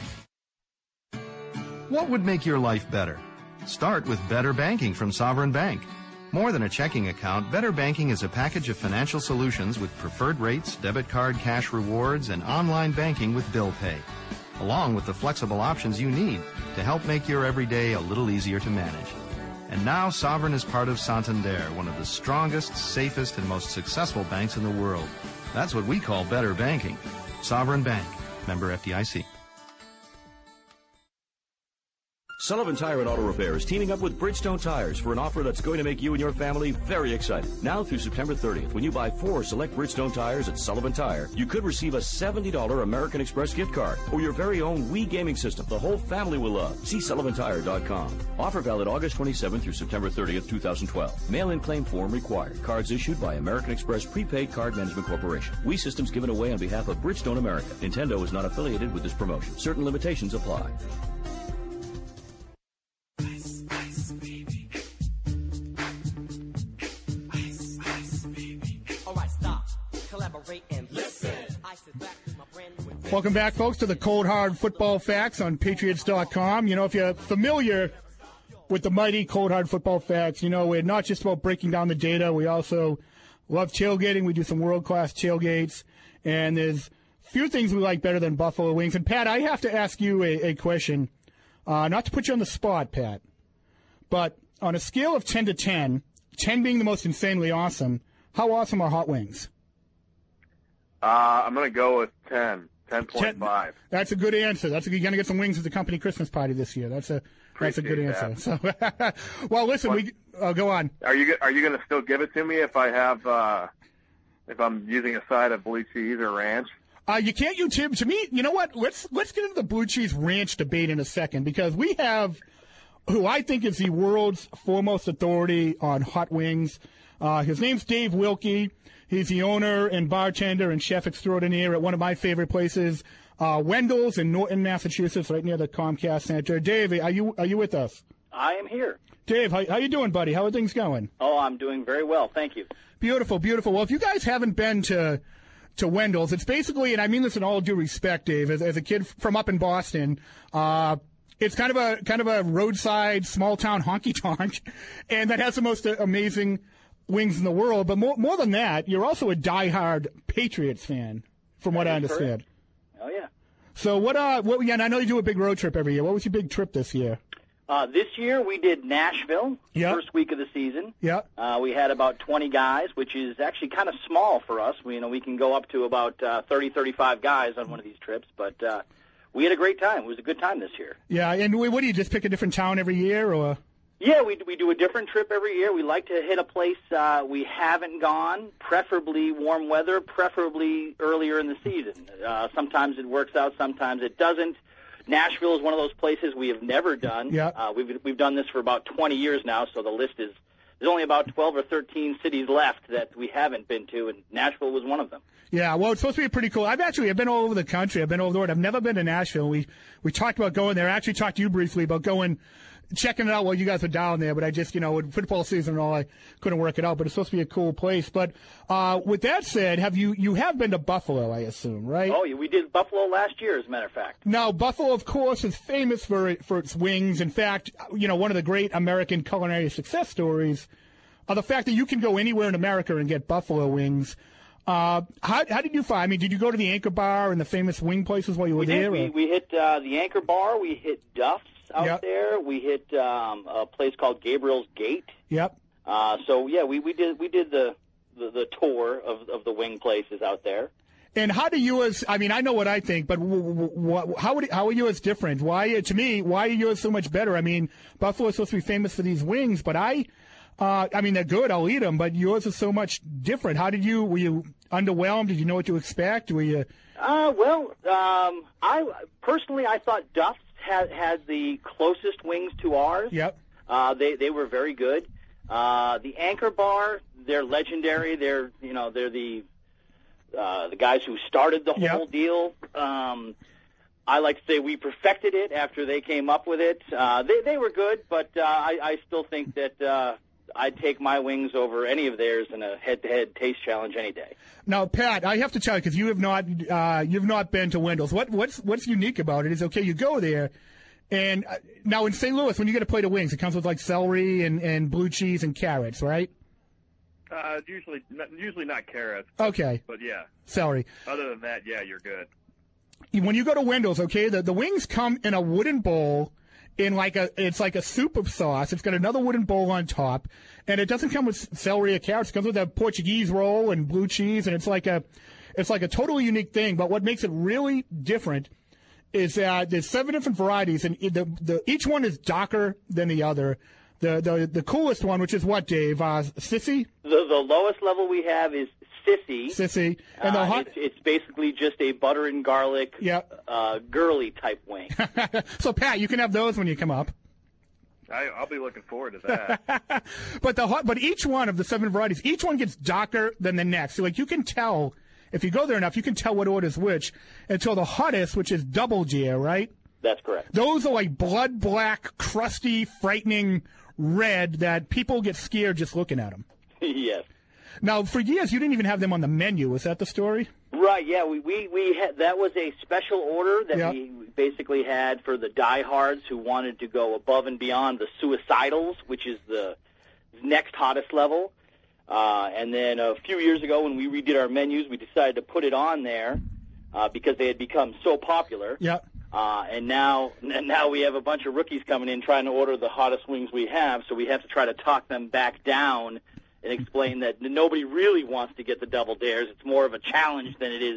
Speaker 20: What would make your life better? Start with Better Banking from Sovereign Bank. More than a checking account, Better Banking is a package of financial solutions with preferred rates, debit card cash rewards, and online banking with bill pay, along with the flexible options you need to help make your everyday a little easier to manage. And now Sovereign is part of Santander, one of the strongest, safest, and most successful banks in the world. That's what we call better banking. Sovereign Bank, member FDIC.
Speaker 2: Sullivan Tire and Auto Repair is teaming up with Bridgestone Tires for an offer that's going to make you and your family very excited. Now through September 30th, when you buy 4 select Bridgestone tires at Sullivan Tire, you could receive a $70 American Express gift card or your very own Wii gaming system the whole family will love. See SullivanTire.com. Offer valid August 27th through September 30th, 2012. Mail-in claim form required. Cards issued by American Express Prepaid Card Management Corporation. Wii systems given away on behalf of Bridgestone America. Nintendo is not affiliated with this promotion. Certain limitations apply.
Speaker 3: Welcome back, folks, to the Cold Hard Football Facts on Patriots.com. You know, if you're familiar with the mighty Cold Hard Football Facts, you know, we're not just about breaking down the data. We also love tailgating. We do some world-class tailgates. And there's few things we like better than buffalo wings. And, Pat, I have to ask you a question, not to put you on the spot, Pat, but on a scale of 10 to 10, 10 being the most insanely awesome, how awesome are hot wings?
Speaker 5: I'm going to go with 10. 10.5.
Speaker 3: That's a good answer. You're going to get some wings at the company Christmas party this year. That's a good answer. So, well, listen, go on.
Speaker 5: Are you going to still give it to me if I have if I'm using a side of blue cheese or ranch?
Speaker 3: You can't use Tim. To me, you know what? Let's get into the blue cheese ranch debate in a second, because we have who I think is the world's foremost authority on hot wings. His name's Dave Wilkie. He's the owner and bartender and chef extraordinaire at one of my favorite places, Wendell's in Norton, Massachusetts, right near the Comcast Center. Dave, are you with us?
Speaker 4: I am here.
Speaker 3: Dave, how you doing, buddy? How are things going?
Speaker 4: Oh, I'm doing very well, thank you.
Speaker 3: Beautiful, beautiful. Well, if you guys haven't been to Wendell's, it's basically, and I mean this in all due respect, Dave, as a kid from up in Boston, it's kind of a roadside small town honky tonk, and that has the most amazing wings in the world. But more than that, you're also a diehard Patriots fan, from what I understand.
Speaker 4: Oh yeah.
Speaker 3: So what? Yeah, and I know you do a big road trip every year. What was your big trip this year?
Speaker 4: This year we did Nashville, first week of the season.
Speaker 3: Yeah.
Speaker 4: We had about 20 guys, which is actually kind of small for us. We can go up to about 30, 35 guys on one of these trips, but we had a great time. It was a good time this year.
Speaker 3: Yeah, and what do you just pick a different town every year, or?
Speaker 4: Yeah, we do a different trip every year. We like to hit a place we haven't gone, preferably warm weather, preferably earlier in the season. Sometimes it works out, sometimes it doesn't. Nashville is one of those places we have never done.
Speaker 3: Yeah.
Speaker 4: We've done this for about 20 years now, so the list is there's only about 12 or 13 cities left that we haven't been to, and Nashville was one of them.
Speaker 3: Yeah, well, it's supposed to be pretty cool. I've been all over the country. I've been all over the world. I've never been to Nashville. We talked about going there. I actually talked to you briefly about checking it out while you guys were down there, but I just, with football season and all, I couldn't work it out, but it's supposed to be a cool place. But with that said, you have been to Buffalo, I assume, right?
Speaker 4: Oh, yeah, we did Buffalo last year, as a matter of fact.
Speaker 3: Now, Buffalo, of course, is famous for its wings. In fact, one of the great American culinary success stories are the fact that you can go anywhere in America and get buffalo wings. How did you find? I mean, did you go to the Anchor Bar and the famous wing places while you were there?
Speaker 4: We hit the Anchor Bar. We hit Duff's out there. We hit a place called Gabriel's Gate.
Speaker 3: Yep.
Speaker 4: So yeah, we did the tour of the wing places out there.
Speaker 3: And how do yours? I mean, I know what I think, but how are yours different? Why are yours so much better? I mean, Buffalo is supposed to be famous for these wings, but I mean, they're good. I'll eat them, but yours is so much different. Were you underwhelmed? Did you know what to expect? Were you?
Speaker 4: I personally thought Duff's had the closest wings to ours.
Speaker 3: Yep.
Speaker 4: They were very good. The Anchor Bar, they're legendary. They're the guys who started the whole deal. I like to say we perfected it after they came up with it. They were good, but I still think that I'd take my wings over any of theirs in a head-to-head taste challenge any day.
Speaker 3: Now, Pat, I have to tell you, because you have not been to Wendell's. What's unique about it is, okay, you go there, and now in St. Louis, when you get a plate of wings, it comes with like celery and blue cheese and carrots, right?
Speaker 5: Usually not carrots.
Speaker 3: Okay.
Speaker 5: But yeah.
Speaker 3: Celery.
Speaker 5: Other than that, yeah, you're good.
Speaker 3: When you go to Wendell's, okay, the wings come in a wooden bowl, in it's like a soup of sauce. It's got another wooden bowl on top, and it doesn't come with celery or carrots. It comes with a Portuguese roll and blue cheese, and it's like a totally unique thing. But what makes it really different is that there's 7 different varieties, and each one is darker than the other. The coolest one, which is what, Dave? Sissy?
Speaker 4: The lowest level we have is Sissy.
Speaker 3: Sissy. And
Speaker 4: it's basically just a butter and garlic, girly type wing.
Speaker 3: So, Pat, you can have those when you come up.
Speaker 5: I'll be looking forward to that.
Speaker 3: But each one of the 7 varieties, each one gets darker than the next. So, like, you can tell, if you go there enough, you can tell what order's which until the hottest, which is Double Deer, right?
Speaker 4: That's correct.
Speaker 3: Those are like blood black, crusty, frightening red that people get scared just looking at them.
Speaker 4: Yes.
Speaker 3: Now, for years, you didn't even have them on the menu. Was that the story?
Speaker 4: Right, yeah. We had, that was a special order that we basically had for the diehards who wanted to go above and beyond the suicidals, which is the next hottest level. And then a few years ago when we redid our menus, we decided to put it on there because they had become so popular.
Speaker 3: Yeah.
Speaker 4: And now we have a bunch of rookies coming in trying to order the hottest wings we have, so we have to try to talk them back down and explain that nobody really wants to get the double dares. It's more of a challenge than it is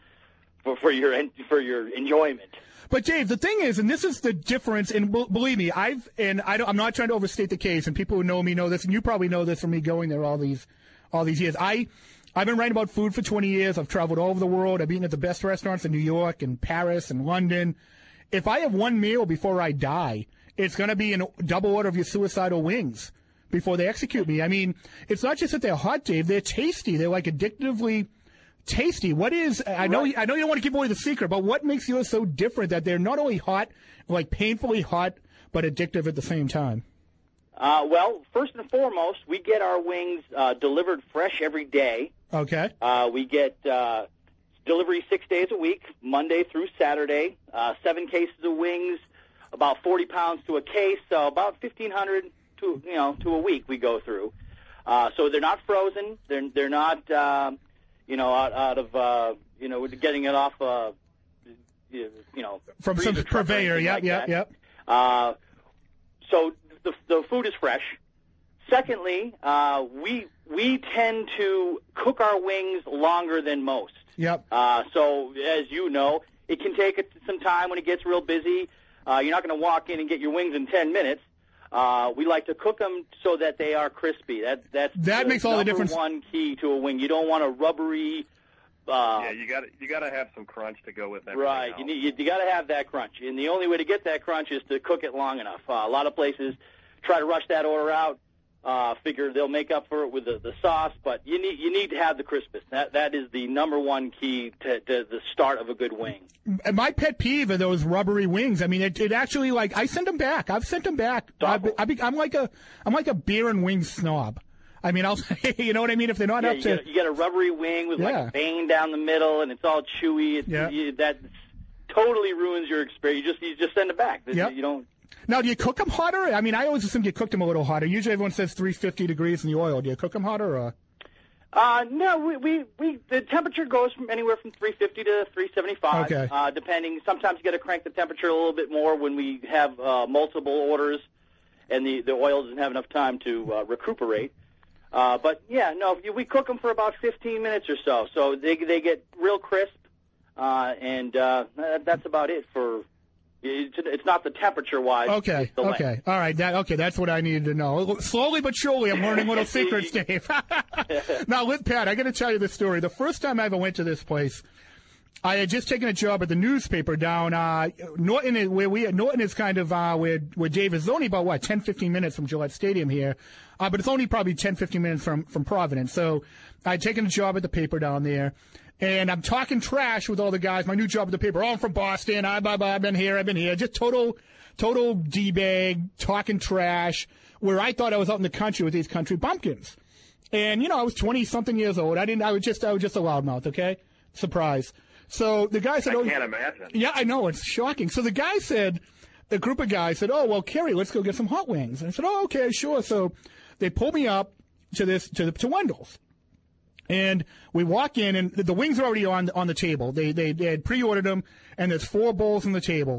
Speaker 4: for your enjoyment.
Speaker 3: But Dave, the thing is, and this is the difference, and believe me, I'm not trying to overstate the case, and people who know me know this, and you probably know this from me going there all these years. I've been writing about food for 20 years. I've traveled all over the world. I've eaten at the best restaurants in New York and Paris and London. If I have one meal before I die, it's going to be a double order of your suicidal wings before they execute me. I mean, it's not just that they're hot, Dave. They're tasty. They're like addictively tasty. What is? I know you don't want to give away the secret, but what makes yours so different that they're not only hot, like painfully hot, but addictive at the same time?
Speaker 4: Well, first and foremost, we get our wings delivered fresh every day.
Speaker 3: Okay.
Speaker 4: We get delivery 6 days a week, Monday through Saturday. 7 cases of wings, about 40 pounds to a case, so about 1,500 to a week we go through. So they're not frozen. They're not out of getting it off
Speaker 3: from some purveyor. Yep.
Speaker 4: So the food is fresh. Secondly, we tend to cook our wings longer than most.
Speaker 3: Yep.
Speaker 4: So as you know, it can take some time when it gets real busy. You're not going to walk in and get your wings in 10 minutes. We like to cook them so that they are crispy. That
Speaker 3: makes all the difference.
Speaker 4: One key to a wing. You don't want a rubbery.
Speaker 5: You got to have some crunch to go with everything.
Speaker 4: Right. You got to have that crunch, and the only way to get that crunch is to cook it long enough. A lot of places try to rush that order out. Figure they'll make up for it with the sauce, but you need to have the crispness. That is the number one key to the start of a good wing.
Speaker 3: And my pet peeve are those rubbery wings. I mean, it actually, like, I send them back. I've sent them back. I'm like a beer and wing snob. I mean, you know what I mean? If they're not up to,
Speaker 4: you get a rubbery wing with like a vein down the middle, and it's all chewy. That totally ruins your experience. You just send it back. You don't.
Speaker 3: Now, do you cook them hotter? I mean, I always assumed you cooked them a little hotter. Usually everyone says 350 degrees in the oil. Do you cook them hotter? Or?
Speaker 4: No, the temperature goes from anywhere from 350 to 375,
Speaker 3: okay.
Speaker 4: Depending. Sometimes you got to crank the temperature a little bit more when we have multiple orders and the oil doesn't have enough time to recuperate. But, we cook them for about 15 minutes or so. So they get real crisp, and that's about it for... It's not the temperature-wise.
Speaker 3: Okay. All right. That's what I needed to know. Slowly but surely, I'm learning little secrets, Dave. Now, with Pat, I got to tell you this story. The first time I ever went to this place, I had just taken a job at the newspaper down Norton. Norton is kind of where Dave is. Only about 10, 15 minutes from Gillette Stadium here, but it's only probably 10, 15 minutes from Providence. So I had taken a job at the paper down there. And I'm talking trash with all the guys. My new job at the paper. Oh, I'm from Boston. I've been here. Just total D-bag, talking trash, where I thought I was out in the country with these country bumpkins. And, I was 20-something years old. I was just a loudmouth, okay? Surprise. So the guy said...
Speaker 5: I can't imagine.
Speaker 3: Yeah, I know. It's shocking. So the group of guys said, oh, well, Kerry, let's go get some hot wings. And I said, oh, okay, sure. So they pulled me up to Wendell's. And we walk in, and the wings are already on the table. They had pre-ordered them, and there's 4 bowls on the table.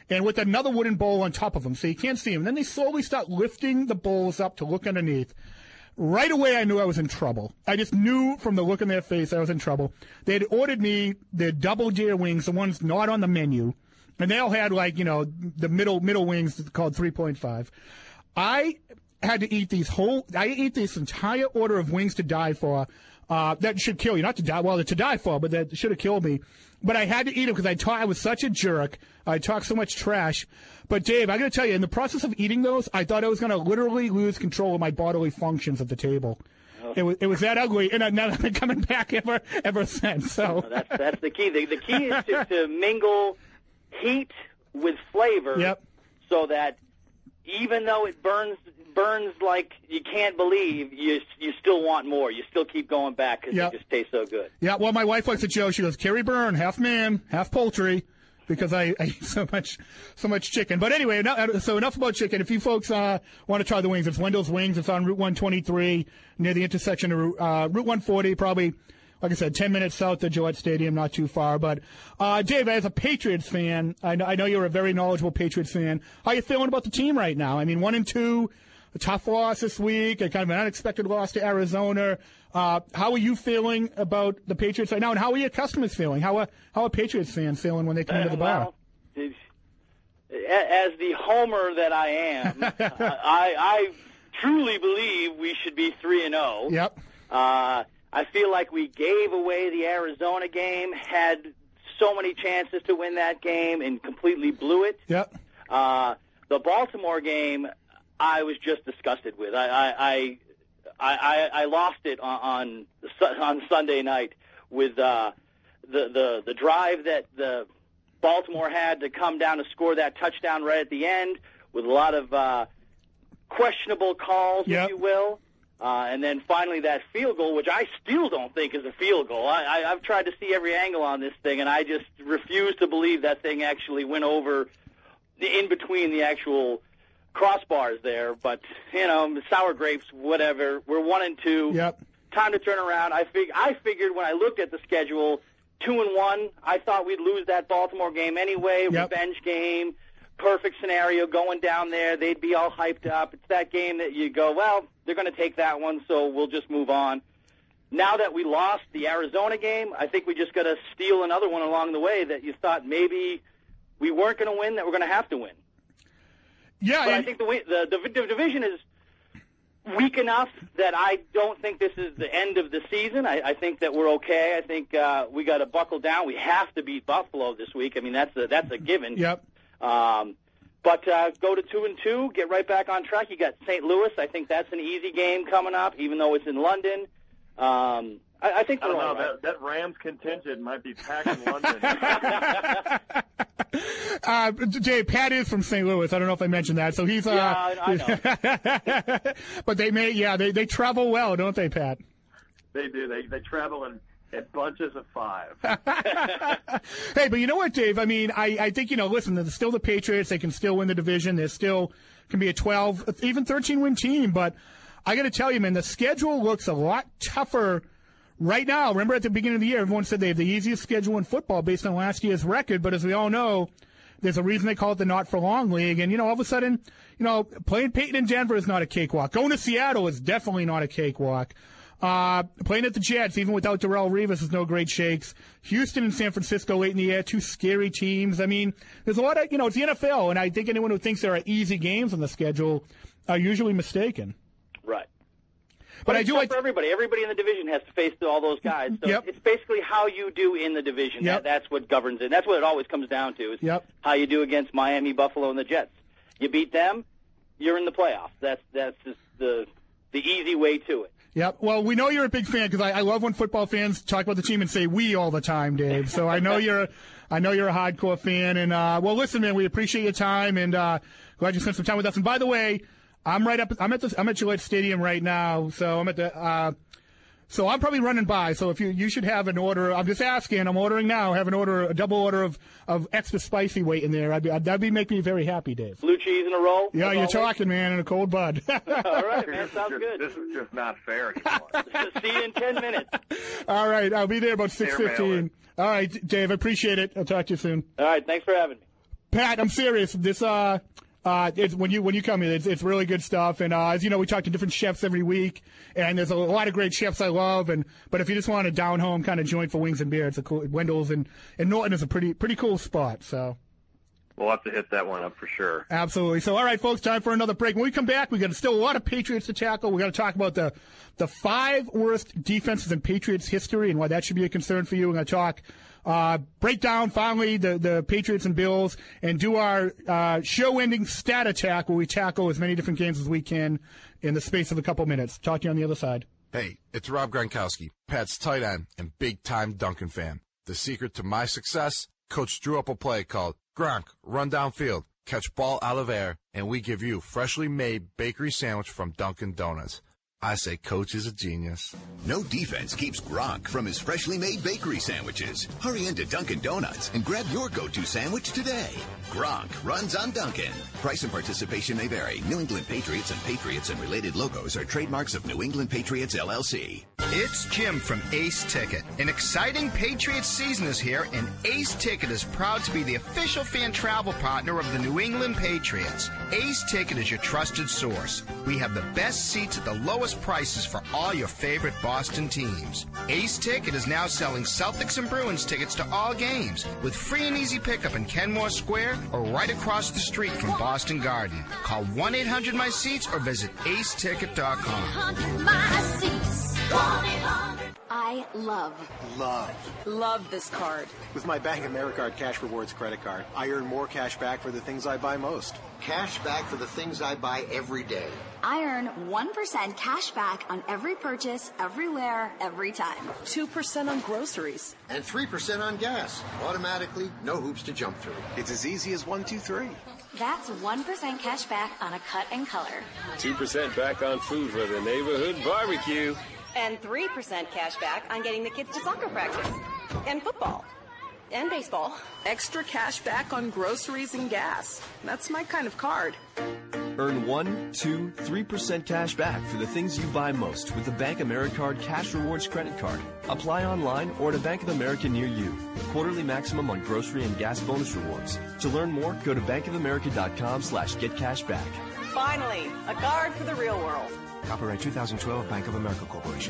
Speaker 3: and with another wooden bowl on top of them, so you can't see them. And then they slowly start lifting the bowls up to look underneath. Right away, I knew I was in trouble. I just knew from the look in their face I was in trouble. They had ordered me their double deer wings, the ones not on the menu, and they all had, like, the middle wings called 3.5. I had to eat I ate this entire order of wings to die for. That should kill you. Not to die, well, to die for, but that should have killed me. But I had to eat them because I was such a jerk. I talked so much trash. But, Dave, I got to tell you, in the process of eating those, I thought I was going to literally lose control of my bodily functions at the table. Oh. It was that ugly, and I've been coming back ever since. So
Speaker 4: that's the key. The key is to mingle heat with flavor, so that even though it burns like you can't believe, you still want more. You still keep going back because it just tastes so good. Yeah, well, my wife likes a joke. She goes, Kerry Byrne, half man, half poultry, because I eat so much chicken. But anyway, so enough about chicken. If you folks want to try the wings, it's Wendell's Wings. It's on Route 123 near the intersection of Route 140, probably, like I said, 10 minutes south of Gillette Stadium, not too far. But, Dave, as a Patriots fan, I know you're a very knowledgeable Patriots fan. How are you feeling about the team right now? I mean, 1-2. A tough loss this week, a kind of an unexpected loss to Arizona. How are you feeling about the Patriots right now, and how are your customers feeling? How are Patriots fans feeling when they come into the bar? Well, as the homer that I am, I truly believe we should be 3-0.
Speaker 3: Yep.
Speaker 4: I feel like we gave away the Arizona game, had so many chances to win that game, and completely blew it.
Speaker 3: Yep.
Speaker 4: The Baltimore game, I was just disgusted with. I lost it on Sunday night with the drive that the Baltimore had to come down to score that touchdown right at the end, with a lot of questionable calls, if you will, and then finally that field goal, which I still don't think is a field goal. I've tried to see every angle on this thing, and I just refuse to believe that thing actually went over in between the actual crossbars there. But, sour grapes, whatever. We're 1-2.
Speaker 3: Yep.
Speaker 4: Time to turn around. I figured when I looked at the schedule, 2-1, I thought we'd lose that Baltimore game anyway. Revenge game, perfect scenario, going down there. They'd be all hyped up. It's that game that you go, well, they're going to take that one, so we'll just move on. Now that we lost the Arizona game, I think we just got to steal another one along the way that you thought maybe we weren't going to win, that we're going to have to win.
Speaker 3: Yeah,
Speaker 4: but I think the division is weak enough that I don't think this is the end of the season. I think that we're okay. I think we got to buckle down. We have to beat Buffalo this week. I mean, that's a given.
Speaker 3: Yep.
Speaker 4: But go to 2-2, get right back on track. You got St. Louis. I think that's an easy game coming up, even though it's in London. I think
Speaker 5: I don't know.
Speaker 4: Right.
Speaker 5: That Rams contingent might be packed in London.
Speaker 3: Dave, Pat is from St. Louis. I don't know if I mentioned that. So he's
Speaker 4: I know.
Speaker 3: But they travel well, don't they, Pat?
Speaker 5: They do. They travel in bunches of 5.
Speaker 3: Hey, but you know what, Dave? I mean, I think, listen, they're still the Patriots. They can still win the division. They still can be a 12, even 13-win team. But I got to tell you, man, the schedule looks a lot tougher right now. Remember at the beginning of the year, everyone said they have the easiest schedule in football based on last year's record. But as we all know, there's a reason they call it the not-for-long league. And, all of a sudden, playing Peyton in Denver is not a cakewalk. Going to Seattle is definitely not a cakewalk. Playing at the Jets, even without Darrelle Revis, is no great shakes. Houston and San Francisco late in the year, 2 scary teams. I mean, there's a lot of, it's the NFL, and I think anyone who thinks there are easy games on the schedule are usually mistaken.
Speaker 4: Right.
Speaker 3: But I do
Speaker 4: like for everybody. Everybody in the division has to face all those guys. So it's basically how you do in the division. That's what governs it. That's what it always comes down to, is how you do against Miami, Buffalo, and the Jets. You beat them, you're in the playoffs. That's just the easy way to it.
Speaker 3: Yep. Well, we know you're a big fan because I love when football fans talk about the team and say "we" all the time, Dave. So I know you're a hardcore fan. And well, listen, man, we appreciate your time and glad you spent some time with us. And by the way, I'm at Gillette Stadium right now, so I'm at the. So I'm probably running by. So if you should have an order. I'm just asking. I'm ordering now. Have a double order of extra spicy weight in there. That'd make me very happy, Dave.
Speaker 4: Blue cheese in a roll.
Speaker 3: Yeah, you're talking, man, and a cold bud.
Speaker 4: All right, man. Sounds good.
Speaker 5: This is just not fair anymore.
Speaker 4: See you in 10 minutes.
Speaker 3: All right, I'll be there about 6:15. All right, Dave. I appreciate it. I'll talk to you soon.
Speaker 4: All right. Thanks for having me.
Speaker 3: Pat, I'm serious. This it's when you come in, it's really good stuff. And as you know, we talk to different chefs every week, and there's a lot of great chefs I love. But if you just want a down home kind of joint for wings and beer, it's a cool. Wendell's in Norton is a pretty cool spot. So
Speaker 5: we'll have to hit that one up for sure.
Speaker 3: Absolutely. So all right, folks, time for another break. When we come back, we got still a lot of Patriots to tackle. We got to talk about the 5 worst defenses in Patriots history and why that should be a concern for you. We're going to talk. Break down finally the Patriots and Bills and do our show-ending stat attack where we tackle as many different games as we can in the space of a couple minutes. Talk to you on the other side.
Speaker 7: Hey, it's Rob Gronkowski, Pat's tight end and big-time Duncan fan. The secret to my success, Coach drew up a play called Gronk, Run Downfield, Catch Ball Out of Air, and we give you freshly made bakery sandwich from Dunkin' Donuts. I say Coach is a genius.
Speaker 8: No defense keeps Gronk from his freshly made bakery sandwiches. Hurry into Dunkin' Donuts and grab your go-to sandwich today. Gronk runs on Dunkin'. Price and participation may vary. New England Patriots and related logos are trademarks of New England Patriots, LLC.
Speaker 10: It's Jim from Ace Ticket. An exciting Patriots season is here, and Ace Ticket is proud to be the official fan travel partner of the New England Patriots. Ace Ticket is your trusted source. We have the best seats at the lowest prices for all your favorite Boston teams. Ace Ticket is now selling Celtics and Bruins tickets to all games with free and easy pickup in Kenmore Square or right across the street from Boston Garden. Call 1-800-MY-SEATS or visit aceticket.com.
Speaker 9: I love this card.
Speaker 21: With my Bank Americard Cash Rewards credit card, I earn more cash back for the things I buy most.
Speaker 11: Cash back for the things I buy every day.
Speaker 9: I earn 1% cash back on every purchase, everywhere, every time.
Speaker 14: 2% on groceries.
Speaker 11: And 3% on gas. Automatically, no hoops to jump through.
Speaker 21: It's as easy as 1, 2, 3.
Speaker 9: That's 1% cash back on a cut and color.
Speaker 13: 2% back on food for the neighborhood barbecue.
Speaker 12: And 3% cash back on getting the kids to soccer practice. And football. And baseball.
Speaker 14: Extra cash back on groceries and gas. That's my kind of card.
Speaker 15: Earn 1, 2, 3% cash back for the things you buy most with the Bank Americard Cash Rewards credit card. Apply online or at a Bank of America near you. Quarterly maximum on grocery and gas bonus rewards. To learn more, go to bankofamerica.com/getcashback.
Speaker 12: Finally, a card for the real world.
Speaker 6: Copyright 2012 Bank of America Corporation.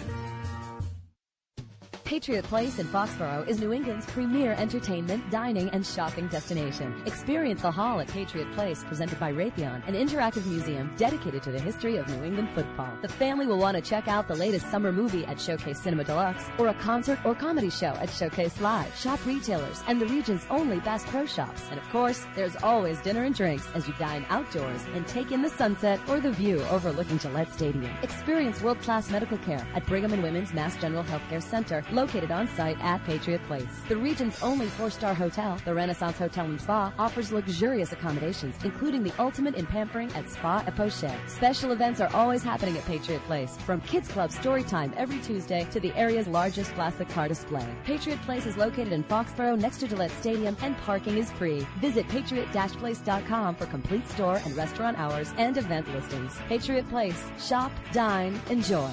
Speaker 16: Patriot Place in Foxborough is New England's premier entertainment, dining, and shopping destination. Experience the Hall at Patriot Place, presented by Raytheon, an interactive museum dedicated to the history of New England football. The family will want to check out the latest summer movie at Showcase Cinema Deluxe, or a concert or comedy show at Showcase Live. Shop retailers and the region's only Bass Pro Shops. And of course, there's always dinner and drinks as you dine outdoors and take in the sunset or the view overlooking Gillette Stadium. Experience world-class medical care at Brigham and Women's Mass General Healthcare Center, located on site at Patriot Place. The region's only 4-star hotel, the Renaissance Hotel and Spa, offers luxurious accommodations, including the ultimate in pampering at Spa et Poche. Special events are always happening at Patriot Place, from Kids Club story time every Tuesday to the area's largest classic car display. Patriot Place is located in Foxborough next to Gillette Stadium, and parking is free. Visit patriot-place.com for complete store and restaurant hours and event listings. Patriot Place. Shop, dine, enjoy.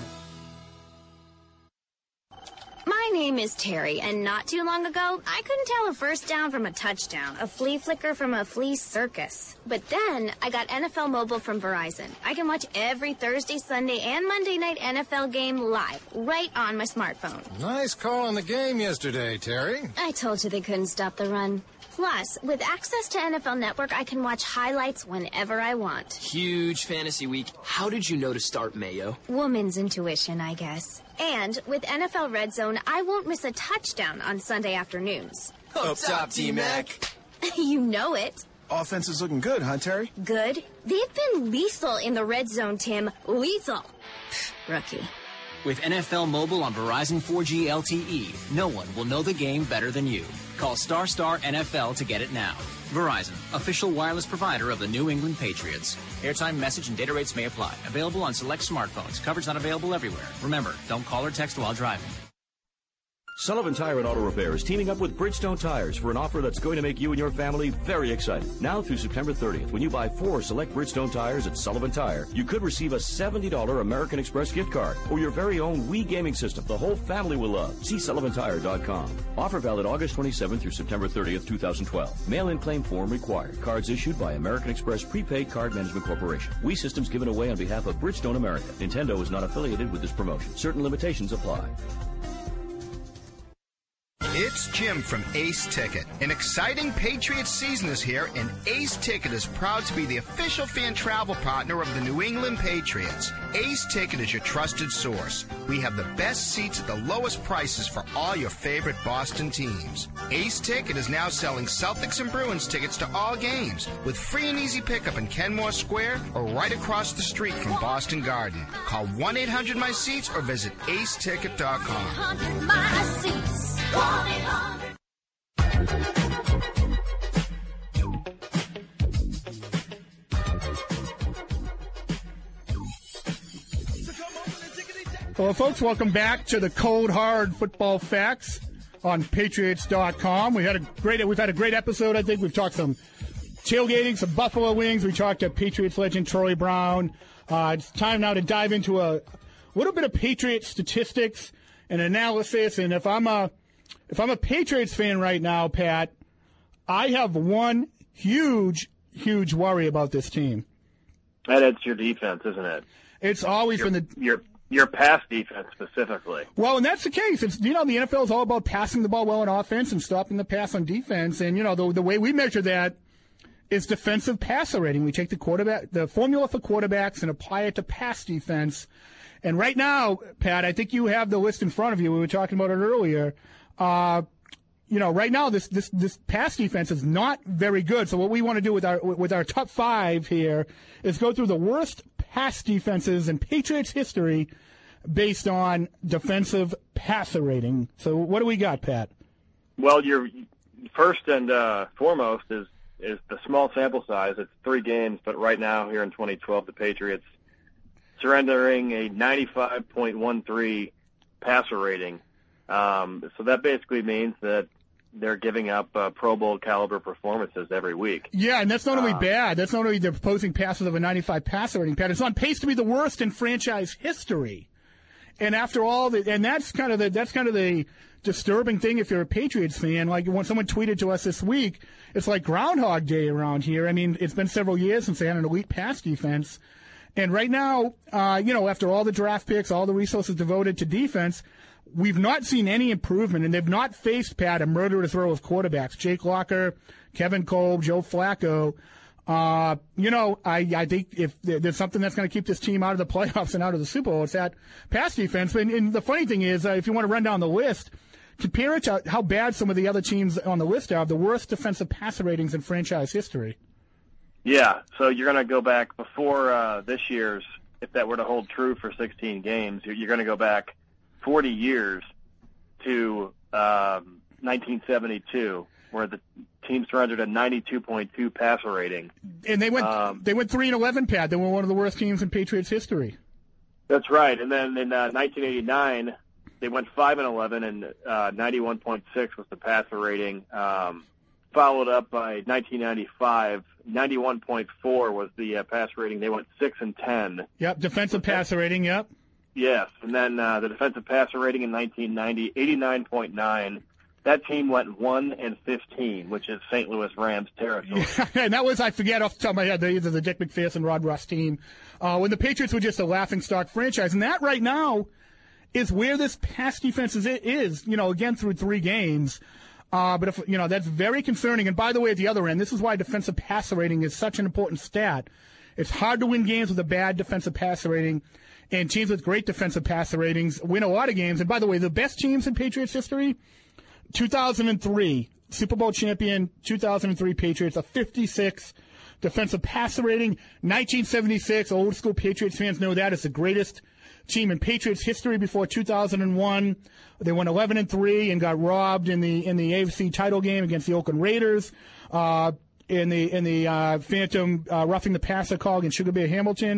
Speaker 17: My name is Terry, and not too long ago, I couldn't tell a first down from a touchdown, a flea flicker from a flea circus. But then, I got NFL Mobile from Verizon. I can watch every Thursday, Sunday, and Monday night NFL game live, right on my smartphone.
Speaker 18: Nice call on the game yesterday, Terry.
Speaker 17: I told you they couldn't stop the run. Plus, with access to NFL Network, I can watch highlights whenever I want.
Speaker 1: Huge fantasy week. How did you know to start Mayo?
Speaker 17: Woman's intuition, I guess. And with NFL Red Zone, I won't miss a touchdown on Sunday afternoons.
Speaker 1: Up top, T-Mac.
Speaker 17: You know it.
Speaker 6: Offense is looking good, huh, Terry?
Speaker 17: Good? They've been lethal in the Red Zone, Tim. Lethal. Rookie.
Speaker 19: With NFL Mobile on Verizon 4G LTE, no one will know the game better than you. Call Star NFL to get it now. Verizon, official wireless provider of the New England Patriots. Airtime, message, and data rates may apply. Available on select smartphones. Coverage not available everywhere. Remember, don't call or text while driving.
Speaker 2: Sullivan Tire and Auto Repair is teaming up with Bridgestone Tires for an offer that's going to make you and your family very excited. Now through September 30th, when you buy 4 select Bridgestone tires at Sullivan Tire, you could receive a $70 American Express gift card or your very own Wii gaming system the whole family will love. See SullivanTire.com. Offer valid August 27th through September 30th, 2012. Mail-in claim form required. Cards issued by American Express Prepaid Card Management Corporation. Wii systems given away on behalf of Bridgestone America. Nintendo is not affiliated with this promotion. Certain limitations apply.
Speaker 10: It's Jim from Ace Ticket. An exciting Patriots season is here, and Ace Ticket is proud to be the official fan travel partner of the New England Patriots. Ace Ticket is your trusted source. We have the best seats at the lowest prices for all your favorite Boston teams. Ace Ticket is now selling Celtics and Bruins tickets to all games with free and easy pickup in Kenmore Square or right across the street from Boston Garden. Call 1-800-MY-SEATS or visit aceticket.com.
Speaker 20: 1-800-MY-SEATS.
Speaker 3: Well, folks, welcome back to the Cold Hard Football Facts on Patriots.com. We've had a great episode. I think we've talked some tailgating, some Buffalo wings. We talked to Patriots legend Troy Brown. It's time now to dive into a little bit of Patriots statistics and analysis. And if I'm a Patriots fan right now, Pat, I have one huge worry about this team.
Speaker 5: And it's your defense, isn't it?
Speaker 3: It's always been
Speaker 5: your pass defense specifically.
Speaker 3: Well, and that's the case. It's, the NFL is all about passing the ball well on offense and stopping the pass on defense. And, the way we measure that is defensive passer rating. We take the formula for quarterbacks and apply it to pass defense. And right now, Pat, I think you have the list in front of you. We were talking about it earlier. Right now this pass defense is not very good. So what we want to do with our top 5 here is go through the worst pass defenses in Patriots history based on defensive passer rating. So what do we got, Pat?
Speaker 5: Well, your first and foremost is the small sample size. It's 3 games, but right now here in 2012, the Patriots surrendering a 95.13 passer rating. So that basically means that they're giving up Pro Bowl caliber performances every week.
Speaker 3: Yeah, and that's not only bad. That's not only the opposing passes of a 95 passer rating, Pat. It's on pace to be the worst in franchise history. And after all, that's kind of the disturbing thing if you're a Patriots fan. Like when someone tweeted to us this week, it's like Groundhog Day around here. I mean, it's been several years since they had an elite pass defense. And right now, after all the draft picks, all the resources devoted to defense, we've not seen any improvement, and they've not faced, Pat, a murderous row of quarterbacks. Jake Locker, Kevin Kolb, Joe Flacco. I think if there's something that's going to keep this team out of the playoffs and out of the Super Bowl, it's that pass defense. And the funny thing is, if you want to run down the list, compare it to how bad some of the other teams on the list are, the worst defensive passer ratings in franchise history.
Speaker 5: Yeah, so you're going to go back before this year's, if that were to hold true for 16 games, you're going to go back 40 years to 1972, where the team surrendered a 92.2 passer rating.
Speaker 3: And they went 3-11, Pat. They were one of the worst teams in Patriots history.
Speaker 5: That's right. And then in 1989, they went 5-11, and 91.6 was the passer rating. Followed up by 1995, 91.4 was the pass rating. They went 6-10.
Speaker 3: Yep, defensive passer rating. Yep.
Speaker 5: Yes, and then the defensive passer rating in 1990, 89.9. That team went 1-15, which is St. Louis Rams territory.
Speaker 3: Yeah, and that was, I forget off the top of my head, either the Dick McPherson, Rod Ross team, when the Patriots were just a laughingstock franchise. And that right now is where this pass defense is again, through 3 games. But if that's very concerning. And by the way, at the other end, this is why defensive passer rating is such an important stat. It's hard to win games with a bad defensive passer rating, and teams with great defensive passer ratings win a lot of games. And by the way, the best teams in Patriots history, 2003 Super Bowl champion, 2003 Patriots, a 56 defensive passer rating. 1976, old school Patriots fans know that is the greatest team in Patriots history before 2001. They went 11-3 and got robbed in the AFC title game against the Oakland Raiders. In the phantom roughing the passer call against Sugar Bear Hamilton.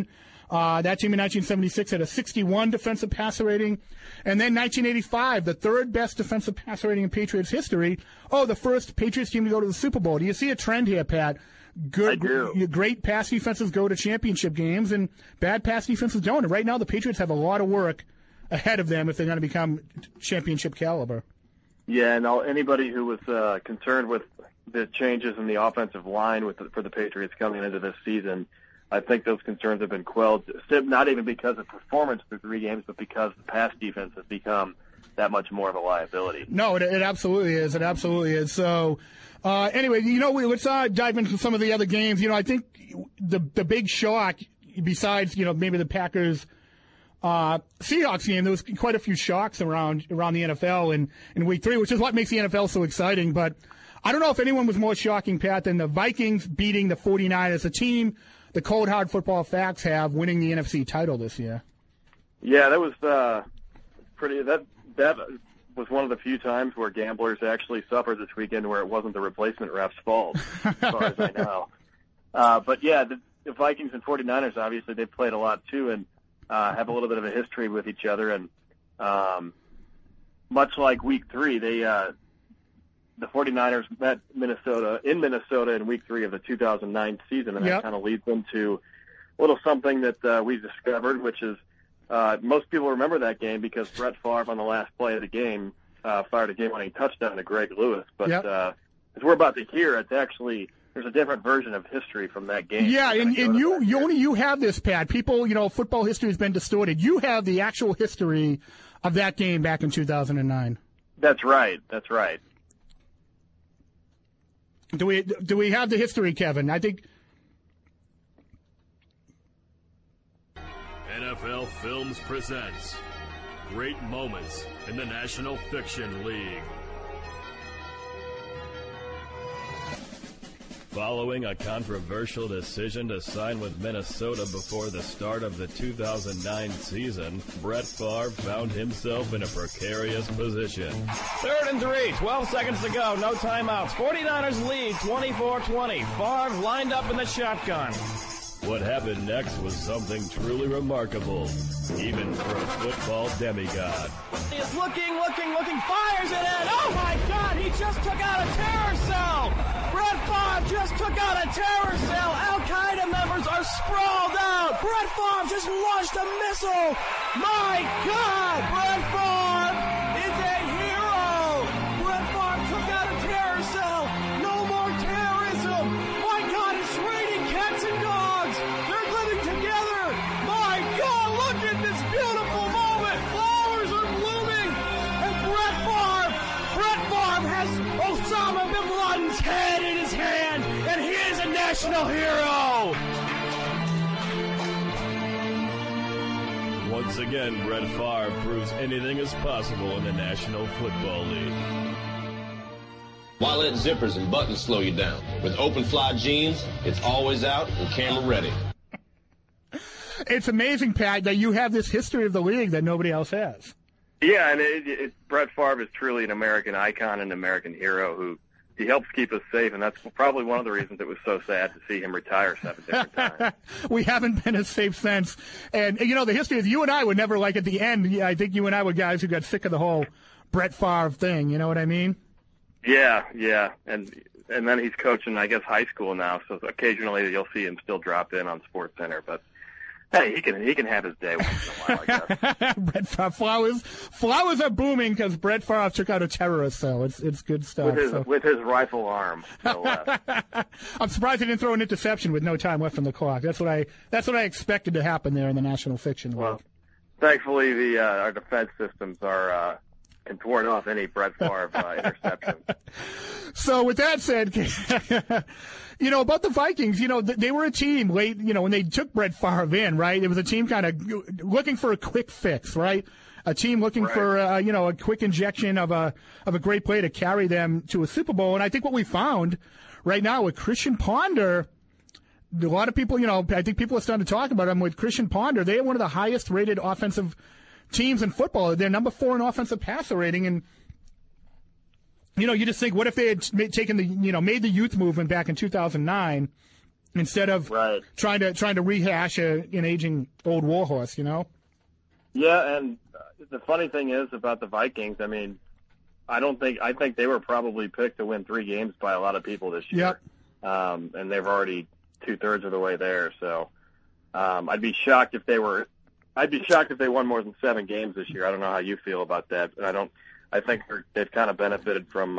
Speaker 3: That team in 1976 had a 61 defensive passer rating. And then 1985, the third best defensive passer rating in Patriots history. Oh, the first Patriots team to go to the Super Bowl. Do you see a trend here, Pat?
Speaker 5: I do.
Speaker 3: Great pass defenses go to championship games, and bad pass defenses don't. And right now, the Patriots have a lot of work ahead of them if they're going to become championship caliber.
Speaker 5: Yeah, and anybody who was concerned with the changes in the offensive line for the Patriots coming into this season, I think those concerns have been quelled, not even because of performance through 3 games, but because the pass defense has become that much more of a liability.
Speaker 3: No, it absolutely is. It absolutely is. So, anyway, let's dive into some of the other games. I think the big shock, besides, maybe the Packers Seahawks game, there was quite a few shocks around the NFL in Week 3, which is what makes the NFL so exciting. But I don't know if anyone was more shocking, Pat, than the Vikings beating the 49ers, a team the Cold Hard Football Facts have winning the NFC title this year.
Speaker 5: Yeah, that was pretty. That was one of the few times where gamblers actually suffered this weekend, where it wasn't the replacement ref's fault, as far as I know. But yeah, the Vikings and 49ers, obviously, they've played a lot too, and have a little bit of a history with each other. And much like Week 3, the 49ers met Minnesota in Week 3 of the 2009 season, and that kind of leads into a little something that we've discovered, which is most people remember that game because Brett Favre on the last play of the game fired a game-winning touchdown to Greg Lewis. But as we're about to hear, it's actually there's a different version of history from that game.
Speaker 3: Yeah, and you have this, Pat. People, football history has been distorted. You have the actual history of that game back in 2009.
Speaker 5: That's right. That's right.
Speaker 3: Do we have the history, Kevin? I think
Speaker 20: NFL Films presents Great Moments in the National Fiction League. Following a controversial decision to sign with Minnesota before the start of the 2009 season, Brett Favre found himself in a precarious position.
Speaker 22: 3rd and 3, 12 seconds to go, no timeouts. 49ers lead 24-20. Favre lined up in the shotgun.
Speaker 20: What happened next was something truly remarkable, even for a football demigod.
Speaker 22: He is looking, fires it in. Oh my God, he just took out a terror cell. Brett Favre just took out a terror cell. Al-Qaeda members are sprawled out. Brett Favre just launched a missile. My God, Brett Favre is a hero. Brett Favre took out a terror cell. No more terrorism. My God, it's raining cats and dogs. They're living together. My God, look at this beautiful moment. Flowers are blooming. And Brett Favre has Osama bin Laden's head in his hand, and he is a national hero.
Speaker 20: Once again, Brett Favre proves anything is possible in the National Football League.
Speaker 23: Why let zippers and buttons slow you down? With open fly jeans, it's always out and camera ready.
Speaker 3: It's amazing, Pat, that you have this history of the league that nobody else has.
Speaker 5: Yeah, and Brett Favre is truly an American icon, an American hero who he helps keep us safe, and that's probably one of the reasons it was so sad to see him retire 7 different times.
Speaker 3: We haven't been as safe since. And, the history is you and I would never, at the end, I think you and I were guys who got sick of the whole Brett Favre thing, you know what I mean?
Speaker 5: Yeah, and then he's coaching, I guess, high school now, so occasionally you'll see him still drop in on SportsCenter, but hey, he can have his day once in a while, I guess.
Speaker 3: Brett Favre, flowers are booming because Brett Favre took out a terrorist cell. It's good stuff.
Speaker 5: With his rifle arm, no less.
Speaker 3: I'm surprised he didn't throw an interception with no time left on the clock. That's what I expected to happen there in the National Fiction League.
Speaker 5: Well, thankfully our defense systems are can ward off any Brett Favre interception.
Speaker 3: So with that said, about the Vikings, they were a team late, when they took Brett Favre in, right? It was a team kind of looking for a quick fix, right? A team looking for, a quick injection of a great play to carry them to a Super Bowl. And I think what we found right now with Christian Ponder, a lot of people, I think people are starting to talk about him with Christian Ponder. They are one of the highest rated offensive teams in football. They're number 4 in offensive passer rating. And, you just think, what if they had taken made the youth movement back in 2009 instead of trying to rehash an aging old warhorse,
Speaker 5: Yeah, and the funny thing is about the Vikings, I mean, I think they were probably picked to win 3 games by a lot of people this year.
Speaker 3: Yep.
Speaker 5: And they've already 2/3 of the way there. So I'd be shocked if they won more than 7 games this year. I don't know how you feel about that. And I think they've kind of benefited from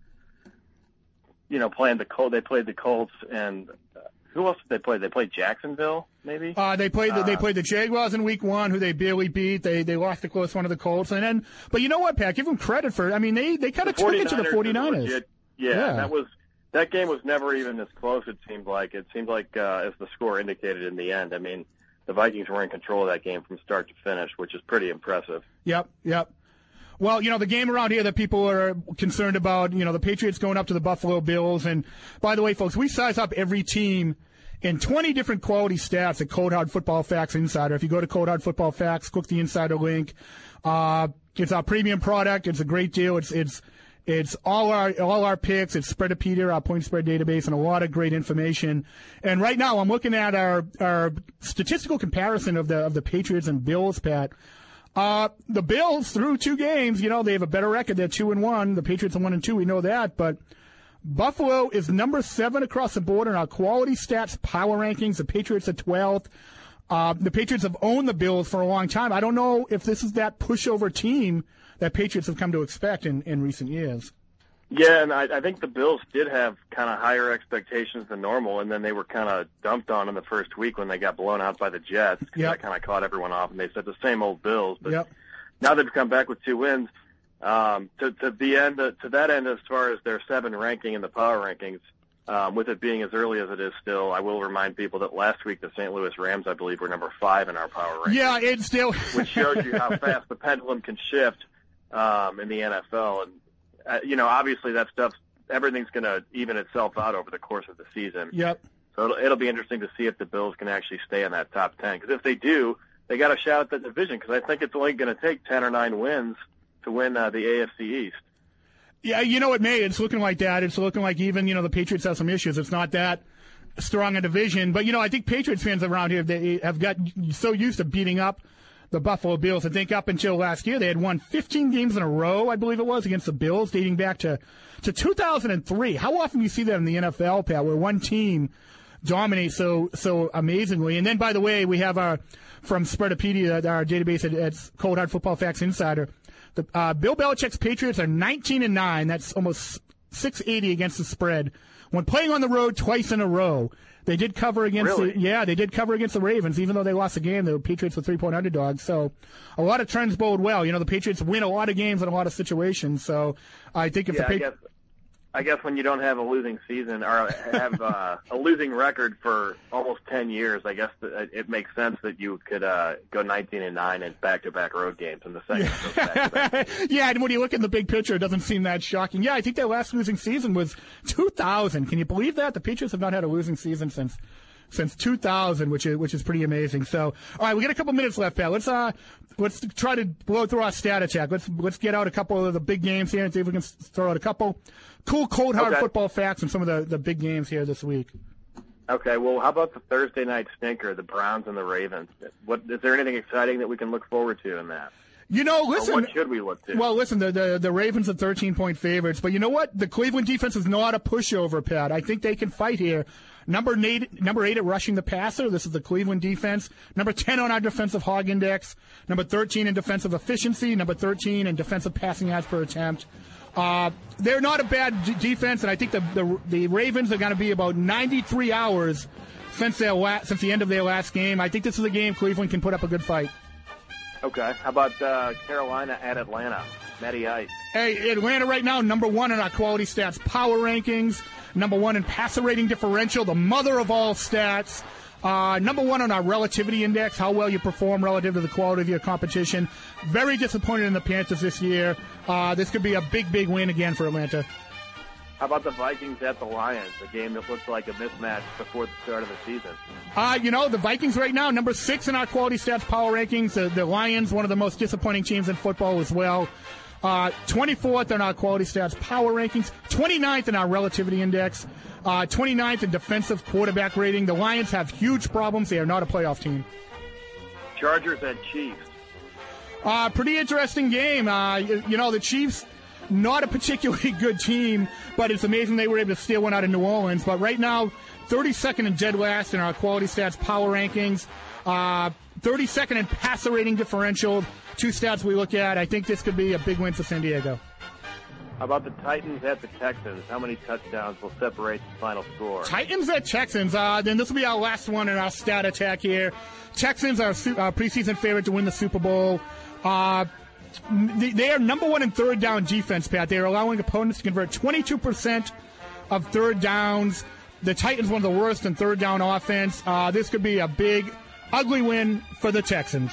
Speaker 5: playing the Colts. They played the Colts, and who else did they play? They played Jacksonville, maybe.
Speaker 3: They played the Jaguars in Week 1, who they barely beat. They lost the close one to the Colts, but you know what, Pat? Give them credit for it. I mean, they kind of took it to the 49ers.
Speaker 5: Yeah, that game was never even as close. It seemed like as the score indicated in the end. I mean, the Vikings were in control of that game from start to finish, which is pretty impressive.
Speaker 3: Yep. Well, the game around here that people are concerned about, the Patriots going up to the Buffalo Bills. And by the way, folks, we size up every team in 20 different quality stats at Cold Hard Football Facts Insider. If you go to Cold Hard Football Facts, click the Insider link. It's our premium product. It's a great deal. It's all our picks. It's Spreadopedia, our point spread database, and a lot of great information. And right now, I'm looking at our statistical comparison of the Patriots and Bills, Pat. The Bills, through 2 games, they have a better record. They're 2-1. The Patriots are 1-2. We know that. But Buffalo is number 7 across the board in our quality stats power rankings. The Patriots are 12th. The Patriots have owned the Bills for a long time. I don't know if this is that pushover team that Patriots have come to expect in recent years.
Speaker 5: Yeah, and I think the Bills did have kind of higher expectations than normal, and then they were kind of dumped on in the first week when they got blown out by the Jets.
Speaker 3: Yep.
Speaker 5: That kind of caught everyone off, and they said the same old Bills. But
Speaker 3: yep.
Speaker 5: Now they've come back with 2 wins. To that end, as far as their 7 ranking in the power rankings, with it being as early as it is still, I will remind people that last week the St. Louis Rams, I believe, were number 5 in our power rankings.
Speaker 3: Yeah, it's still
Speaker 5: which shows you how fast the pendulum can shift in the NFL. And obviously that stuff, everything's going to even itself out over the course of the season.
Speaker 3: Yep.
Speaker 5: So it'll be interesting to see if the Bills can actually stay in that top 10. Because if they do, they got a shot at the division. Because I think it's only going to take 10 or 9 wins to win the AFC East.
Speaker 3: Yeah, it may. It's looking like that. It's looking like even, the Patriots have some issues. It's not that strong a division. But, I think Patriots fans around here, they have got so used to beating up the Buffalo Bills. I think up until last year, they had won 15 games in a row, I believe it was, against the Bills, dating back to 2003. How often do you see that in the NFL, Pat, where one team dominates so amazingly? And then, by the way, we have from Spreadopedia, our database at Cold Hard Football Facts Insider, Bill Belichick's Patriots are 19-9. That's almost 680 against the spread. When playing on the road twice in a row, they did cover against the Ravens, even though they lost the game. The Patriots were 3-point underdogs. So a lot of trends bode well. The Patriots win a lot of games in a lot of situations. So I think if
Speaker 5: I guess when you don't have a losing season or have a losing record for almost 10 years, I guess it makes sense that you could go 19-9 in back-to-back road games in the second.
Speaker 3: Yeah, and when you look at the big picture, it doesn't seem that shocking. Yeah, I think their last losing season was 2000. Can you believe that? The Patriots have not had a losing season since 2000, which is pretty amazing. So, all right, we got a couple minutes left, Pat. Let's try to blow through our stat attack. Let's get out a couple of the big games here and see if we can throw out a couple cool, cold, hard football facts and some of the big games here this week.
Speaker 5: Okay, well, how about the Thursday night stinker, the Browns and the Ravens? Is there anything exciting that we can look forward to in that?
Speaker 3: Listen.
Speaker 5: Or what should we look to?
Speaker 3: Well, listen, the Ravens are 13-point favorites, but you know what? The Cleveland defense is not a pushover, Pat. I think they can fight here. Number 8 at rushing the passer. This is the Cleveland defense. Number 10 on our defensive hog index. Number 13 in defensive efficiency. Number 13 in defensive passing yards per attempt. They're not a bad defense, and I think the Ravens are going to be about 93 hours since the end of their last game. I think this is a game Cleveland can put up a good fight.
Speaker 5: Okay. How about Carolina at Atlanta? Matty Ice.
Speaker 3: Hey, Atlanta right now, number 1 in our quality stats power rankings. Number 1 in passer rating differential, the mother of all stats. Number 1 on our relativity index, how well you perform relative to the quality of your competition. Very disappointed in the Panthers this year. This could be a big, big win again for Atlanta.
Speaker 5: How about the Vikings at the Lions, a game that looks like a mismatch before the start of the season?
Speaker 3: The Vikings right now, number 6 in our quality stats power rankings. The Lions, one of the most disappointing teams in football as well. 24th in our quality stats power rankings, 29th in our relativity index, 29th in defensive quarterback rating. The Lions have huge problems. They are not a playoff team.
Speaker 5: Chargers and Chiefs.
Speaker 3: Pretty interesting game. The Chiefs, not a particularly good team, but it's amazing they were able to steal one out of New Orleans. But right now, 32nd and dead last in our quality stats power rankings, 32nd in passer rating differential, 2 stats we look at. I think this could be a big win for San Diego.
Speaker 5: How about the Titans at the Texans? How many touchdowns will separate the final score?
Speaker 3: Titans at Texans. Then this will be our last one in our stat attack here. Texans are preseason favorite to win the Super Bowl. They are number 1 in third down defense, Pat. They are allowing opponents to convert 22% of third downs. The Titans one of the worst in third down offense. This could be a big, ugly win for the Texans.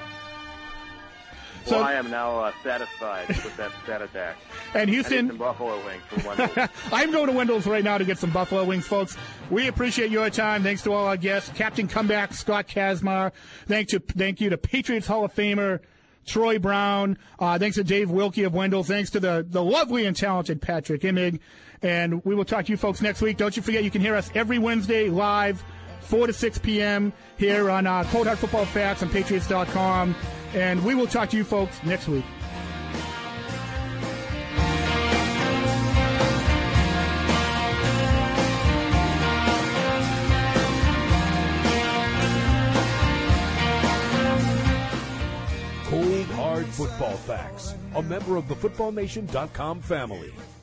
Speaker 5: Well, I am now satisfied with that stat attack.
Speaker 3: And Houston,
Speaker 5: I need some Buffalo wings from Wendell's.
Speaker 3: I'm going to Wendell's right now to get some Buffalo wings, folks. We appreciate your time. Thanks to all our guests. Captain Comeback, Scott Kazmar. Thank you to Patriots Hall of Famer Troy Brown. Thanks to Dave Wilkie of Wendell's. Thanks to the lovely and talented Patrick Immig. And we will talk to you folks next week. Don't you forget, you can hear us every Wednesday live, 4 to 6 p.m. here on Cold Hard Football Facts on Patriots.com. And we will talk to you folks next week.
Speaker 4: Cold Hard Football Facts, a member of the FootballNation.com family.